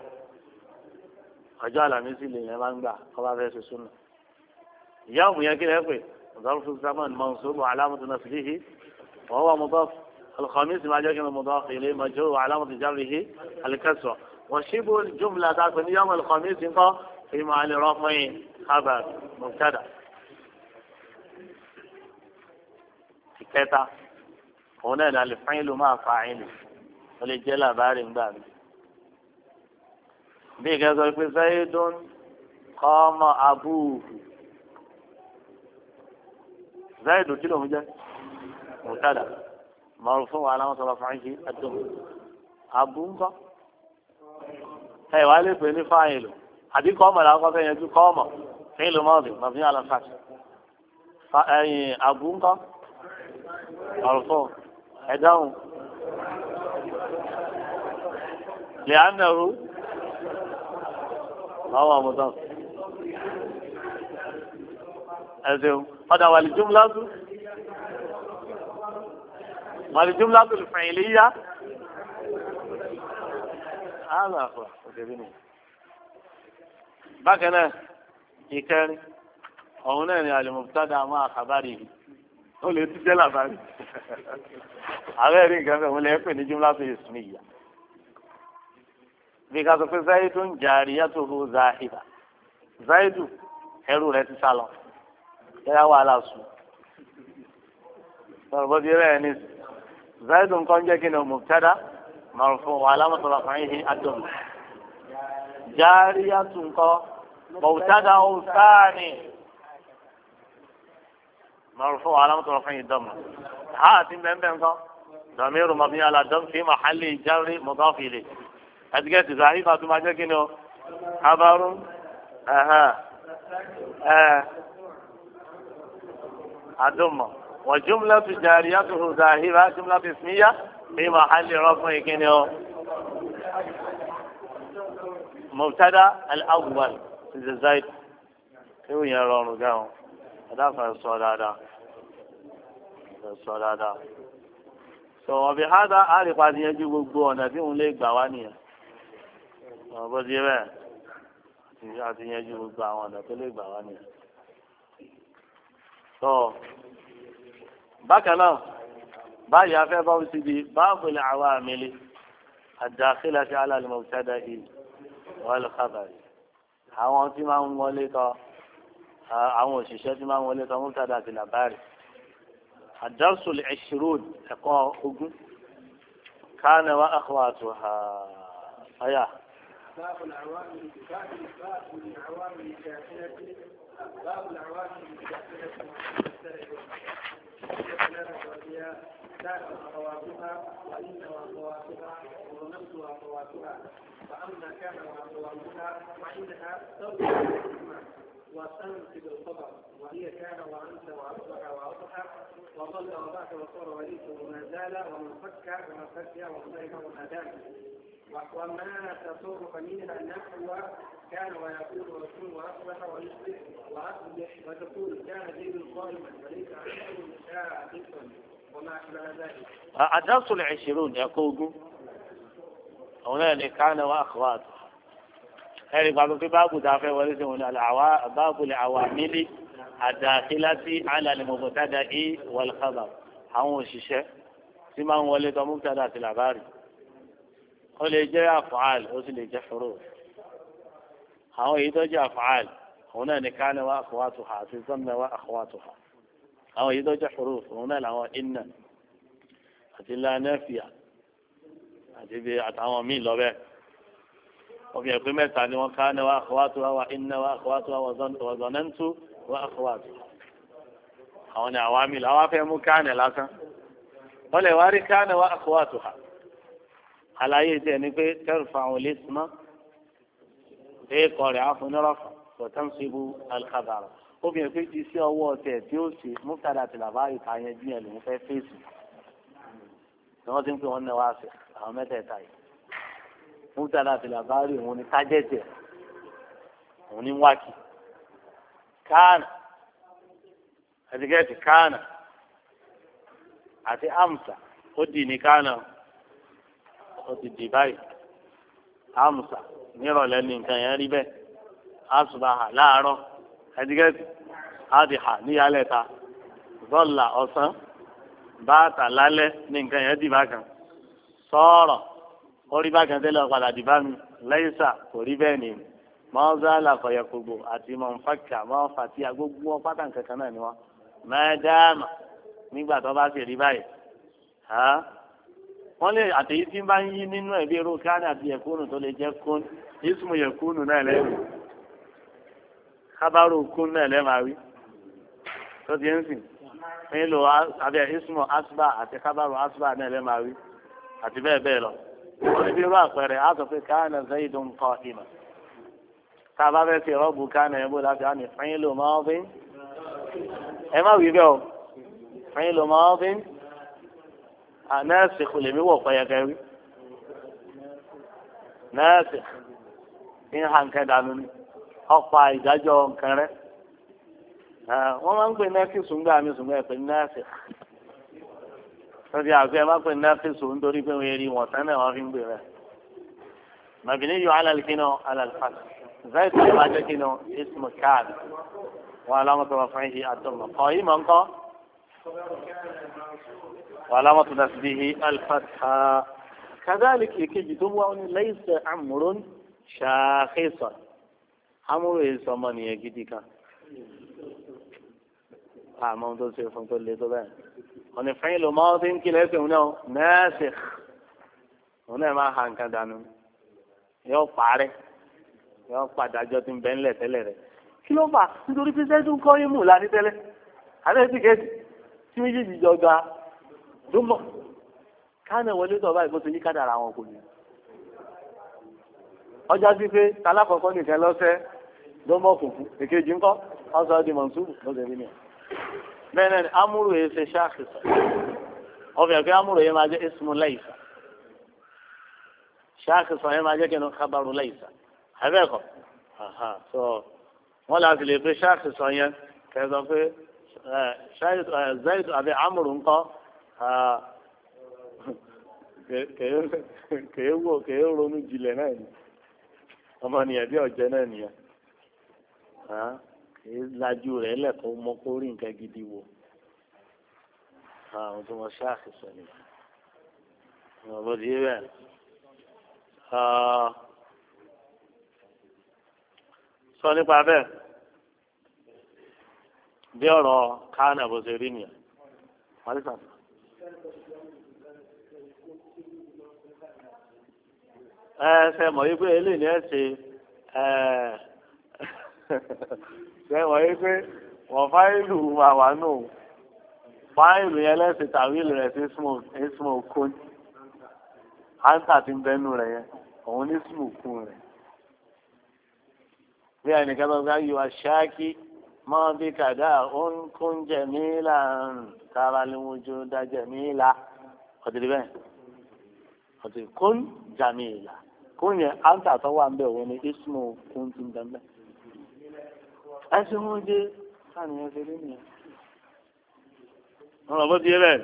B: أجعل مثل يمان با خبر في السنة يوم يكيد يقول ظرف الزمان منصوب وعلامة نصبه وهو مضاف الخميس ما جاء مضاف إليه مجرور وعلامة جره الكسرة وشبه الجملة تكون يوم الخميس في محل رفع خبر مبتدأ كذا هنا الفعل ما فاعل ولجل بارين باب بيجا في زيد قام أبوه زيد كيلو مجا مبتدأ مرفوع علامة رفعه الضم أبوه هاي والد بني فاعل àbí kọ́mọ̀ làwọn kan fẹ́ yanjú kọ́mọ̀ فعل ماضي مبني على الفتح أي أبوك مرفوع أداهم لأنه هو مضاف أداهم هذا والجملة الفعلية هذا هو بكنا يكان هنا يعني المبتدا مع خبره هو اللي تجلى بعد غير كذا ولا يكون جملة اسمية بيقول زيد جاريته ذاهبة زيد حلو الاتصال يا ولا سو فربنا يعني زيد كان جاكين مبتدا مرفوع وعلامة رفعه الضم جارية مبتدا ثاني مرفوع علامة رفعه الضم هات من ضمير مبني على الضم في محل جر مضاف إليه أدقت ذاهبة ثم جاكين خبر الضم وجملة جاريته ذاهبة جملة اسمية في محل رفع كنيو مبتدا الأول زيد هو يرون جاهم هذا فالصلاة وبهذا أعرف أن يجب الجوانب في ليك بوانية وبدي àti yanjú gbogbo àwọn ọ̀nà tó lè gbà wá nìyẹn. tó bákan náà báyìí afẹ́ bá wíṣí di báàbò lè àwọn àmìlí àdàkílà sí alálùmọ̀ òṣèdá yìí wọ́n lè kábàárì. àwọn tí máa ń wọlé tọ àwọn òṣìṣẹ́ tí máa ń wọlé tọ mọ́tàdà àti làbárì. àdàrṣù lè ṣìrún ẹ̀kọ́ ogún kánà wá àkọ́wàtò ọ̀yà.
A: باب العوامل الشاكلة باب العوامل الشاكلة كان أخواتها وإن وأخواتها ونفس وأخواتها فأما كان وأخواتها فإنها ترجع وتنسب الخبر وهي كان وأنت وأصبح وأصبح وظل وضعت وصار وليس وما زال ومن فك وما فك وصيح وما دام وما تصرف منها النحو كان ويكون ويكون واصبح ويصبح واصبح وتقول كان زيد قائما وليس عنده شاهدا وما اشبه ذلك.
B: الدرس العشرون يقول هنا كان واخواته. هذه بعض باب دافع وليس هنا باب العوامل الداخلة على المبتدأ والخبر. àwọn òṣìṣẹ́ tí máa ń wọlé tọ́ mubtada àti làbárì ó lè jẹ́ àfààl ó sì lè jẹ́ huruf. àwọn èyí tó jẹ́ àfààl òun náà ní kana wa akhwatuha àti zanna wa akhwatuha. àwọn èyí tó jẹ́ huruf òun náà làwọn inna àti la nafiya àti bí àtàwọn míì lọ bẹ́ẹ̀. wọ́n fi ẹ̀pẹ́ mẹ́ta ni wọ́n kana wa akhwatuha wa inna wa akhwatuha wa zanantu wa akhwatuha. àwọn ni àwọn àmì làwọn afẹ́ mú kana lásán. wọ́n lè wá rí kana wa akhwatuha. àlàyé tiẹ̀ ni pé tarfa'u al-isma ẹ̀kọ́ rẹ̀ afúnirọ́fà wa-tansibu al-khabara. obìnrin pé ti sí ọwọ́ tẹ̀ tí ó ṣe mubtada àti làbárì ká yẹn bí ẹ̀ lòún fẹ́ fèsì. ni wọ́n ti ń pè wọ́n náà wá sí àwọn mẹ́tẹ̀ẹ̀ta yìí. mubtada àti làbárì òun ni tájẹ́tì ẹ̀ òun ni wákì. kánà ẹ̀dígẹ́tì kánà àti amsa ó dì ní kánà ó ti dì báyìí. amsa nírọ̀lẹ́ ní nǹkan yẹn rí bẹ́ẹ̀. asùbàhà láàárọ̀ ẹ̀dígẹ́tì adìhà níyàlẹ́ta zọ́là ọ̀sán bàtà lálẹ́ ní nǹkan yẹn dì bákan. sọ̀rọ̀ orí bákan tẹ́lẹ̀ ọ̀padà dì bá mi lẹ́yìnsà kò rí bẹ́ẹ̀ ni mọ́ọ́sálà kọ̀yẹ̀kọ̀gbò àti mọ̀nfàkà mọ́ọ́fàtì agbógbó pátá nǹkan náà ni wọ́n mẹ́ẹ̀dáàmà nígbà tó bá sì rí báyìí. wọ́n lè àtẹ̀yí tí ń bá ń yí nínú ẹ̀bí irú káàní àti yẹ̀kúnù tó lè jẹ́ kún ismu yẹ̀kúnù náà lẹ́rù kábàárò kún náà lẹ́màá wí tó ti ń sìn nílò abẹ́ ismu asba àti kábàárò asba náà lẹ́màá wí àti bẹ́ẹ̀ bẹ́ẹ̀ lọ. wọ́n lè bí irú àpẹẹrẹ á sọ pé káàní Zaidun qa'iman tá a bá fẹ́ fi rọ́ọ̀bù kánà ẹ̀ bó láti á ní fẹ́yìn ló máa ń fi ẹ má wí bẹ́ẹ̀ o fẹ́yìn ló máa ń fi nẹ́ẹ̀sì kò lè mí wọ̀ pẹ́yẹkẹ́ rí nẹ́ẹ̀sì ní hànkẹ́ dànù ni ọ̀pá ìdájọ́ nǹkan rẹ̀ wọ́n máa ń pè nẹ́ẹ̀sì sùngbà mi sùngbà ẹ̀ pé nẹ́ẹ̀sì lọ́dí àgbẹ̀ máa ń pè nẹ́ẹ̀sì sùn nítorí pé wọ́n rí wọn tẹ́lẹ̀ wọ́n fi ń gbé rẹ̀ màbìlì yọ alàlùkínà alàlùfàṣ زيد ما جاكينو اسم كان وعلامة رفعه الضمة قائما قا وعلامة نسبه الفتحة كذلك يكي تبوان ليس أمر شاخصا أمر يسمى يجدك موضوع سيفون كل لتبان هنا فعل ماض كلا يسمونه ناسخ هنا ما حان كان دانو يو بارك yọ padà jọ ti ń bẹ ńlẹ̀ tẹ́lẹ̀ rẹ̀ kí ló fà nítorí pé sẹ́dún kọ́ yín mú lání tẹ́lẹ̀ alẹ́ sì kéèsì tí méjèèjì jọ gba dúnmọ̀ káàní wọlé tó báyìí bó ti yí kádàrà àwọn kò ní. ọjà sí pé talákọ̀ọ́kọ́ nìkan lọ́sẹ̀ dúnmọ̀ kùkù èkejì ńkọ́ ọ̀sán di mọ̀nsúrù lọ́sẹ̀ rí nìyẹn. bẹ́ẹ̀ náà ni amúrò yẹn ṣe ṣáàkì sọ ọbẹ̀ pé amúrò yẹn máa jẹ́ ismu laysa ṣáàkì sọ yẹn máa jẹ́ kẹ́nu kábàrú laysa abẹ́ẹ̀kọ́ so wọ́n láti lè pe ṣáàkì sọ yẹn kẹsàn pé zayd àbí amúrù ńkọ́ kèé ronú jìnlẹ̀ náà ni ọmọ nìyẹn bí ọ̀jẹ̀ náà nìyẹn kèé lajú rẹ̀ lẹ́kọ̀ọ́ mọ́ kó rí nǹkan gidi wò àwọn tó mọ ṣáàkì sọ nìyẹn ọ̀bọ̀n di bẹ́ẹ̀. sọ nípa bẹ́ẹ̀ bí ọ̀rọ̀ kánà bó ṣe rí nìyẹn wàlísà. ṣe mọ̀ yí pé eléyìí ẹ̀ ṣe ṣe mọ̀ yí pé wọ́n fáìlù wà wà nù fáìlù yẹn lẹ́sìn tàwílù rẹ̀ sí ismo kún áńtà ti ń bẹ́nu rẹ̀ yẹn òun ní ismo kún rẹ̀. bí ẹnìkan tó ká yọ aṣáákí mọ́ bí kàdá òun kún jẹ̀mílà tara lójú dá jẹ̀mílà ọ̀dìrí bẹ́ẹ̀ ọ̀dìrí kún jàmílà kún yẹn áńtà tó wà ń bẹ̀ òun ní ismo kún ti ń bẹ́ẹ̀ ẹsẹ̀ mú dé káàníyàn ṣe lé nìyẹn. wọn lọ bó ti yé bẹ́ẹ̀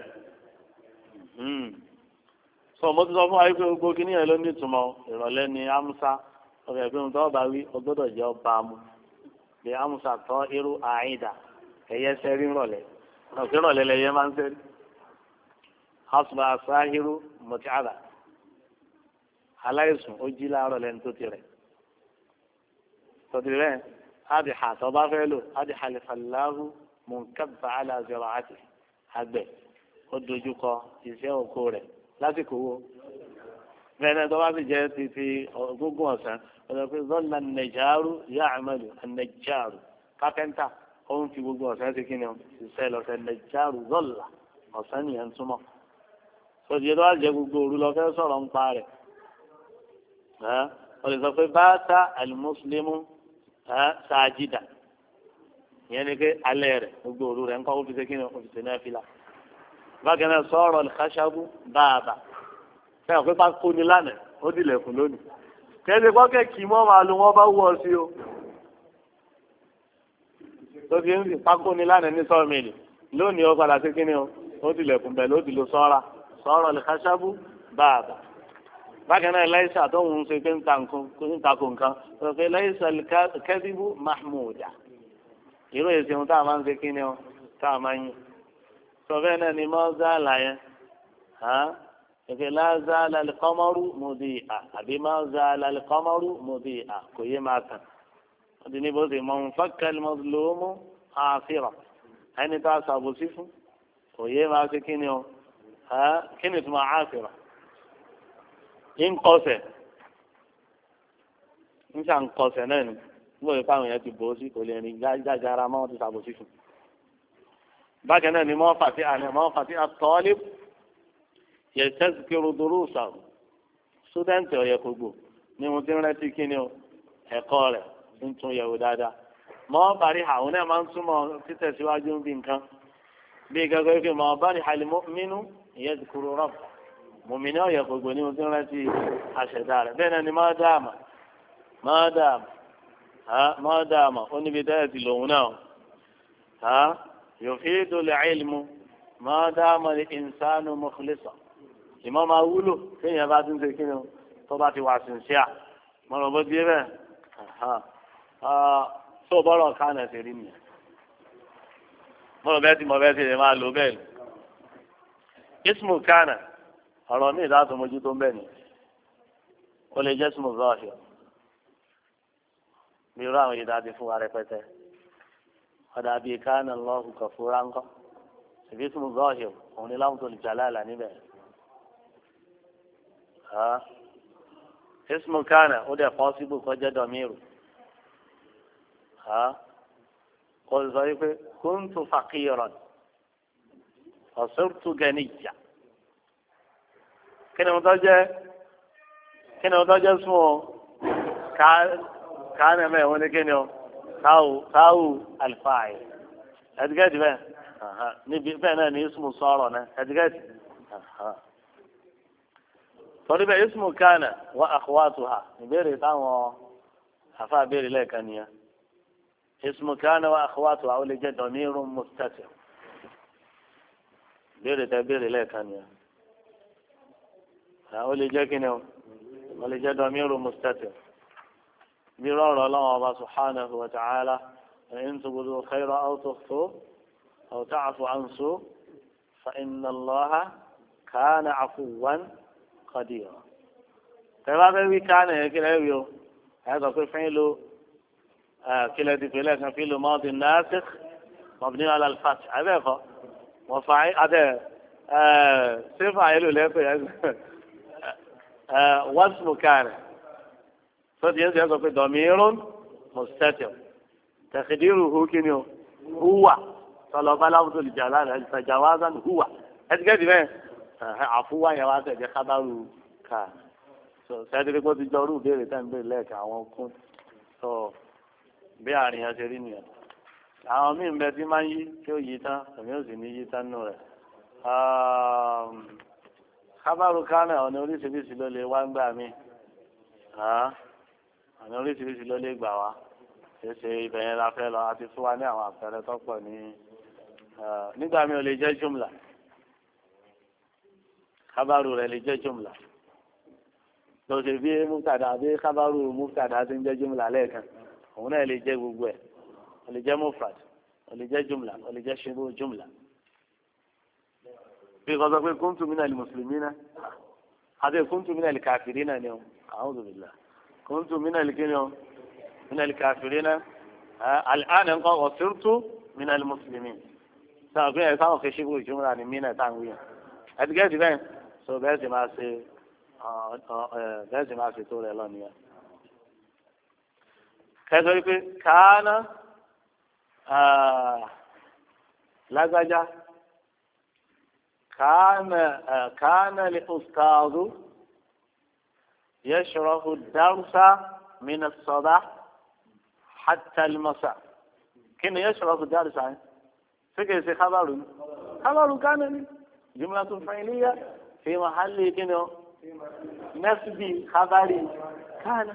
B: sọ mo ti sọ fún wa pé gbogbo kí nìyẹn ló ní ìtumọ̀ ìrọ̀lẹ́ ni amúsá ọbẹ̀ ìpinnu tó bá wí ọgbọ́dọ̀ jẹ́ ọba mu bí amúsá tọ́ irú àìdá ẹ̀yẹ sẹ́rí rọ̀lẹ́ ọ̀kẹ́ rọ̀lẹ́ lẹ́yẹ máa ń sẹ́rí asùnmọ̀ àṣàhírú mọ̀tíàdà aláìsùn ó jí láàárọ̀ lẹ́nu tó ti rẹ̀ tọ́tí rẹ̀ adìhà tó bá fẹ́ lò adìhà lè fàlàhù mùnkàbà aláàzọrọ̀ àti àgbẹ̀ ó dojúkọ iṣẹ́ oko rẹ̀ lásìkò wo bẹ́ẹ̀ tó bá sì jẹ́ títí ogógún ọ̀sán ọ̀sán pé zọ́là nàìjáàrú yá àmàlù nàìjáàrú kápẹ́ńtà ó ń fi gbogbo ọ̀sán sí kí ni ṣiṣẹ́ lọ́sẹ̀ nàìjáàrú zọ́là ọ̀sán nìyẹn túmọ̀ sọ̀tì tó bá jẹ́ gbogbo òru lọ fẹ́ sọ̀rọ̀ ń pa rẹ̀ ó lè sọ pé báátà àlùmọ́sílẹ́mù sáájídà ìyẹn ni pé alẹ́ rẹ̀ gbogbo òru rẹ̀ ńkọ́ ó fi ṣe kí ni ó fi ṣe náà fi là bákan náà sọ̀rọ̀ lẹ́kàṣàbù báàbà fẹ́ràn pé bá kó ni lánàá ó dìlẹ̀kùn lónìí kẹ́sì kọ́kẹ́ kì í mọ́ máa lo wọ́n bá wú ọ sí o tó fi ń fi pákó ni lánàá ní sọ́ọ̀mìlì lónìí ó padà sí kí ni ó dìlẹ̀kùn bẹ̀ ló dìlò sọ̀rọ̀ lẹ́kàṣàbù báàbà bákan náà láìsà tó ń ṣe pé ń takò nǹkan tó fi láìsà kẹ́sìbù mahmuda irú èsì ohun tá a máa ń ṣe kí ni ó tá a máa ń yìn sọ bẹ́ẹ̀ náà ni mọ́ọ́sálà yẹn ìfẹ́ láàzálà lẹ́kọ́mọ́rú mọ́dí à àbí mọ́ọ́sálà lẹ́kọ́mọ́rú mọ́dí à kò yé máa tàn wọ́n ti ní bó ṣe mọ̀ ń fọ́kẹ́lì mọ́sálómù àfihàn ẹni tó a ṣàbòsí fún kò yé máa ṣe kí ni ó kí ni tó máa àfihàn ń kọsẹ̀ ń ṣà ń kọsẹ̀ náà ni wọ́n yẹ káwọn yẹn ti bò ó sí kò lè rìn jáde ara mọ́ ti ṣàbòsí fún. bákan náà ni mọ́ fàtí àtọ́lé yẹ tẹ́síkìrì dúrósà sódẹ́ǹtì ọ̀yẹ́ gbogbo ni mo ti ń rántí kí ni ẹ̀kọ́ rẹ̀ ń tún yẹ̀wò dáadáa mọ́ bàrí àwọn náà máa ń túmọ̀ títẹ̀síwájú bí nǹkan bí gẹ́gẹ́ bí mọ́ bàrí àlìmọ́mínú ìyẹn ti kúrò rọ́ọ̀bù mùmíní ọ̀yẹ̀ gbogbo ní ojú rántí àṣẹ̀dá rẹ̀ bẹ́ẹ̀ náà ni má dáàmà ó níbi tẹ́lẹ̀ ti lòun náà yufidu al-ilmu má dáàmà al-insanu mukhlisa ìmọ̀ máa wúlò téèyàn bá ti ń ṣe kí ni tó bá ti wà sincere mo rò bó di bẹ́ẹ̀ tó bọ́rọ̀ kánà ṣe rí nìyẹn mo rò bẹ́ẹ̀ tí mo bẹ́ẹ̀ ti lè máa lò bẹ́ẹ̀ ismu kánà ọ̀rọ̀ mi ìdá tó mojú tó ń bẹ̀ ni ó lè jẹ́ ismu zahir bí irú àwọn ìdá ti fún wa rẹpẹtẹ ọ̀dà bíi kánà Allahu kafura ńkọ́ ṣèbí ismu zahir òun ni láwùjọ lè jalala níbẹ̀ ismu kánà ó dẹ̀ pọ́sibú kọjá dọ̀míìrù kò sọ wípé kuntu faqiran wa sirtu ganiyya kí ni mo tọ́jẹ́ sún o kánà mẹ́ wọ́n ní kí ni o táwù alifáì ẹ̀dígẹ́tì bẹ́ẹ̀ níbi bẹ́ẹ̀ náà ní ismu sọ̀rọ̀ náà ẹ̀dígẹ́tì torí bẹ́ẹ̀ ismu kánà wa akhwatuha ìbéèrè táwọn afa béèrè lẹ́ẹ̀kan nìyẹn ismu kánà wa akhwatuha ó lè jẹ́ damirun mustatir béèrè tẹ́ béèrè lẹ́ẹ̀kan nìyẹn ó lè jẹ́ kí ni o ó lè jẹ́ damirun mustatir bí rọrùn ọlọ́run ọba subhanahu wa ta'ala in tubdu khayran aw tukhfuhu aw ta'fu an su' fa inna Allaha kana afuwan qadira. tẹ́lá fẹ́ wí kánà yẹn kí lẹ́ wí o ẹ̀ sọ pé fẹ́ẹ́ lo kí lẹ́ ti pèlè kan fi lo madi nasikh mabni ala al-fath abẹ́ẹ̀kọ́ wọ́n fa adé sífà yẹn lò lẹ́pẹ́ yẹn wasmu kánà. صوت ينزل يقول ضمير مستتر تقديره كنيو هو طلب لفظ الجلالة فجوازا هو هتقول لي عفوا يا واسع خبر كان سيدي قلت الجورو بيري تان بيري لك àwọn kún so bí àárín yẹn ṣe rí nìyẹn àwọn míì ń bẹ tí máa ń yí tí ó yí tán èmi ò sì ní yí tán nù rẹ̀ kábàrú kánà ọ̀nà oríṣiríṣi ló lè wá ń gbà mí àwọn oríṣiríṣi ló lè gbà wá ṣeéṣe ibẹ̀ yẹn la fẹ́ lọ àti fún wa ní àwọn àpẹẹrẹ tó pọ̀ ní nígbà mi ò lè jẹ́ jùmlà kábàrú rẹ̀ lè jẹ́ jùmlà lọ sí bí mùtàdà bí kábàrú mùtàdà ti ń jẹ́ jùmlà lẹ́ẹ̀kan òun náà lè jẹ́ gbogbo ẹ̀ ó lè jẹ́ mufrad ó lè jẹ́ jùmlà ó lè jẹ́ ṣubú jùmlà bí kò sọ pé kuntu minal muslimina àti kuntu minal kafirina ni ó a'udhu billah. كنت من الكنيو من الكافرين الآن انقض وصرت من المسلمين سأقول يساوي في شيء جملة عن مين تانوية أتجاه جبان سو بس ما سي بس ما سي تقول الله نيا كذا يقول كان لا زجا كان الأستاذ يشرح الدرس من الصباح حتى المساء كن يشرح الدرس فكرة خبر كان جملة فعلية في محل كنو نسب خبر كان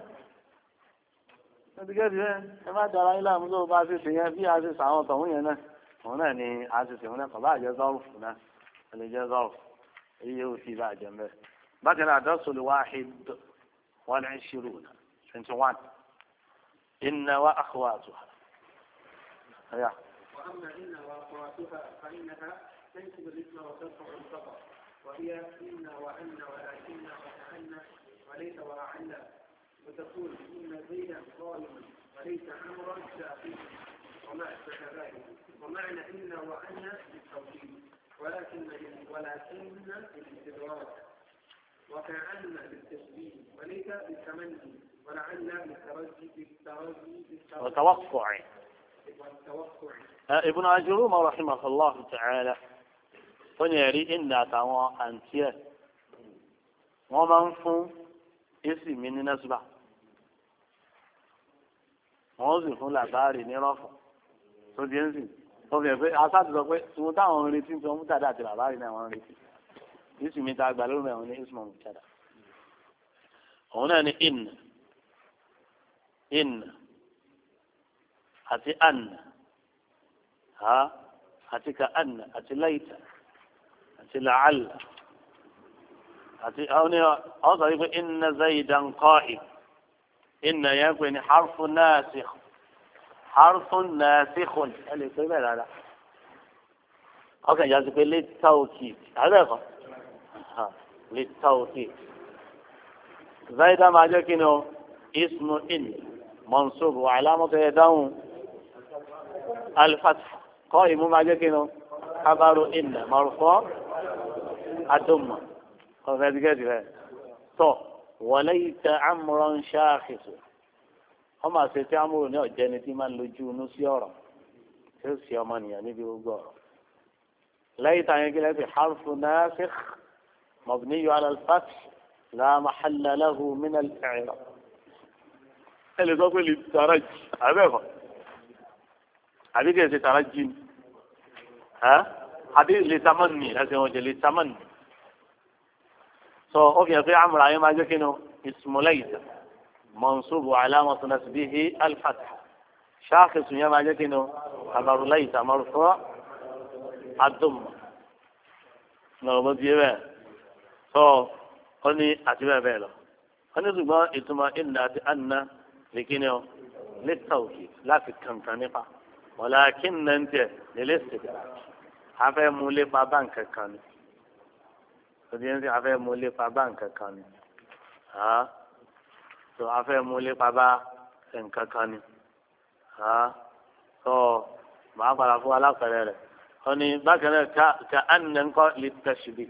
B: ما جرى إلى منذ بعض السنين في هذه الساعة طويلة هنا يعني هذه السنة قضاء ظرف هنا اللي جاء ظرف هي في بعض جنبه بعدين الدرس الواحد 21 إن وأخواتها
A: وأما إن وأخواتها فإنها تنسب الاسم وترفع الخطأ وهي إن وأن ولكن وكأن وليس وأعل وتقول إن زيدا قائم وليس أمرا شاقيا وما أشبه ذلك ومعنى إن وأن للتوحيد ولكن للاستدراك وكأن للتشبيه وليس بالتمني ولعل بالترجي
B: والتوقع. ابن عجروم رحمه الله تعالى فنيري إن أتوا أنتيه ومن فون اسم من نسبة wọ́n sì fún làbárì nírọ̀fọ̀ tó di ń sìn tó fi hàn pé asáàtì sọ pé ìwọ̀n táwọn ń retí tí wọ́n mú tàdá àti làbárì náà wọ́n ń retí yíṣù mi ta gbà lórí ẹ̀wọ̀n ní ismọ̀ mùtàdá òun náà ní in àti anna ha àti ka anna àti laita àti la'alla àti àwọn sọ wípé inna zaidan qa'im inna yẹn pé ní harfun nasikhun ẹ lè pé bẹ́ẹ̀ rárá ọkàn ìjà sí pé litawkid àbẹ́ẹ̀kọ́ litawkid zaidan máa jẹ́ kí ni o ismu in mansub wa alamatu yadahu al-fath qa'im máa jẹ́ kí ni o khabaru inna marfu' ad-damma ọ̀fẹ́ dígẹ́dì rẹ̀ tọ́ wọlé ìtẹ amúrán ṣáàkìsù wọ́n máa ṣe tí amúrò ní ọ̀jẹ́ ni tí máa ń lójú inú sí ọ̀rọ̀ tí ó sì ọmọnìyàn níbi gbogbo ọ̀rọ̀ lẹ́yìn tàyẹn kí lẹ́sìn harfu nasikh mabniyu ala al-fath la mahalla lahu min al-i'rab ẹ lè sọ pé lè taraji àbẹ́fọ̀ àbí kì í ṣe taraji ni àbí lè tamanni ẹsẹ̀ wọn jẹ lè tamanni. so ó fi hàn pé amúra yẹn máa jẹ́ kí ni ismu laysa mansubu alamatu nasbihi al-fath ṣáàkìsù yẹn máa jẹ́ kí ni khabaru laysa marfu' ad-damma lọ́wọ́ bó ti yé bẹ́ẹ̀ so ó ní àti bẹ́ẹ̀ bẹ́ẹ̀ lọ ó ní ṣùgbọ́n ìtumọ̀ inna àti anna lè kí ni o lè tawkid láti kankan nípa walakinna ń tẹ̀ lè lè sèkìrà afẹ́ mú lépa báǹkì kan ni tòdìyẹn sì afẹ́ mú lépa báǹkì kan ni tó afẹ́ mú lépa bá nǹkan kan ni tó màá padà fún alápẹ̀rẹ̀ rẹ̀ wọ́n ní bákan náà ka anna ńkọ́ lè tẹ̀síbi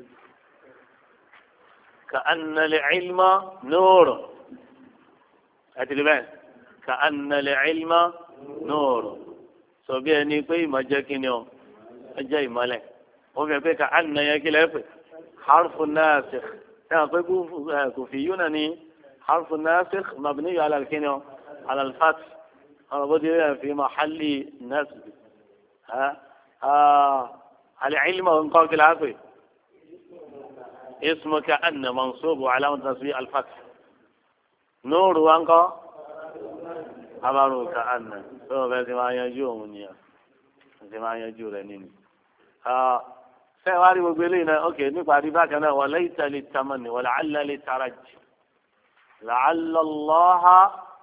B: ka anna lè ilma nóòrò ẹtìlí bẹ́ẹ̀ ka anna lè ilma nóòrò sọ bí ẹni pé ìmọ̀ jẹ́ kí ni o ẹ jẹ́ ìmọ̀lẹ̀ wọ́n fi pé ka anna yẹn kí lẹ́pẹ̀ harfu nasikh ẹ̀ pé kò fi yúnà ní harfu nasikh mabniyu ala al-kini o ala al-fath ọ̀rọ̀ bó ti rí fi mahalli nasb al-ilma nǹkan kí lápẹ̀ ismu ka anna mansubu alamatu nasbi al-fath nóòrù wa ńkọ́ abaru ka anna tó o fẹ́ ti máa yanjú òun nìyẹn ti máa yanjú rẹ̀ nínú. ṣé wàá rí gbogbo eléyìí náà ok nípa àdí bákan náà wa laysa lit-tamanni wa la'alla lit-tarajji la'alla Allaha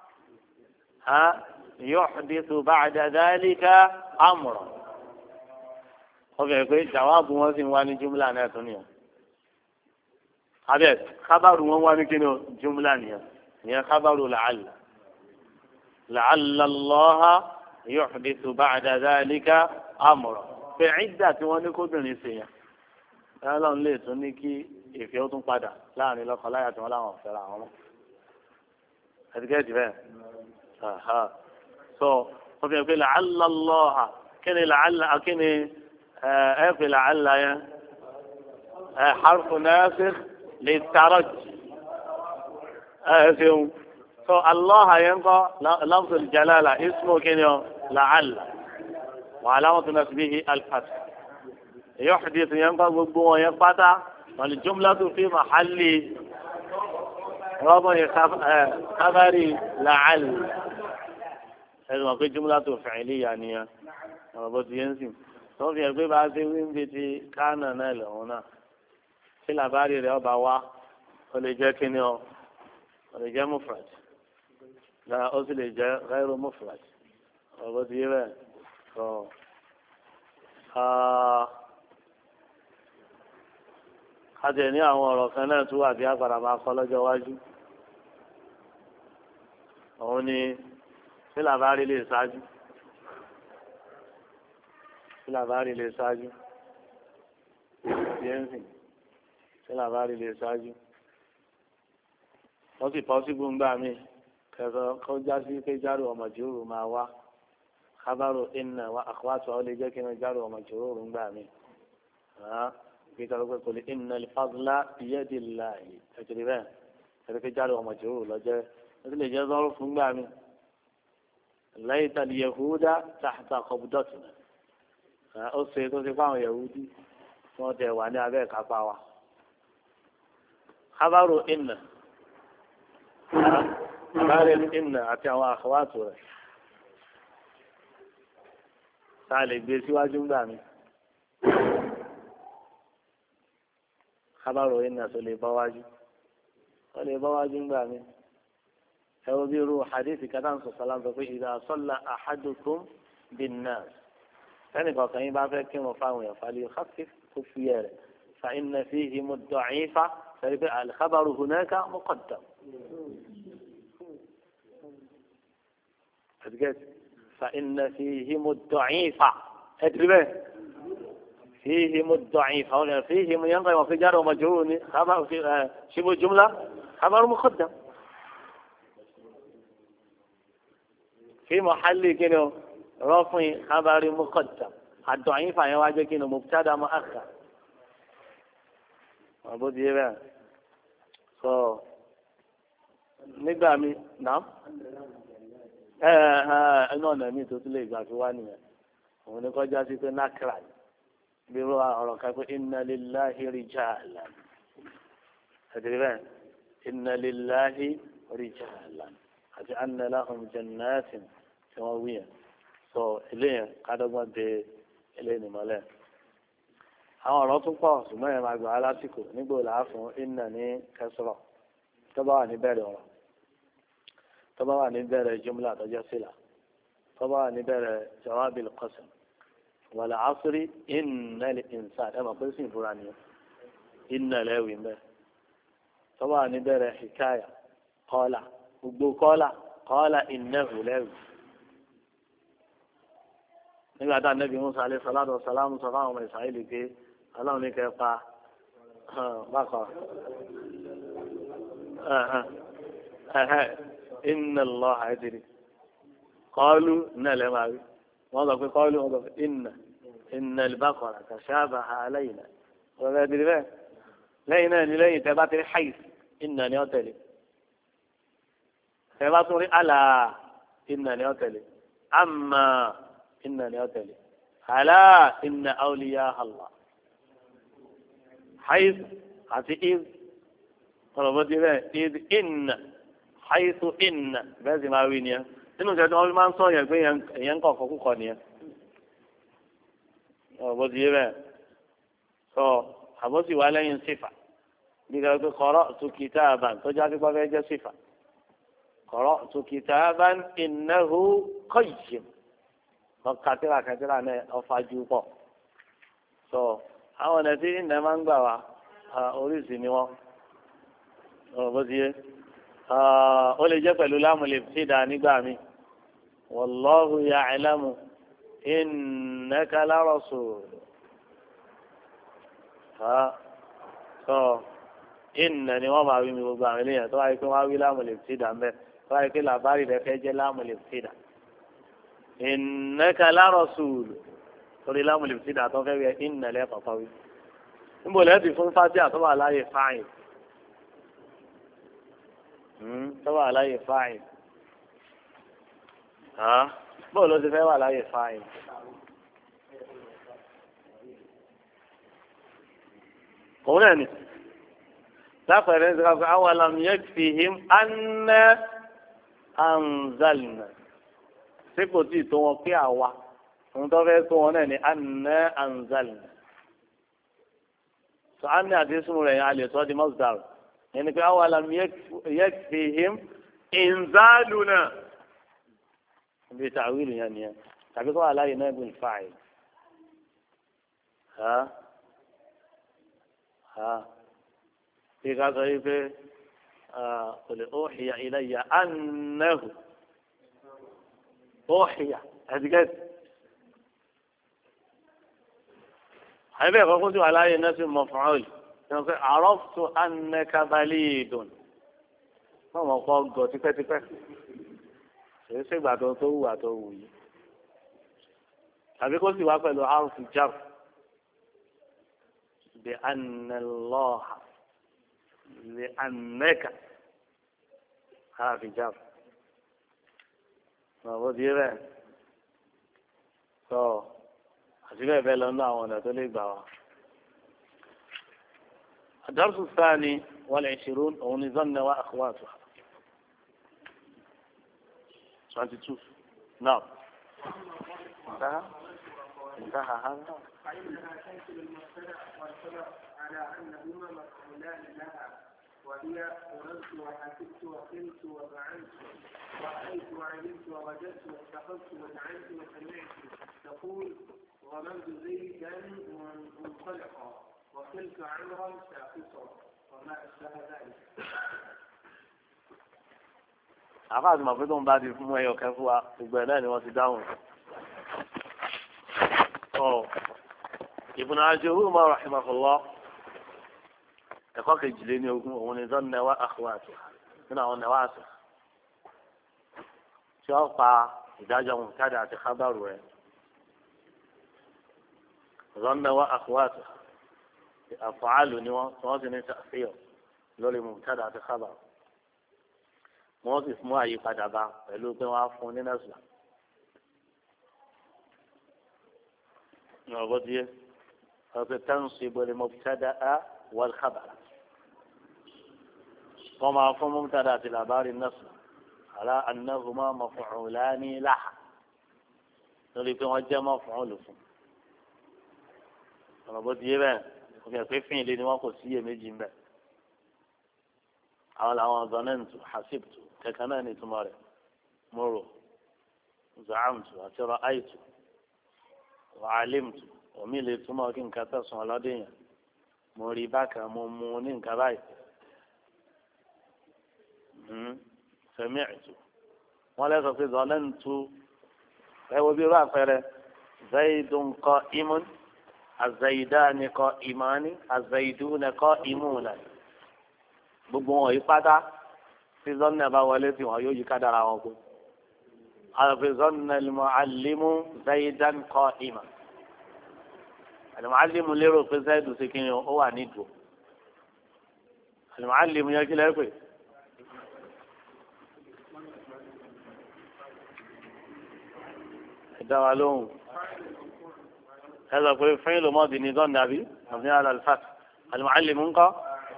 B: yuhdithu ba'da dhalika amra. ó fẹ́ pé jàwáàbù wọn sì ń wá ní jumla náà tún nìyẹn. abẹ́ kábàrù wọn wá ní kí ni jumla nìyẹn ìyẹn kábàrù la'alla. لعل الله يحدث بعد ذلك أمرا في عدة ونكون نسيا قالوا لي تونيكي ìfẹ́ padà láàrin lọ́kọ láyà tí wọ́n láwọn fẹ́ra wọn. ẹ̀dígẹ́jì bẹ́ẹ̀ so wọ́n fi hàn pé لعل الله kíni لعل kíni ẹ̀ pé لعل yẹn حرف ناسخ للترجي ẹ̀ ṣeun. so Allah ينقى لفظ الجلالة اسمه كنيو لعل وعلامة نسبه الفتح يحدث ينقى بقوة ينقطع والجملة في محل رضي خبر لعل هذا في جملة فعلية يعني ربط ينسم so في أقول بعض وين بيتي كان نال هنا في الأباري رياضة ولجاء كنيو ولجاء مفرد لا أصل جاء غير مفرد وبديبه هذا يعني أمر كنا توا في أقرب ما قال جواجي هوني في الأباري لساجي في الأباري لساجي ينفي في الأباري لساجي وفي possible بعمي kẹsọ kọjá sí pé járò ọmọ jòrò máa wá kábàrò ìnà wa àkọwàtò ọ lè jẹ́ kí wọ́n járò ọmọ jòrò ń gbà mí bí ká ló pé kò lè ìnà al-fadla biyadillahi ẹ̀kìrì bẹ́ẹ̀ ẹ̀rí pé járò ọmọ jòrò lọ́jẹ́ ó sì lè jẹ́ sọ́rọ́ fún gbà mí ليت اليهود تحت قبضتنا ó ṣe tó ṣe fáwọn yahudi wọ́n tẹ̀ wà ní abẹ́ kápá wa. kábàrò ìnà bàrẹ̀ ìnà àti àwọn àkọwàtò rẹ̀ tá a lè gbé síwájú gbà mí. kábàrò ìnà tó lè bá wájú wọ́n lè bá wájú gbà mí. ẹ wo bí irú hadith kátà ń sọ̀sọ́ láǹtọ̀ pé idha salla ahadukum bin nas. ẹnì kọ̀ọ̀kan yín bá fẹ́ kí wọn fáwọn èèyàn falẹ̀ khafif kó fi yẹ rẹ̀ fa inna fihi mudda'ifa sẹ́ni pé al-khabaru hunaka muqaddam. fa inna fihi mudda'ifa ẹ̀dìrì fihi mudda'ifa wọn fihi yanqi wa fi jar wa majrur ni khabar fi shibu jumla khabaru muqaddam fi mahalli kini رفع خبر مقدم الضعيف يعني واجه كده مبتدا مؤخر ابو دي بقى nígbà mi naam ẹnu ọ̀nà mi tó tún lè gbà fi wá nìyẹn òun ni kọjá sí pé nákàrà bí wọ́n ọ̀rọ̀ kan pé inna lillahi rijalan àti bẹ́ẹ̀ inna lillahi rijalan àti anna lahum jannatin tí wọ́n wí yẹn. sọ eléyẹn kádọ́gbọ́n de eléyìí mọ́lẹ̀. àwọn ọ̀rọ̀ tún pọ̀ ṣùgbọ́n yẹn máa gbà á lásìkò nígbò làá fún iná ní kẹsìrọ̀ tó bá wà ní bẹ̀rẹ̀ ọ̀rọ̀ tó bá wà ní bẹ̀rẹ̀ jumla àtọ́jọ́ sílà tó bá wà ní bẹ̀rẹ̀ jawabil qasam wal asri innal insana ẹ̀ mọ̀ pé sì ń fura nìyẹn iná lẹ́wì ń bẹ̀ tó bá wà ní bẹ̀rẹ̀ hikaya qala gbogbo qala innahu lẹ́wì. nígbà tá a nẹ́bí musa alẹ́ sọláàdù sàlámù sọ fáwọn ọmọ ìsàlẹ̀ pé aláwọn ní kẹ́ pa bákan inna Allah àìdìrí kọ́ọ́lù náà lẹ́ máa rí wọ́n sọ pé kọ́ọ́lù wọ́n sọ pé inna al-baqara tashabaha alayna wọ́n fẹ́ dìrí bẹ́ẹ̀ lẹ́yìn náà ní lẹ́yìn tẹ́ bá ti rí hayf inna ni ó tẹ̀lé tẹ́ bá tún rí àlà inna ni ó tẹ̀lé amma. إنني أتلي ألا إن أولياء الله حيث إذ ربطي به إذ إن حيث إن بس ما وينيا إنه جد أول ما نصور يقول ينقى فوق قنيا ربطي به حبسي ولا ينصفع بقى قرأت كتابا تجعل بقى صفة قرأت كتابا إنه قيم ọkàtìrà kàtìrà náà ọfàjú pọ̀ sọ àwọn ọ̀nà tí ìnà máa ń gbà wá oríṣi ni wọ́n ọ̀rọ̀ bó ti yé ó lè jẹ́ pẹ̀lú lámùlẹ̀ fìdá nígbà mi wallahu ya'lamu innaka la rasul sọ ìnà ni wọ́n máa wí mi gbogbo àwọn eléyàn tó wáyé pé wọ́n á wí lámùlẹ̀ fìdá mbẹ́ tó wáyé pé làbárì rẹ̀ fẹ́ jẹ́ lámùlẹ̀ fìdá. إنك لرسول torí láwọn lè fi dàtọ́ fẹ́ wẹ ìnàlẹ́ pàpà wí. níbo lẹ́ẹ̀tì fún fásitì àtọ́wà láàyè fáìn tọ́wà láàyè fáìn bóò ló ti fẹ́ wà láàyè fáìn. òun náà ni lápẹẹrẹ ní sọ́kà awalam yakfihim anna anzalna ṣé kò tí ì tó wọn pé àwa òun tó fẹ́ tó wọn náà ni anna anzalna sọ anna àti sùnmù rẹ̀ yẹn a lè sọ di masdar ẹni pé awalam yakfihim inzaluna bí tàwílù yẹn nìyẹn tàbí kọ́ àlàyé náà bí fáìl bí ká sọ yìí pé qul uhiya ilayya annahu uhiya ẹ̀dígẹ́sì. àyẹ̀bẹ̀ kọ́kọ́ tí wà láàyè náà sí maf'ul ṣe pé araftu annaka balidun wọ́n mọ̀ kọ́ gọ̀ tipẹ́tipẹ́ èyí ṣègbà tó wù àtọ̀ wù yìí tàbí kó sì wá pẹ̀lú arfu jar bi anna Allaha bi annaka arfu jar ọ̀bọ̀ di rẹ̀ tọ́ àti bẹ́ẹ̀ bẹ́ẹ̀ lọ́nà àwọn ọ̀nà tó lè gbà wá. الدرس الثاني والعشرون هو ظن وأخواتها 22 نعم انتهى هذا
A: فإنها تنقل المبتدأ والخبر على أنهما مفعولان لها وهي ظننت وحسبت وقلت وفعلت رأيت وعلمت ووجدت واتخذت وزعمت وسمعت تقول ظننت زيدا منطلقا وقلت عمرا ساقطا وما أشبه ذلك.
B: àfáàsì mọ̀ pé tó ń bá di fún ẹyọ kan fún wa gbogbo ẹ̀ náà ni wọ́n ti dáhùn. Ibn Ajuruma rahimahullah ẹ̀kọ́ kejìléní ogún òun ni zanna wa akhwatuha nínú àwọn nẹ̀wá àṣà tí ó pa ìdájọ́ mubtada àti khabaru rẹ̀. zanna wa akhwatuha af'alu ni wọ́n sì ní ta'thir lórí mubtada àti khabaru. wọ́n sì mú àyípadà bá pẹ̀lú pé wọ́n á fún un ní nẹ́sùlá. ọ̀bọ̀ díẹ̀ ọ̀pẹ̀ tansibu al-mubtada'a wal-khabar. wọ́n máa fún mubtada àti labari nẹ́sùlá ala annahuma maf'ulani laha lórí pé wọ́n jẹ́ maf'ul fún. ọ̀bọ̀ díẹ̀ bẹ́ẹ̀ ọ̀pẹ̀ pé fín ilé ni wọ́n kò síyè méjì ń bẹ̀. àwọn làwọn zanantu hasibtu kẹkẹ náà ní ìtumọ̀ rẹ̀ mọ̀rọ̀ zaamtu àti ra'aytu wa alimtu omi lè túmọ̀ kí nǹkan tẹ̀sán ọlọ́dẹ yẹn mo rí bákan mo mú ní nǹkan báyìí sami'tu wọ́n lẹ́sọ̀ pé zanantu ẹ wo bí irú àpẹẹrẹ zaidun qa'imun az-zaidani qa'imani az-zaiduna qa'imuna gbogbo wọn yìí pátá tí zọ́nà bá wọlé tí wọn yóò yí kádàrà wọn kú. àlùfẹ́ zọ́nà al-mu'allimu zaidan qa'ima. al-mu'allimu lérò pé zaidu ṣe kí ni ó wà ní ìdúró. al-mu'allimu yẹn kí lẹ́ pè. ẹ dá wa lóhùn. ẹ sọ pé fi'lu madi ni zọ́nà bí mabni ala al-fath. al-mu'allimu ńkọ́.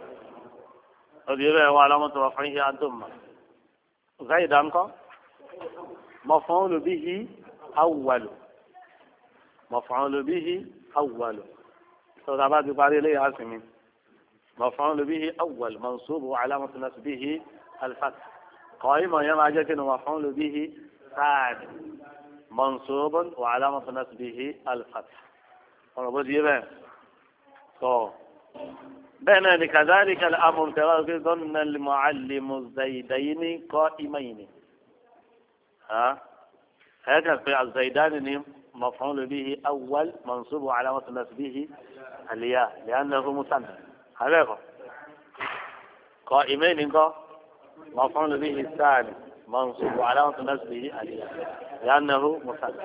B: ọdún وعلامة رفعه الضمة زائد عنك مفعول به أول مفعول به أول بعد باري لي عاصمين مفعول به أول منصوب وعلامة نصبه الفتح قائمة يما جاكن مفعول به ثاني منصوب وعلامة نصبه الفتح وربط يبان بين كذلك الأمر كذلك ظن المعلم الزيدين قائمين هذا في الزيدان مفعول به أول منصوب علامة نصبه الياء لأنه مثنى هذا قائمين مفعول به الثاني منصوب علامة نصبه الياء لأنه مثنى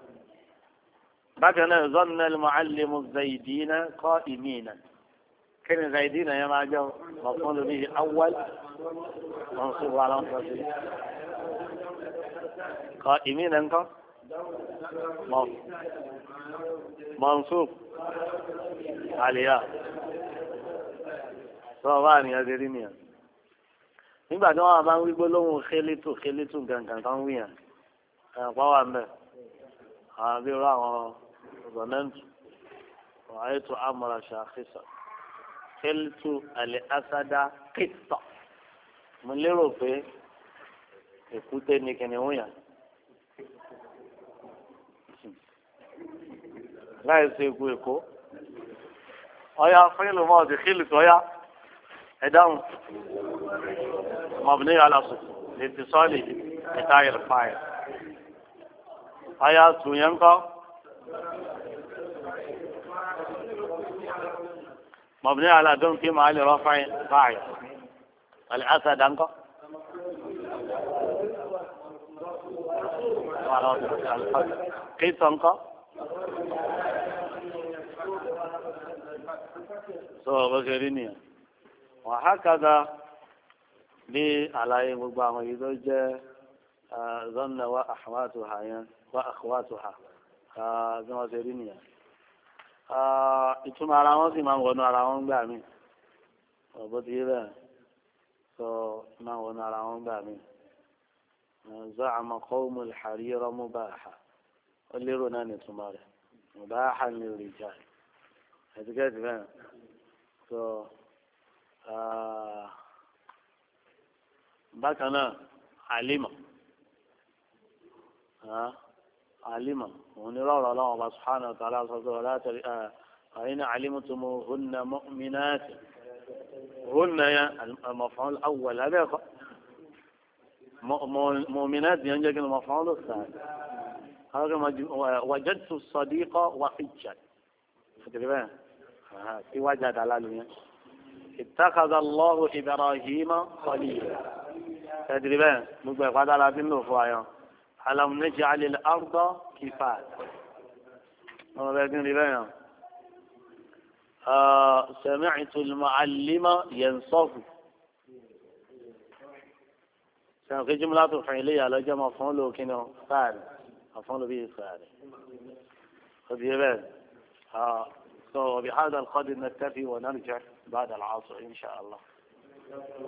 B: بعدنا ظن المعلم الزيدين قائمين كان زايدين يا معجم مفعول به أول منصوب على مصدره قائمين أنت منصوب عليها صوابان يا زيدين nígbà tí wọn bá ń wí gbólóhùn xelitu gangan kan wí yẹn ẹ̀pọ̀ wà mẹ́ àwọn bí irú àwọn zonentu wàhálà tó amọ̀ra ṣàkíṣà. Keltu al-asada qita mo lérò pé èkúté ni kìnìún yàn láì ṣe eku èkó ọyá fílù mọ́ọ̀dì kílù tọ́yá ẹ̀dáhùn mọ̀bìnrin aláṣọ ètò sọ́ọ̀lì ìta ìrìfàì ọyá tùyẹ̀ńkọ́. مبني على دون في محل رفع فاعل الأسد أنقى قيس أنقى سوى بشرينيا وهكذا bí àlàyé gbogbo àwọn yìí tó jẹ́ ظن وأخواتها يعني وأخواتها كما سيرينيا ìtumọ̀ ara wọn sì máa ń wọnú ara wọn gbà mí ọ̀bọ ti yé bẹ́ẹ̀ sọ máa ń wọnú ara wọn gbà mí زعم قوم الحرير مباحا ó lérò náà ní ìtumọ̀ rẹ̀ مباحا للرجال ẹ̀dígẹ́dì bẹ́ẹ̀ sọ bákan náà àlímọ̀ علما ونرى الله سبحانه وتعالى ولا أين علمتموهن مؤمنات هن المفعول الأول هذا مؤمنات ينجك المفعول الثاني هذا وجدت الصديق وحجا تقريبا في وجد على الوين اتخذ الله إبراهيم خليلا تقريبا مقبل قد على بنه فايا ألم نجعل الأرض كفاتا سمعت المعلم ينصف في جملة فعلية على جمع مفعول كنه فاعل مفعول به فاعل وبهذا القدر نكتفي ونرجع بعد العصر إن شاء الله.